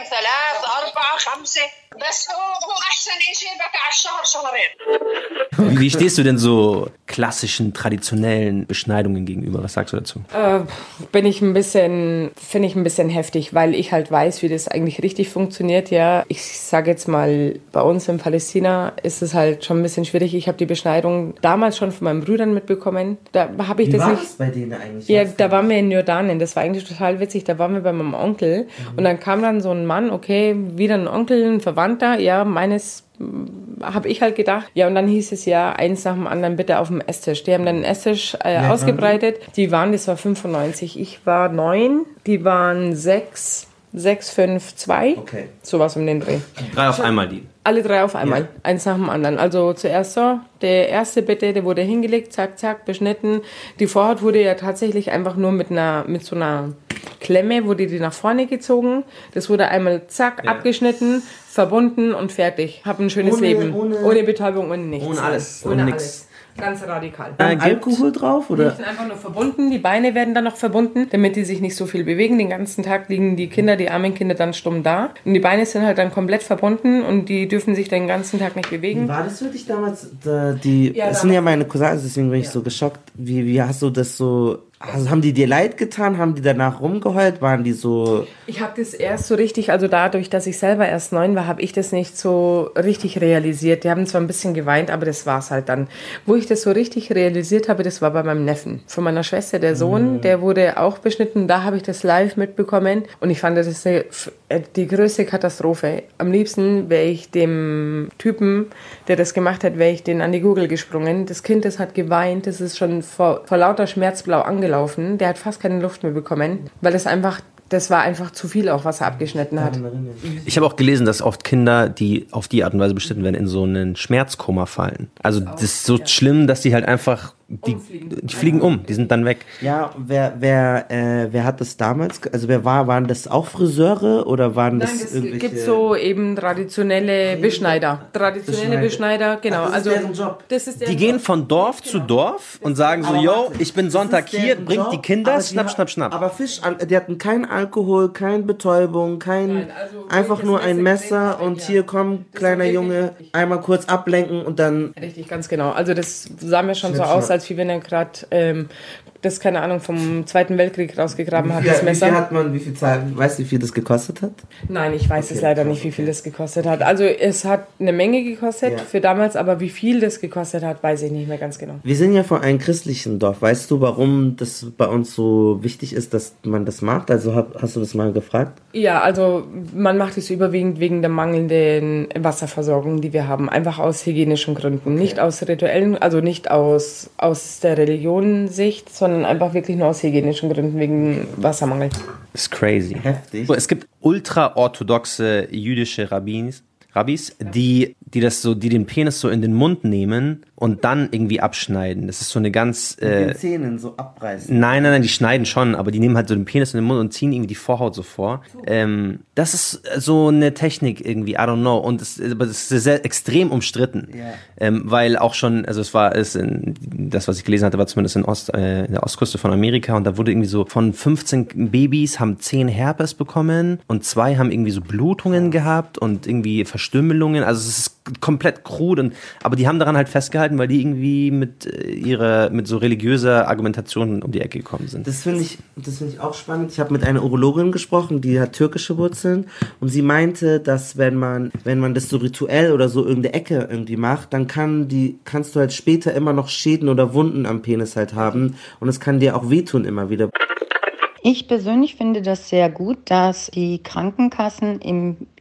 [SPEAKER 1] Wie, wie stehst du denn so klassischen, traditionellen Beschneidungen gegenüber? Was sagst du dazu?
[SPEAKER 5] Äh, bin ich ein bisschen, finde ich ein bisschen heftig, weil ich halt weiß, wie das eigentlich richtig funktioniert. Ja, ich sage jetzt mal, bei uns in Palästina ist es halt schon ein bisschen schwierig. Ich habe die Beschneidung damals schon von meinen Brüdern mitbekommen. Da habe ich
[SPEAKER 4] wie
[SPEAKER 5] das
[SPEAKER 4] war
[SPEAKER 5] nicht.
[SPEAKER 4] Das bei denen eigentlich?
[SPEAKER 5] Ja, da waren wir in Jordanien. Das war eigentlich total witzig. Da waren wir bei meinem Onkel mhm. und dann kam dann so ein Mann, okay, wieder ein Onkel, ein Verwandter, ja, meines habe ich halt gedacht. Ja, und dann hieß es ja, eins nach dem anderen bitte auf dem Esstisch. Die haben dann einen Esstisch äh, ja, ausgebreitet. Die waren, das war fünfundneunzig. Ich war neun, die waren sechs, sechs, fünf, zwei.
[SPEAKER 4] Okay.
[SPEAKER 5] Sowas um den Dreh.
[SPEAKER 1] Drei auf einmal die?
[SPEAKER 5] Alle drei auf einmal,
[SPEAKER 1] ja.
[SPEAKER 5] Eins nach dem anderen. Also zuerst so, der erste bitte, der wurde hingelegt, zack, zack, beschnitten. Die Vorhaut wurde ja tatsächlich einfach nur mit einer, mit so einer Klemme, wurde die nach vorne gezogen. Das wurde einmal zack, ja. abgeschnitten, verbunden und fertig. Hab ein schönes
[SPEAKER 4] ohne,
[SPEAKER 5] Leben.
[SPEAKER 4] Ohne,
[SPEAKER 5] ohne Betäubung, ohne nichts.
[SPEAKER 1] Ohne alles.
[SPEAKER 5] Ohne,
[SPEAKER 1] ohne
[SPEAKER 5] ohne
[SPEAKER 1] nichts.
[SPEAKER 5] alles. Ganz radikal.
[SPEAKER 4] Äh, Alkohol drauf? Oder?
[SPEAKER 5] Die sind einfach nur verbunden, die Beine werden dann noch verbunden, damit die sich nicht so viel bewegen. Den ganzen Tag liegen die Kinder, die armen Kinder dann stumm da. Und die Beine sind halt dann komplett verbunden und die dürfen sich den ganzen Tag nicht bewegen.
[SPEAKER 4] Wie war das für dich damals? Da, die,
[SPEAKER 5] ja,
[SPEAKER 4] das sind ja meine Cousins, deswegen bin ich ja. so geschockt. Wie, wie hast du das so... Also haben die dir leid getan? Haben die danach rumgeheult? Waren die so...
[SPEAKER 5] Ich habe das erst so richtig, also dadurch, dass ich selber erst neun war, habe ich das nicht so richtig realisiert. Die haben zwar ein bisschen geweint, aber das war's halt dann. Wo ich das so richtig realisiert habe, das war bei meinem Neffen. Von meiner Schwester, der Sohn, mhm. der wurde auch beschnitten. Da habe ich das live mitbekommen und ich fand das die, die größte Katastrophe. Am liebsten wäre ich dem Typen, der das gemacht hat, wäre ich den an die Gurgel gesprungen. Das Kind, das hat geweint, das ist schon vor, vor lauter Schmerzblau angelaufen. Laufen. Der hat fast keine Luft mehr bekommen, weil es einfach, das war einfach zu viel auch, was er abgeschnitten hat.
[SPEAKER 1] Ich habe auch gelesen, dass oft Kinder, die auf die Art und Weise beschnitten werden, in so einen Schmerzkoma fallen. Also das ist so ja. schlimm, dass die halt einfach Die, die fliegen um, die sind dann weg.
[SPEAKER 4] Ja, wer, wer, äh, wer hat das damals, also wer war, waren das auch Friseure oder waren das,
[SPEAKER 5] Nein, das
[SPEAKER 4] irgendwelche...
[SPEAKER 5] gibt so eben traditionelle Beschneider. Traditionelle Beschneider, Beschneider genau.
[SPEAKER 4] Ach, das ist
[SPEAKER 5] also
[SPEAKER 4] deren Job.
[SPEAKER 5] Das ist
[SPEAKER 1] die gehen Job. von Dorf genau. zu Dorf und sagen so, yo, ich bin Sonntag hier, bringt Job, die Kinder, schnapp, schnapp, schnapp.
[SPEAKER 4] Aber Fisch, die hatten keinen Alkohol, keine Betäubung, kein, Nein, also einfach nur ein Messer und hier, komm, kleiner Junge, einmal kurz ablenken und dann...
[SPEAKER 5] Richtig, ganz genau. Also das sah mir schon so aus, als wie wenn er gerade ähm, das, keine Ahnung, vom Zweiten Weltkrieg rausgegraben hat, das Messer.
[SPEAKER 4] Wie viel hat man, wie viel Zahl, weißt du, wie viel das gekostet hat?
[SPEAKER 5] Nein, ich weiß okay. es leider nicht, wie viel das gekostet hat. Also es hat eine Menge gekostet ja. für damals, aber wie viel das gekostet hat, weiß ich nicht mehr ganz genau.
[SPEAKER 4] Wir sind ja von einem christlichen Dorf. Weißt du, warum das bei uns so wichtig ist, dass man das macht? Also hast du das mal gefragt?
[SPEAKER 5] Ja, also man macht es überwiegend wegen der mangelnden Wasserversorgung, die wir haben. Einfach aus hygienischen Gründen. Okay. Nicht aus rituellen, also nicht aus, aus der Religionssicht, sondern einfach wirklich nur aus hygienischen Gründen wegen Wassermangel.
[SPEAKER 1] Das ist crazy.
[SPEAKER 4] Heftig.
[SPEAKER 1] Es gibt ultra-orthodoxe jüdische Rabbis, Rabbis, die, die das so, die den Penis so in den Mund nehmen und dann irgendwie abschneiden. Das ist so eine ganz... Äh,
[SPEAKER 4] Mit den Zähnen so abreißen.
[SPEAKER 1] Nein, nein, nein, die schneiden schon, aber die nehmen halt so den Penis in den Mund und ziehen irgendwie die Vorhaut so vor. Ähm, das ist so eine Technik irgendwie, I don't know. Und es, aber das ist sehr extrem umstritten.
[SPEAKER 4] Yeah.
[SPEAKER 1] Ähm, weil auch schon, also es war, es in, das, was ich gelesen hatte, war zumindest in, Ost, äh, in der Ostküste von Amerika und da wurde irgendwie so von fünfzehn Babys haben zehn Herpes bekommen und zwei haben irgendwie so Blutungen gehabt und irgendwie Verstümmelungen. Also es ist komplett krud und, aber die haben daran halt festgehalten, weil die irgendwie mit ihrer, mit so religiöser Argumentation um die Ecke gekommen sind.
[SPEAKER 4] Das finde ich, das finde ich auch spannend. Ich habe mit einer Urologin gesprochen, die hat türkische Wurzeln und sie meinte, dass wenn man, wenn man das so rituell oder so irgendeine Ecke irgendwie macht, dann kann die, kannst du halt später immer noch Schäden oder Wunden am Penis halt haben und es kann dir auch wehtun immer wieder.
[SPEAKER 17] Ich persönlich finde das sehr gut, dass die Krankenkassen im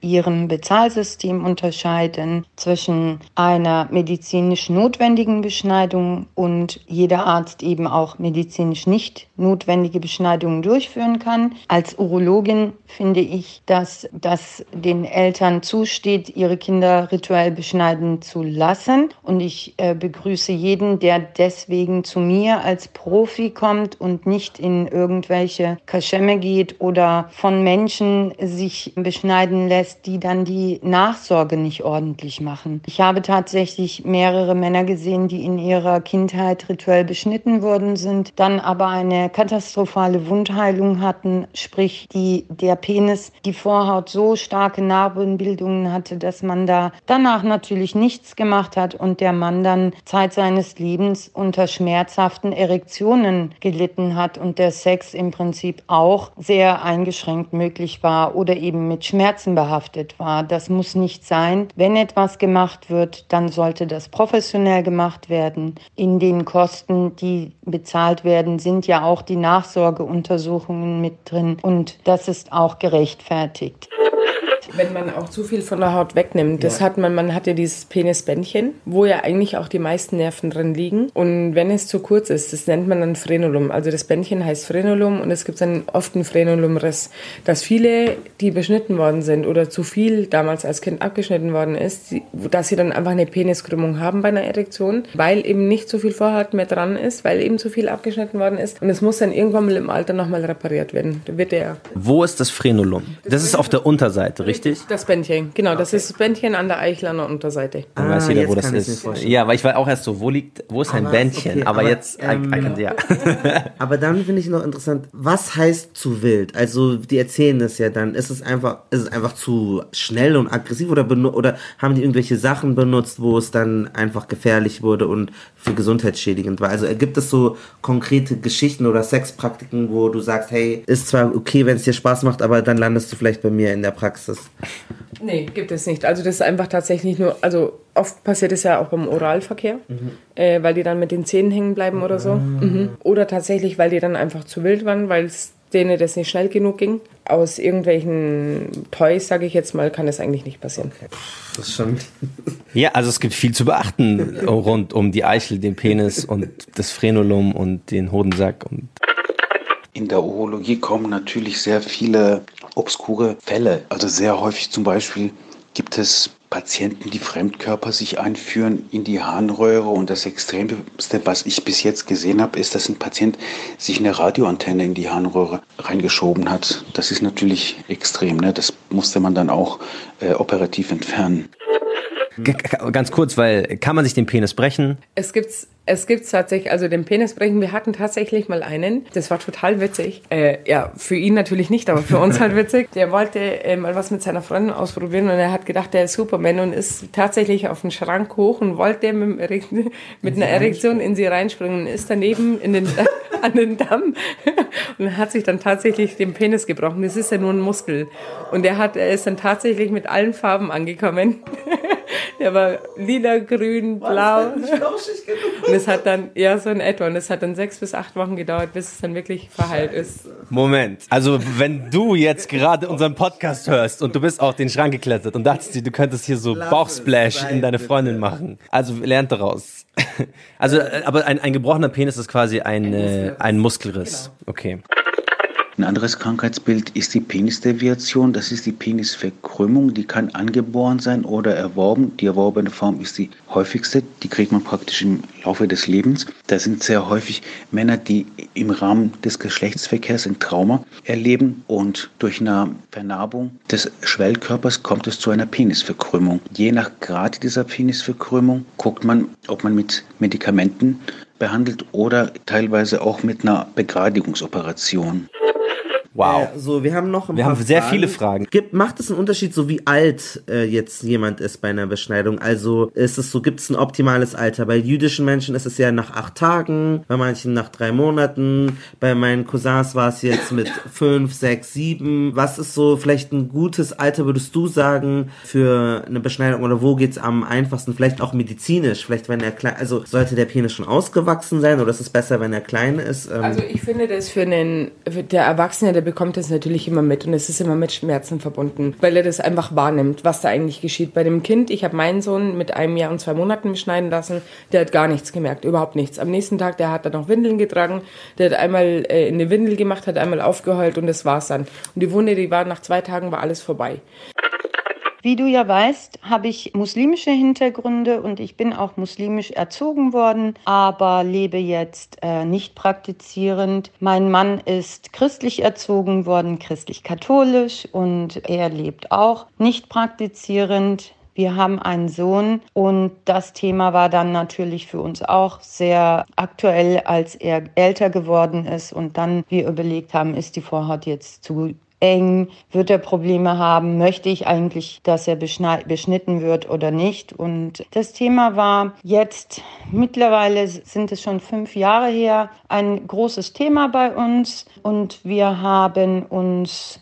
[SPEAKER 17] ihrem Bezahlsystem unterscheiden zwischen einer medizinisch notwendigen Beschneidung und jeder Arzt eben auch medizinisch nicht notwendige Beschneidungen durchführen kann. Als Urologin finde ich, dass das den Eltern zusteht, ihre Kinder rituell beschneiden zu lassen. Und ich äh, begrüße jeden, der deswegen zu mir als Profi kommt und nicht in irgendwelche Kaschemme geht oder von Menschen sich beschneiden lässt, die dann die Nachsorge nicht ordentlich machen. Ich habe tatsächlich mehrere Männer gesehen, die in ihrer Kindheit rituell beschnitten worden sind, dann aber eine katastrophale Wundheilung hatten, sprich die, der Penis, die Vorhaut so starke Narbenbildungen hatte, dass man da danach natürlich nichts gemacht hat und der Mann dann Zeit seines Lebens unter schmerzhaften Erektionen gelitten hat und der Sex im Prinzip auch sehr eingeschränkt möglich war oder eben mit Schmerzen behaftet war. Das muss nicht sein. Wenn etwas gemacht wird, dann sollte das professionell gemacht werden. In den Kosten, die bezahlt werden, sind ja auch die Nachsorgeuntersuchungen mit drin und das ist auch gerechtfertigt.
[SPEAKER 5] Wenn man auch zu viel von der Haut wegnimmt, das
[SPEAKER 17] Ja.
[SPEAKER 5] hat man, man hat ja dieses Penisbändchen, wo ja eigentlich auch die meisten Nerven drin liegen. Und wenn es zu kurz ist, das nennt man dann Frenulum. Also das Bändchen heißt Frenulum und es gibt dann oft einen Frenulumriss. Dass viele, die beschnitten worden sind oder zu viel damals als Kind abgeschnitten worden ist, die, dass sie dann einfach eine Peniskrümmung haben bei einer Erektion, weil eben nicht so viel Vorhaut mehr dran ist, weil eben zu viel abgeschnitten worden ist. Und es muss dann irgendwann mal im Alter nochmal repariert werden. Da wird der
[SPEAKER 1] Wo ist das Frenulum? Das ist auf der Unterseite, richtig?
[SPEAKER 5] Das Bändchen, genau. Das ist das Bändchen an der Eichel an der Unterseite.
[SPEAKER 1] Dann weiß jeder, wo das ist. Ja, weil ich war auch erst so, wo liegt, wo ist ein
[SPEAKER 4] Aber-
[SPEAKER 1] Bändchen?
[SPEAKER 4] okay,
[SPEAKER 1] aber,
[SPEAKER 4] aber,
[SPEAKER 1] jetzt,
[SPEAKER 4] ähm,
[SPEAKER 1] I, I can, ja.
[SPEAKER 4] Aber dann finde ich noch interessant, was heißt zu wild? Also die erzählen das ja dann. Ist es einfach, ist es einfach zu schnell und aggressiv oder, benu- oder haben die irgendwelche Sachen benutzt, wo es dann einfach gefährlich wurde und für gesundheitsschädigend war? Also gibt es so konkrete Geschichten oder Sexpraktiken, wo du sagst, hey, ist zwar okay, wenn es dir Spaß macht, aber dann landest du vielleicht bei mir in der Praxis?
[SPEAKER 5] Nee, gibt es nicht. Also das ist einfach tatsächlich nur, also oft passiert es ja auch beim Oralverkehr,
[SPEAKER 4] Mhm.
[SPEAKER 5] äh, weil die dann mit den Zähnen hängen bleiben oder so. Mhm. Oder tatsächlich, weil die dann einfach zu wild waren, weil es denen das nicht schnell genug ging. Aus irgendwelchen Toys, sage ich jetzt mal, kann das eigentlich nicht passieren.
[SPEAKER 4] Okay. Das ist schon...
[SPEAKER 1] Ja, also es gibt viel zu beachten rund um die Eichel, den Penis und das Frenulum und den Hodensack und
[SPEAKER 6] In der Urologie kommen natürlich sehr viele obskure Fälle. Also sehr häufig zum Beispiel gibt es Patienten, die Fremdkörper sich einführen in die Harnröhre. Und das Extremste, was ich bis jetzt gesehen habe, ist, dass ein Patient sich eine Radioantenne in die Harnröhre reingeschoben hat. Das ist natürlich extrem, ne? Das musste man dann auch äh, operativ entfernen.
[SPEAKER 1] G- Ganz kurz, weil kann man sich den Penis brechen?
[SPEAKER 5] Es gibt's, es gibt's tatsächlich, also den Penisbrechen, wir hatten tatsächlich mal einen, das war total witzig. Äh, ja, für ihn natürlich nicht, aber für uns halt witzig. Der wollte äh, mal was mit seiner Freundin ausprobieren und er hat gedacht, der ist Superman und ist tatsächlich auf den Schrank hoch und wollte mit, dem Erek- mit einer Erektion in sie reinspringen und ist daneben in den, an den Damm und hat sich dann tatsächlich den Penis gebrochen. Das ist ja nur ein Muskel. Und er hat, er ist dann tatsächlich mit allen Farben angekommen. Der war lila, grün, blau. Und es hat dann, ja, so in etwa. Und es hat dann sechs bis acht Wochen gedauert, bis es dann wirklich verheilt ist.
[SPEAKER 1] Moment. Also, wenn du jetzt gerade unseren Podcast hörst und du bist auf den Schrank geklettert und dachtest dir, du könntest hier so Bauchsplash in deine Freundin machen. Also, lernt daraus. Also, aber ein, ein gebrochener Penis ist quasi ein, äh, ein Muskelriss. Okay.
[SPEAKER 6] Ein anderes Krankheitsbild ist die Penisdeviation. Das ist die Penisverkrümmung. Die kann angeboren sein oder erworben. Die erworbene Form ist die häufigste. Die kriegt man praktisch im Laufe des Lebens. Da sind sehr häufig Männer, die im Rahmen des Geschlechtsverkehrs ein Trauma erleben und durch eine Vernarbung des Schwellkörpers kommt es zu einer Penisverkrümmung. Je nach Grad dieser Penisverkrümmung guckt man, ob man mit Medikamenten behandelt oder teilweise auch mit einer Begradigungsoperation.
[SPEAKER 1] Wow.
[SPEAKER 4] Äh, so, wir haben noch ein
[SPEAKER 1] Wir
[SPEAKER 4] paar
[SPEAKER 1] haben sehr
[SPEAKER 4] Fragen.
[SPEAKER 1] viele Fragen.
[SPEAKER 4] Gibt, macht es einen Unterschied, so wie alt äh, jetzt jemand ist bei einer Beschneidung? Also ist es so, gibt es ein optimales Alter? Bei jüdischen Menschen ist es ja nach acht Tagen, bei manchen nach drei Monaten, bei meinen Cousins war es jetzt mit fünf, sechs, sieben. Was ist so vielleicht ein gutes Alter, würdest du sagen, für eine Beschneidung oder wo geht's am einfachsten? Vielleicht auch medizinisch, vielleicht wenn er klein, also sollte der Penis schon ausgewachsen sein oder ist es besser, wenn er klein ist? Ähm,
[SPEAKER 5] Also ich finde das für einen, für der Erwachsene, der bekommt das natürlich immer mit und es ist immer mit Schmerzen verbunden, weil er das einfach wahrnimmt, was da eigentlich geschieht. Bei dem Kind, ich habe meinen Sohn mit einem Jahr und zwei Monaten beschneiden lassen, der hat gar nichts gemerkt, überhaupt nichts. Am nächsten Tag, der hat dann noch Windeln getragen, der hat einmal äh, eine Windel gemacht, hat einmal aufgeheult und das war's dann. Und die Wunde, die war nach zwei Tagen, war alles vorbei.
[SPEAKER 17] Wie du ja weißt, habe ich muslimische Hintergründe und ich bin auch muslimisch erzogen worden, aber lebe jetzt äh, nicht praktizierend. Mein Mann ist christlich erzogen worden, christlich-katholisch, und er lebt auch nicht praktizierend. Wir haben einen Sohn und das Thema war dann natürlich für uns auch sehr aktuell, als er älter geworden ist und dann wir überlegt haben, ist die Vorhaut jetzt zu eng, wird er Probleme haben, möchte ich eigentlich, dass er beschnitten wird oder nicht. Und das Thema war jetzt, mittlerweile sind es schon fünf Jahre her, ein großes Thema bei uns und wir haben uns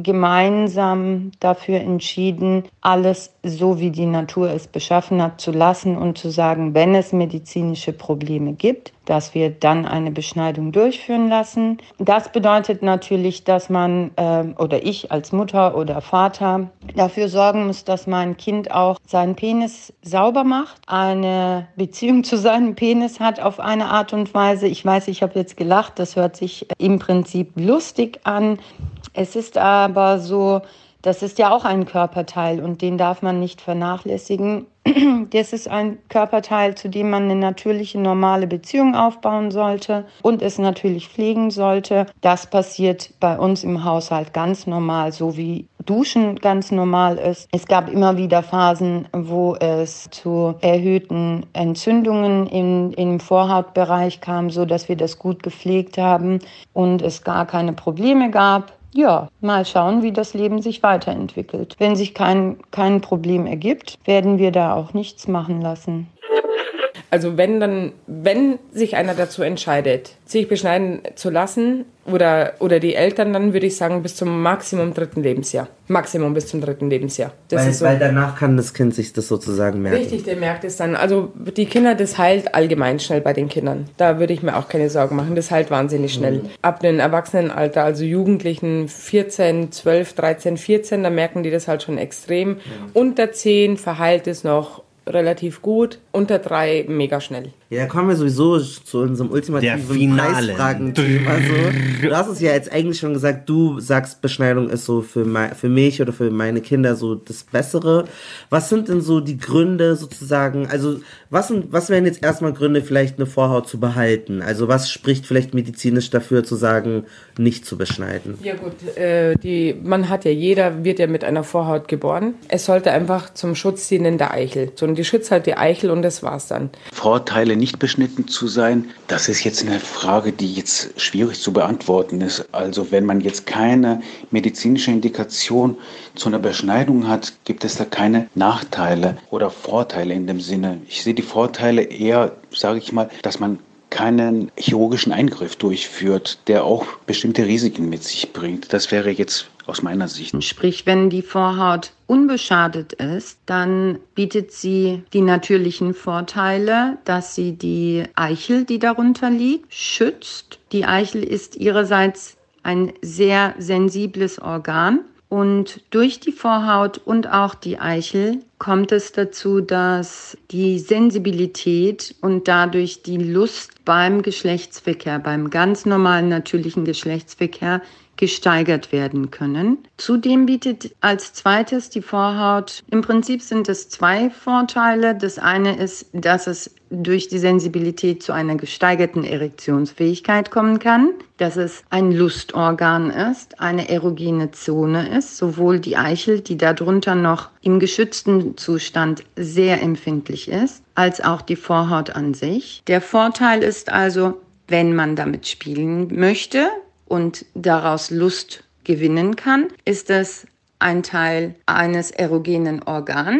[SPEAKER 17] gemeinsam dafür entschieden, alles so wie die Natur es beschaffen hat zu lassen und zu sagen, wenn es medizinische Probleme gibt, dass wir dann eine Beschneidung durchführen lassen. Das bedeutet natürlich, dass man äh, oder ich als Mutter oder Vater dafür sorgen muss, dass mein Kind auch seinen Penis sauber macht, eine Beziehung zu seinem Penis hat auf eine Art und Weise. Ich weiß, ich habe jetzt gelacht, das hört sich im Prinzip lustig an. Es ist aber so, das ist ja auch ein Körperteil und den darf man nicht vernachlässigen. Das ist ein Körperteil, zu dem man eine natürliche, normale Beziehung aufbauen sollte und es natürlich pflegen sollte. Das passiert bei uns im Haushalt ganz normal, so wie Duschen ganz normal ist. Es gab immer wieder Phasen, wo es zu erhöhten Entzündungen im, im Vorhautbereich kam, so dass wir das gut gepflegt haben und es gar keine Probleme gab. Ja, mal schauen, wie das Leben sich weiterentwickelt. Wenn sich kein, kein Problem ergibt, werden wir da auch nichts machen lassen.
[SPEAKER 5] Also wenn dann, wenn sich einer dazu entscheidet, sich beschneiden zu lassen oder, oder die Eltern, dann würde ich sagen bis zum Maximum dritten Lebensjahr. Maximum bis zum dritten Lebensjahr. Das
[SPEAKER 4] weil,
[SPEAKER 5] ist so.
[SPEAKER 4] Weil danach kann das Kind sich das sozusagen merken.
[SPEAKER 5] Richtig, der merkt es dann. Also die Kinder, das heilt allgemein schnell bei den Kindern. Da würde ich mir auch keine Sorgen machen. Das heilt wahnsinnig schnell. Mhm. Ab dem Erwachsenenalter, also Jugendlichen vierzehn, zwölf, dreizehn, vierzehn, da merken die das halt schon extrem. Mhm. Unter zehn verheilt es noch relativ gut, unter drei mega schnell.
[SPEAKER 4] Ja, da kommen wir sowieso zu unserem ultimativen Preisfragen-Thema. So. Du hast es ja jetzt eigentlich schon gesagt, du sagst, Beschneidung ist so für, mein, für mich oder für meine Kinder so das Bessere. Was sind denn so die Gründe sozusagen, also was, sind, was wären jetzt erstmal Gründe, vielleicht eine Vorhaut zu behalten? Also was spricht vielleicht medizinisch dafür zu sagen, nicht zu beschneiden?
[SPEAKER 5] Ja gut, äh, die, man hat ja, jeder wird ja mit einer Vorhaut geboren. Es sollte einfach zum Schutz dienen der Eichel. So, und die schützt halt die Eichel und das war's dann.
[SPEAKER 6] Vorteile, nicht beschnitten zu sein, das ist jetzt eine Frage, die jetzt schwierig zu beantworten ist. Also wenn man jetzt keine medizinische Indikation zu einer Beschneidung hat, gibt es da keine Nachteile oder Vorteile in dem Sinne. Ich sehe die Vorteile eher, sage ich mal, dass man keinen chirurgischen Eingriff durchführt, der auch bestimmte Risiken mit sich bringt. Das wäre jetzt aus meiner Sicht.
[SPEAKER 17] Sprich, wenn die Vorhaut unbeschadet ist, dann bietet sie die natürlichen Vorteile, dass sie die Eichel, die darunter liegt, schützt. Die Eichel ist ihrerseits ein sehr sensibles Organ. Und durch die Vorhaut und auch die Eichel kommt es dazu, dass die Sensibilität und dadurch die Lust beim Geschlechtsverkehr, beim ganz normalen natürlichen Geschlechtsverkehr gesteigert werden können. Zudem bietet als zweites die Vorhaut, im Prinzip sind es zwei Vorteile. Das eine ist, dass es durch die Sensibilität zu einer gesteigerten Erektionsfähigkeit kommen kann, dass es ein Lustorgan ist, eine erogene Zone ist, sowohl die Eichel, die darunter noch im geschützten Zustand sehr empfindlich ist, als auch die Vorhaut an sich. Der Vorteil ist also, wenn man damit spielen möchte und daraus Lust gewinnen kann, ist es ein Teil eines erogenen Organs.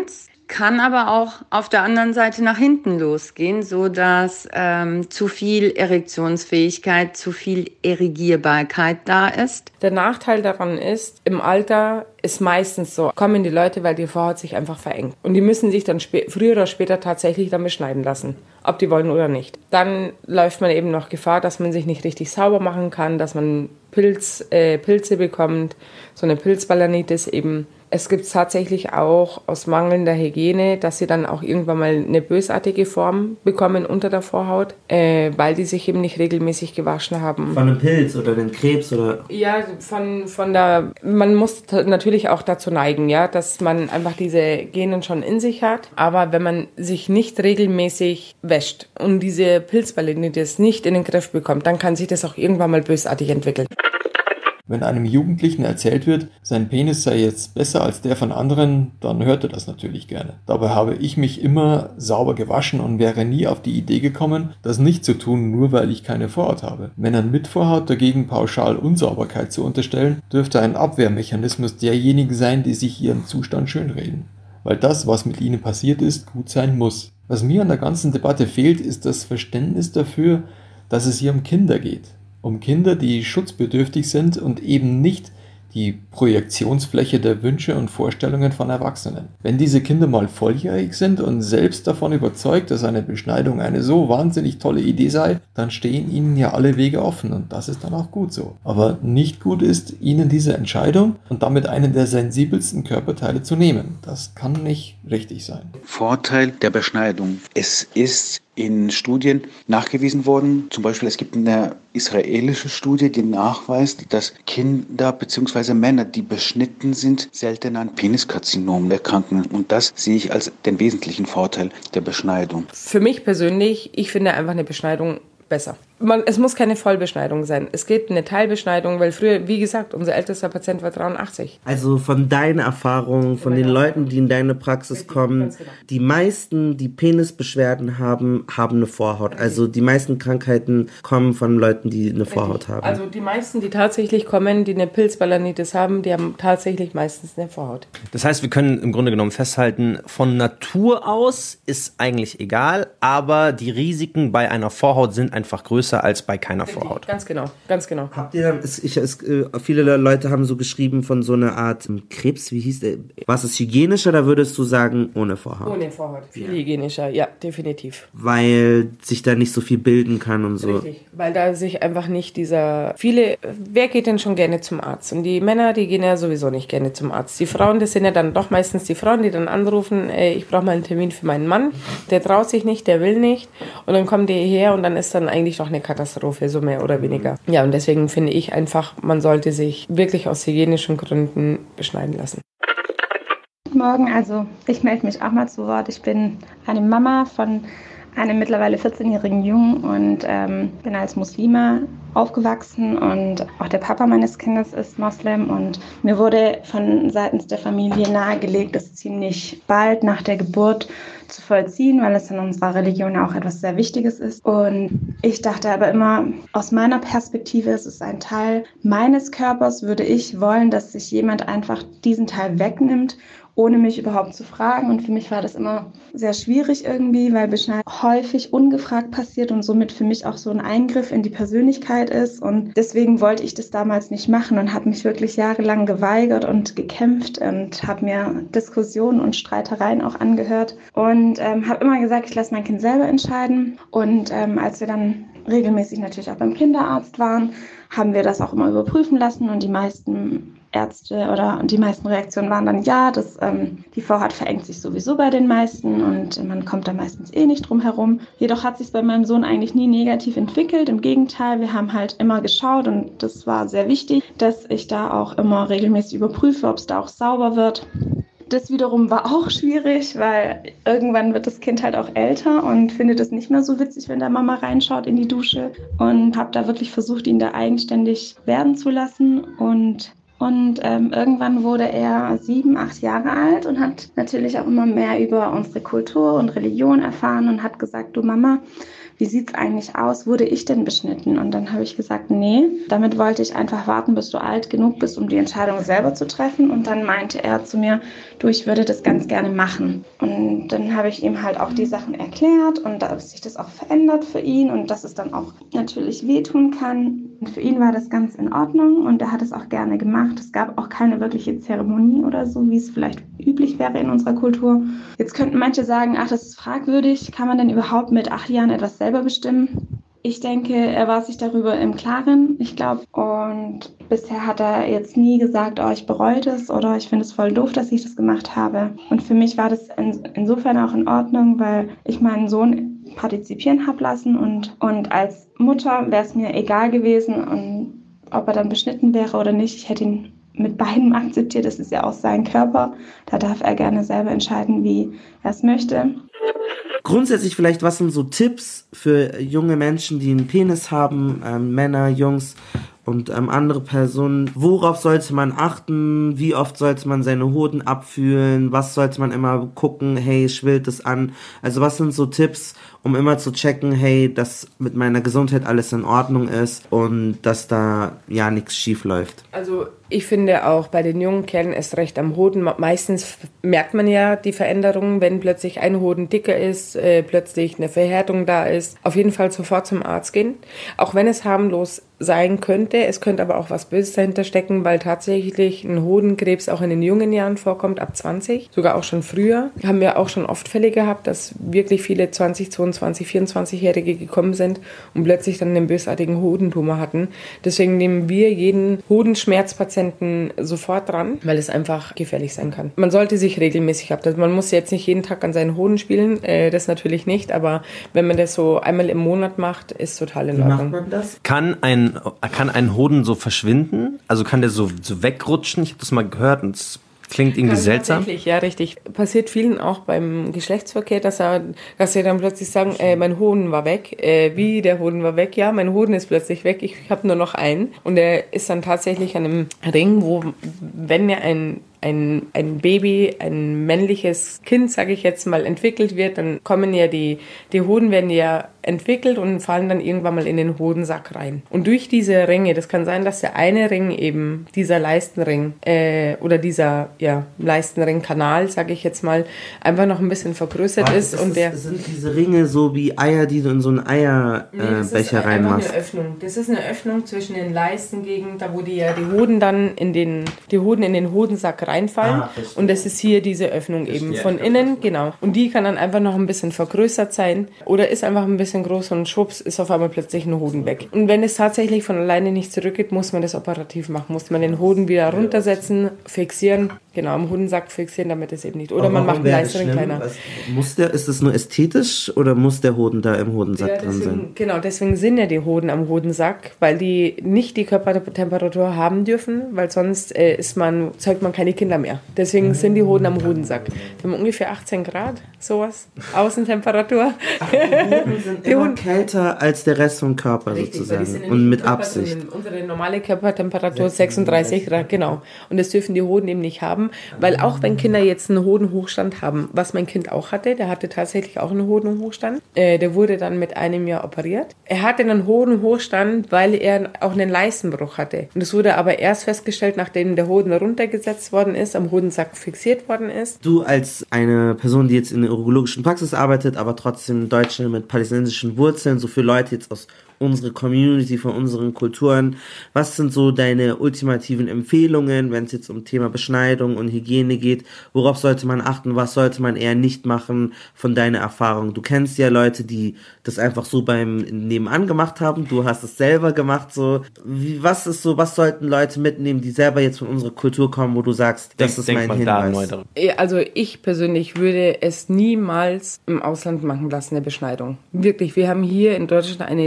[SPEAKER 17] kann aber auch auf der anderen Seite nach hinten losgehen, so dass ähm, zu viel Erektionsfähigkeit, zu viel Erigierbarkeit da ist.
[SPEAKER 5] Der Nachteil daran ist, im Alter ist meistens so, kommen die Leute, weil die Vorhaut sich einfach verengt. Und die müssen sich dann spä- früher oder später tatsächlich dann beschneiden lassen, ob die wollen oder nicht. Dann läuft man eben noch Gefahr, dass man sich nicht richtig sauber machen kann, dass man Pilz, äh, Pilze bekommt, so eine Pilzbalanitis eben. Es gibt tatsächlich auch aus mangelnder Hygiene, dass sie dann auch irgendwann mal eine bösartige Form bekommen unter der Vorhaut, äh, weil die sich eben nicht regelmäßig gewaschen haben.
[SPEAKER 4] Von einem Pilz oder einem Krebs oder?
[SPEAKER 5] Ja, von, von der, man muss t- natürlich auch dazu neigen, ja, dass man einfach diese Genen schon in sich hat. Aber wenn man sich nicht regelmäßig wäscht und diese Pilzbalanitis nicht in den Griff bekommt, dann kann sich das auch irgendwann mal bösartig entwickeln.
[SPEAKER 2] Wenn einem Jugendlichen erzählt wird, sein Penis sei jetzt besser als der von anderen, dann hört er das natürlich gerne. Dabei habe ich mich immer sauber gewaschen und wäre nie auf die Idee gekommen, das nicht zu tun, nur weil ich keine Vorhaut habe. Männern mit Vorhaut dagegen pauschal Unsauberkeit zu unterstellen, dürfte ein Abwehrmechanismus derjenigen sein, die sich ihren Zustand schönreden. Weil das, was mit ihnen passiert ist, gut sein muss. Was mir an der ganzen Debatte fehlt, ist das Verständnis dafür, dass es hier um Kinder geht. Um Kinder, die schutzbedürftig sind und eben nicht die Projektionsfläche der Wünsche und Vorstellungen von Erwachsenen. Wenn diese Kinder mal volljährig sind und selbst davon überzeugt, dass eine Beschneidung eine so wahnsinnig tolle Idee sei, dann stehen ihnen ja alle Wege offen und das ist dann auch gut so. Aber nicht gut ist, ihnen diese Entscheidung und damit einen der sensibelsten Körperteile zu nehmen. Das kann nicht richtig sein.
[SPEAKER 6] Vorteil der Beschneidung. Es ist in Studien nachgewiesen worden, zum Beispiel es gibt eine israelische Studie, die nachweist, dass Kinder bzw. Männer, die beschnitten sind, seltener an Peniskarzinom erkranken. Und das sehe ich als den wesentlichen Vorteil der Beschneidung.
[SPEAKER 5] Für mich persönlich, ich finde einfach eine Beschneidung besser. Man, es muss keine Vollbeschneidung sein. Es geht eine Teilbeschneidung, weil früher, wie gesagt, unser ältester Patient war dreiundachtzig.
[SPEAKER 4] Also von deiner Erfahrung, von den Leuten, die in deine Praxis kommen, die meisten, die Penisbeschwerden haben, haben eine Vorhaut. Also die meisten Krankheiten kommen von Leuten, die eine Vorhaut haben.
[SPEAKER 5] Also die meisten, die tatsächlich kommen, die eine Pilzbalanitis haben, die haben tatsächlich meistens eine Vorhaut.
[SPEAKER 1] Das heißt, wir können im Grunde genommen festhalten, von Natur aus ist eigentlich egal, aber die Risiken bei einer Vorhaut sind einfach größer als bei keiner Vorhaut.
[SPEAKER 5] Ganz genau, ganz genau.
[SPEAKER 4] Habt ihr, es, ich, es, viele Leute haben so geschrieben von so einer Art Krebs, wie hieß der? Was ist hygienischer, da würdest du sagen, ohne Vorhaut?
[SPEAKER 5] Ohne Vorhaut, viel ja. hygienischer, ja, definitiv.
[SPEAKER 4] Weil sich da nicht so viel bilden kann und so.
[SPEAKER 5] Richtig, weil da sich einfach nicht dieser, viele, wer geht denn schon gerne zum Arzt? Und die Männer, die gehen ja sowieso nicht gerne zum Arzt. Die Frauen, das sind ja dann doch meistens die Frauen, die dann anrufen, ey, ich brauche mal einen Termin für meinen Mann, der traut sich nicht, der will nicht und dann kommen die hierher und dann ist dann eigentlich doch eine Katastrophe, so mehr oder weniger. Ja, und deswegen finde ich einfach, man sollte sich wirklich aus hygienischen Gründen beschneiden lassen.
[SPEAKER 18] Guten Morgen, also ich melde mich auch mal zu Wort. Ich bin eine Mama von einem mittlerweile vierzehnjährigen Jungen und ähm, bin als Muslima aufgewachsen und auch der Papa meines Kindes ist Moslem und mir wurde von seitens der Familie nahegelegt, das ziemlich bald nach der Geburt zu vollziehen, weil es in unserer Religion auch etwas sehr Wichtiges ist. Und ich dachte aber immer, aus meiner Perspektive ist es ein Teil meines Körpers, würde ich wollen, dass sich jemand einfach diesen Teil wegnimmt, ohne mich überhaupt zu fragen. Und für mich war das immer sehr schwierig irgendwie, weil Beschneidung häufig ungefragt passiert und somit für mich auch so ein Eingriff in die Persönlichkeit ist. Und deswegen wollte ich das damals nicht machen und habe mich wirklich jahrelang geweigert und gekämpft und habe mir Diskussionen und Streitereien auch angehört und ähm, habe immer gesagt, ich lasse mein Kind selber entscheiden. Und ähm, als wir dann regelmäßig natürlich auch beim Kinderarzt waren, haben wir das auch immer überprüfen lassen und die meisten Ärzte oder die meisten Reaktionen waren dann, ja, das, ähm, die Vorhaut verengt sich sowieso bei den meisten und man kommt da meistens eh nicht drum herum. Jedoch hat sich bei meinem Sohn eigentlich nie negativ entwickelt. Im Gegenteil, wir haben halt immer geschaut und das war sehr wichtig, dass ich da auch immer regelmäßig überprüfe, ob es da auch sauber wird. Das wiederum war auch schwierig, weil irgendwann wird das Kind halt auch älter und findet es nicht mehr so witzig, wenn der Mama reinschaut in die Dusche und habe da wirklich versucht, ihn da eigenständig werden zu lassen und Und ähm, irgendwann wurde er sieben, acht Jahre alt und hat natürlich auch immer mehr über unsere Kultur und Religion erfahren und hat gesagt, du Mama, wie sieht es eigentlich aus, wurde ich denn beschnitten? Und dann habe ich gesagt, nee, damit wollte ich einfach warten, bis du alt genug bist, um die Entscheidung selber zu treffen. Und dann meinte er zu mir, du, ich würde das ganz gerne machen. Und dann habe ich ihm halt auch die Sachen erklärt und dass sich das auch verändert für ihn und dass es dann auch natürlich wehtun kann. Und für ihn war das ganz in Ordnung und er hat es auch gerne gemacht. Es gab auch keine wirkliche Zeremonie oder so, wie es vielleicht üblich wäre in unserer Kultur. Jetzt könnten manche sagen, ach, das ist fragwürdig. Kann man denn überhaupt mit acht Jahren etwas selber bestimmen? Ich denke, er war sich darüber im Klaren, ich glaube. Und bisher hat er jetzt nie gesagt, oh, ich bereue das oder ich finde es voll doof, dass ich das gemacht habe. Und für mich war das in, insofern auch in Ordnung, weil ich meinen Sohn partizipieren habe lassen. Und, und als Mutter wäre es mir egal gewesen, und ob er dann beschnitten wäre oder nicht. Ich hätte ihn mit beidem akzeptiert. Das ist ja auch sein Körper. Da darf er gerne selber entscheiden, wie er es möchte.
[SPEAKER 4] Grundsätzlich vielleicht, was sind so Tipps für junge Menschen, die einen Penis haben, ähm, Männer, Jungs und ähm, andere Personen? Worauf sollte man achten? Wie oft sollte man seine Hoden abfühlen? Was sollte man immer gucken? Hey, schwillt es an? Also was sind so Tipps, um immer zu checken, hey, dass mit meiner Gesundheit alles in Ordnung ist und dass da ja nichts schief läuft?
[SPEAKER 5] Also ich finde auch bei den jungen Kerlen erst recht am Hoden. Meistens merkt man ja die Veränderungen, wenn plötzlich ein Hoden dicker ist, äh, plötzlich eine Verhärtung da ist. Auf jeden Fall sofort zum Arzt gehen. Auch wenn es harmlos sein könnte. Es könnte aber auch was Böses dahinter stecken, weil tatsächlich ein Hodenkrebs auch in den jungen Jahren vorkommt, ab zwanzig, sogar auch schon früher. Haben wir auch schon oft Fälle gehabt, dass wirklich viele zwanzig, zweiundzwanzig, vierundzwanzigjährige gekommen sind und plötzlich dann einen bösartigen Hodentumor hatten. Deswegen nehmen wir jeden Hodenschmerzpatienten sofort dran, weil es einfach gefährlich sein kann. Man sollte sich regelmäßig abtasten. Man muss jetzt nicht jeden Tag an seinen Hoden spielen, äh, das natürlich nicht, aber wenn man das so einmal im Monat macht, ist total in Ordnung.
[SPEAKER 1] Wie macht man das? Kann ein Kann ein Hoden so verschwinden? Also kann der so, so wegrutschen? Ich habe das mal gehört und es klingt irgendwie kann seltsam.
[SPEAKER 5] Tatsächlich, ja, richtig. Passiert vielen auch beim Geschlechtsverkehr, dass, er, dass sie dann plötzlich sagen, äh, mein Hoden war weg. Äh, wie, der Hoden war weg? Ja, mein Hoden ist plötzlich weg. Ich habe nur noch einen. Und er ist dann tatsächlich an einem Ring, wo, wenn er ein Ein, ein Baby, ein männliches Kind, sage ich jetzt mal, entwickelt wird, dann kommen ja die, die Hoden werden ja entwickelt und fallen dann irgendwann mal in den Hodensack rein. Und durch diese Ringe, das kann sein, dass der eine Ring eben, dieser Leistenring äh, oder dieser ja, Leistenringkanal, sage ich jetzt mal, einfach noch ein bisschen vergrößert
[SPEAKER 4] Warte,
[SPEAKER 5] ist. Und
[SPEAKER 4] ist,
[SPEAKER 5] der
[SPEAKER 4] sind diese Ringe so wie Eier, die du in so einen Eierbecher
[SPEAKER 5] nee,
[SPEAKER 4] äh, reinmachst?
[SPEAKER 5] Eine Öffnung. Das ist eine Öffnung zwischen den Leistengegend, da wo die ja die Hoden dann in den, die Hoden in den Hodensack rein reinfallen ah, und das ist hier diese Öffnung verstehe, eben von innen, genau. Und die kann dann einfach noch ein bisschen vergrößert sein oder ist einfach ein bisschen groß und schwupps ist auf einmal plötzlich ein Hoden weg. Und wenn es tatsächlich von alleine nicht zurückgeht, muss man das operativ machen. Muss man den Hoden wieder runtersetzen, fixieren, genau, am Hodensack fixieren, damit es eben nicht. Oder man macht einen Leistenring kleiner.
[SPEAKER 4] Was, muss der, ist das nur ästhetisch oder muss der Hoden da im Hodensack ja,
[SPEAKER 5] deswegen,
[SPEAKER 4] drin sein?
[SPEAKER 5] Genau, deswegen sind ja die Hoden am Hodensack, weil die nicht die Körpertemperatur haben dürfen, weil sonst äh, ist man, zeugt man keine Kinder mehr. Deswegen sind die Hoden am Hodensack. Wir haben ungefähr achtzehn Grad, sowas, Außentemperatur.
[SPEAKER 4] Ach, die Hoden sind immer Hoden kälter als der Rest vom Körper richtig, sozusagen und mit Absicht.
[SPEAKER 5] Unsere normale Körpertemperatur sechsunddreißig Grad, genau. Und das dürfen die Hoden eben nicht haben, weil auch wenn Kinder jetzt einen Hodenhochstand haben, was mein Kind auch hatte, der hatte tatsächlich auch einen Hodenhochstand, äh, der wurde dann mit einem Jahr operiert. Er hatte einen Hodenhochstand, weil er auch einen Leistenbruch hatte. Und das wurde aber erst festgestellt, nachdem der Hoden runtergesetzt worden ist, am Hodensack fixiert worden ist.
[SPEAKER 4] Du als eine Person, die jetzt in der urologischen Praxis arbeitet, aber trotzdem Deutsche mit palästinensischen Wurzeln, so für Leute jetzt aus unsere Community, von unseren Kulturen. Was sind so deine ultimativen Empfehlungen, wenn es jetzt um Thema Beschneidung und Hygiene geht? Worauf sollte man achten? Was sollte man eher nicht machen von deiner Erfahrung? Du kennst ja Leute, die das einfach so beim Nebenan gemacht haben. Du hast es selber gemacht. So, wie, was ist so, was sollten Leute mitnehmen, die selber jetzt von unserer Kultur kommen, wo du sagst, das ist mein Hinweis?
[SPEAKER 5] Also ich persönlich würde es niemals im Ausland machen lassen, eine Beschneidung. Wirklich, wir haben hier in Deutschland eine super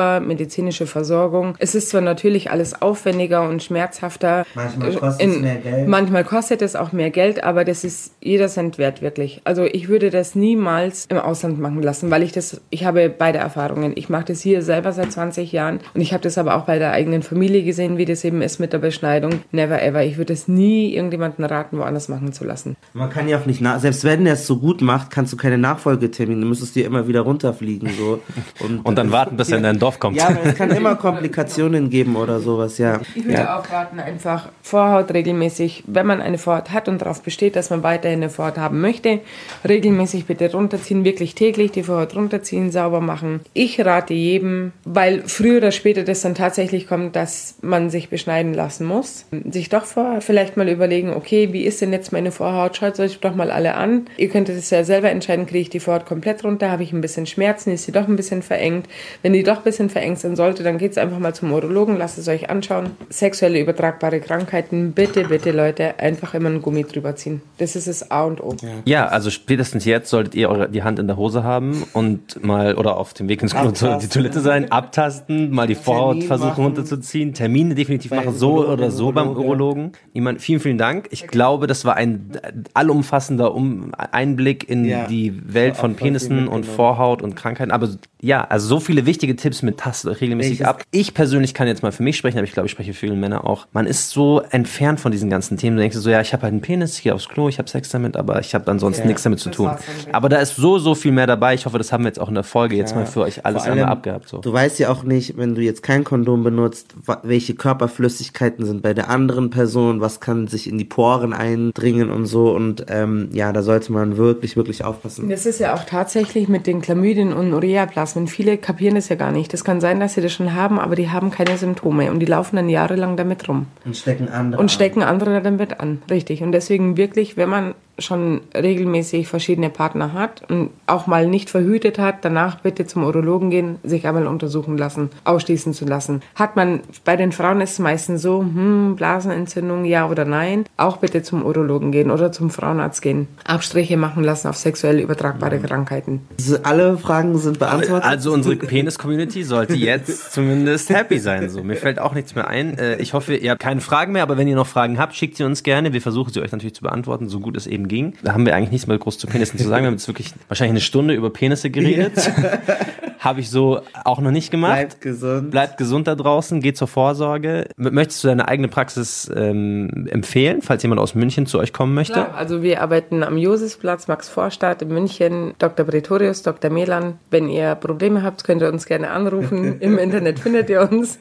[SPEAKER 5] super medizinische Versorgung. Es ist zwar natürlich alles aufwendiger und schmerzhafter.
[SPEAKER 4] Manchmal kostet
[SPEAKER 5] in,
[SPEAKER 4] es mehr Geld.
[SPEAKER 5] Manchmal kostet es auch mehr Geld, aber das ist jeder Cent wert, wirklich. Also ich würde das niemals im Ausland machen lassen, weil ich das, ich habe beide Erfahrungen. Ich mache das hier selber seit zwanzig Jahren und ich habe das aber auch bei der eigenen Familie gesehen, wie das eben ist mit der Beschneidung. Never ever. Ich würde es nie irgendjemanden raten, woanders machen zu lassen.
[SPEAKER 4] Man kann ja auch nicht, nach, selbst wenn er es so gut macht, kannst du keine Nachfolgetermine, du müsstest dir immer wieder runterfliegen. So. Und,
[SPEAKER 1] und dann warten, bis er in dein Dorf kommt.
[SPEAKER 4] Ja, aber es kann immer Komplikationen geben oder sowas, ja.
[SPEAKER 5] Ich würde
[SPEAKER 4] ja.
[SPEAKER 5] auch raten, einfach Vorhaut regelmäßig, wenn man eine Vorhaut hat und darauf besteht, dass man weiterhin eine Vorhaut haben möchte, regelmäßig bitte runterziehen, wirklich täglich die Vorhaut runterziehen, sauber machen. Ich rate jedem, weil früher oder später das dann tatsächlich kommt, dass man sich beschneiden lassen muss, sich doch vor, vielleicht mal überlegen, okay, wie ist denn jetzt meine Vorhaut? Schaut euch doch mal alle an. Ihr könnt es ja selber entscheiden, kriege ich die Vorhaut komplett runter, habe ich ein bisschen Schmerzen, ist sie doch ein bisschen verengt. Wenn die doch ein bisschen verengt sein sollte, dann geht es einfach mal zum Urologen, lasst es euch anschauen. Sexuelle übertragbare Krankheiten, bitte, bitte Leute, einfach immer einen Gummi drüber ziehen. Das ist das A und O.
[SPEAKER 1] Ja, ja, also spätestens jetzt solltet ihr eure, die Hand in der Hose haben und mal, oder auf dem Weg ins Klo zur die Toilette sein, abtasten, mal die Vorhaut versuchen runterzuziehen, Termine definitiv machen, so oder so beim Urologen. Jemand, vielen, vielen Dank. Ich glaube, das war ein allumfassender um Einblick in ja. die Welt von Penissen und Vorhaut und Krankheiten. Aber ja, also so viele wichtige Tipps mit Tastet regelmäßig ab. Ich persönlich kann jetzt mal für mich sprechen, aber ich glaube, ich spreche für viele Männer auch. Man ist so entfernt von diesen ganzen Themen. Du denkst so, ja, ich habe halt einen Penis, ich gehe aufs Klo, ich habe Sex damit, aber ich habe ansonsten ja. nichts damit zu tun. Aber da ist so, so viel mehr dabei. Ich hoffe, das haben wir jetzt auch in der Folge jetzt ja. mal für euch alles allem, einmal abgehabt. So.
[SPEAKER 4] Du weißt ja auch nicht, wenn du jetzt kein Kondom benutzt, welche Körperflüssigkeiten sind bei der anderen Person, was kann sich in die Poren eindringen und so. Und ähm, ja, da sollte man wirklich, wirklich aufpassen.
[SPEAKER 5] Das ist ja auch tatsächlich mit den Chlamydien und Ureaplasmen. Viele kapieren das ja gar nicht. Das kann sein, dass sie das schon haben, aber die haben keine Symptome und die laufen dann jahrelang damit rum.
[SPEAKER 4] Und stecken andere
[SPEAKER 5] Und stecken andere damit an, richtig. Und deswegen wirklich, wenn man schon regelmäßig verschiedene Partner hat und auch mal nicht verhütet hat, danach bitte zum Urologen gehen, sich einmal untersuchen lassen, ausschließen zu lassen. Hat man, bei den Frauen ist es meistens so, hm, Blasenentzündung, ja oder nein, auch bitte zum Urologen gehen oder zum Frauenarzt gehen. Abstriche machen lassen auf sexuell übertragbare Krankheiten.
[SPEAKER 4] Also alle Fragen sind beantwortet.
[SPEAKER 1] Also unsere Penis-Community sollte jetzt zumindest happy sein. So. Mir fällt auch nichts mehr ein. Ich hoffe, ihr habt keine Fragen mehr, aber wenn ihr noch Fragen habt, schickt sie uns gerne. Wir versuchen sie euch natürlich zu beantworten, so gut es eben ging. Da haben wir eigentlich nichts mehr groß zu Penissen zu sagen. Wir haben jetzt wirklich wahrscheinlich eine Stunde über Penisse geredet. Habe ich so auch noch nicht gemacht.
[SPEAKER 4] Bleibt gesund.
[SPEAKER 1] Bleibt gesund da draußen, geht zur Vorsorge. Möchtest du deine eigene Praxis ähm, empfehlen, falls jemand aus München zu euch kommen möchte?
[SPEAKER 5] Klar, also wir arbeiten am Josefsplatz, Max-Vorstadt in München, Doktor Pretorius, Doktor Melan. Wenn ihr Probleme habt, könnt ihr uns gerne anrufen. Im Internet findet ihr uns.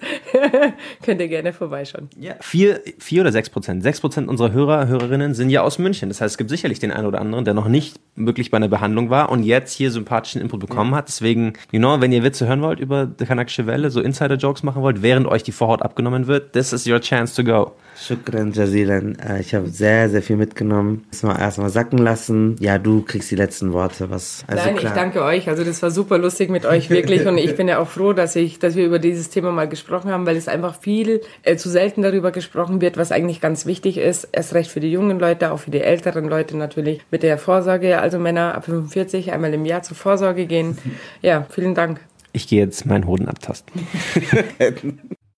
[SPEAKER 5] Könnt ihr gerne vorbeischauen.
[SPEAKER 1] Ja. Vier, vier oder sechs Prozent. Sechs Prozent unserer Hörer, Hörerinnen sind ja aus München. Das heißt, es gibt sicherlich den einen oder anderen, der noch nicht wirklich bei einer Behandlung war und jetzt hier sympathischen Input bekommen ja. hat. Deswegen, you know, wenn ihr Witze hören wollt über die kanakische Welle, so Insider-Jokes machen wollt, während euch die Vorhaut abgenommen wird, this is your chance to go.
[SPEAKER 4] Shukran Jazilan. Ich habe sehr, sehr viel mitgenommen. Das mal erstmal sacken lassen. Ja, du kriegst die letzten Worte. Was, also
[SPEAKER 5] Nein,
[SPEAKER 4] klar.
[SPEAKER 5] ich danke euch. Also das war super lustig mit euch, wirklich. Und ich bin ja auch froh, dass ich, dass wir über dieses Thema mal gesprochen haben, weil es einfach viel äh, zu selten darüber gesprochen wird, was eigentlich ganz wichtig ist. Erst recht für die jungen Leute, auch für die älteren Leute natürlich. Mit der Vorsorge, also Männer ab fünfundvierzig, einmal im Jahr zur Vorsorge gehen. Ja, vielen Dank.
[SPEAKER 1] Ich gehe jetzt meinen Hoden abtasten.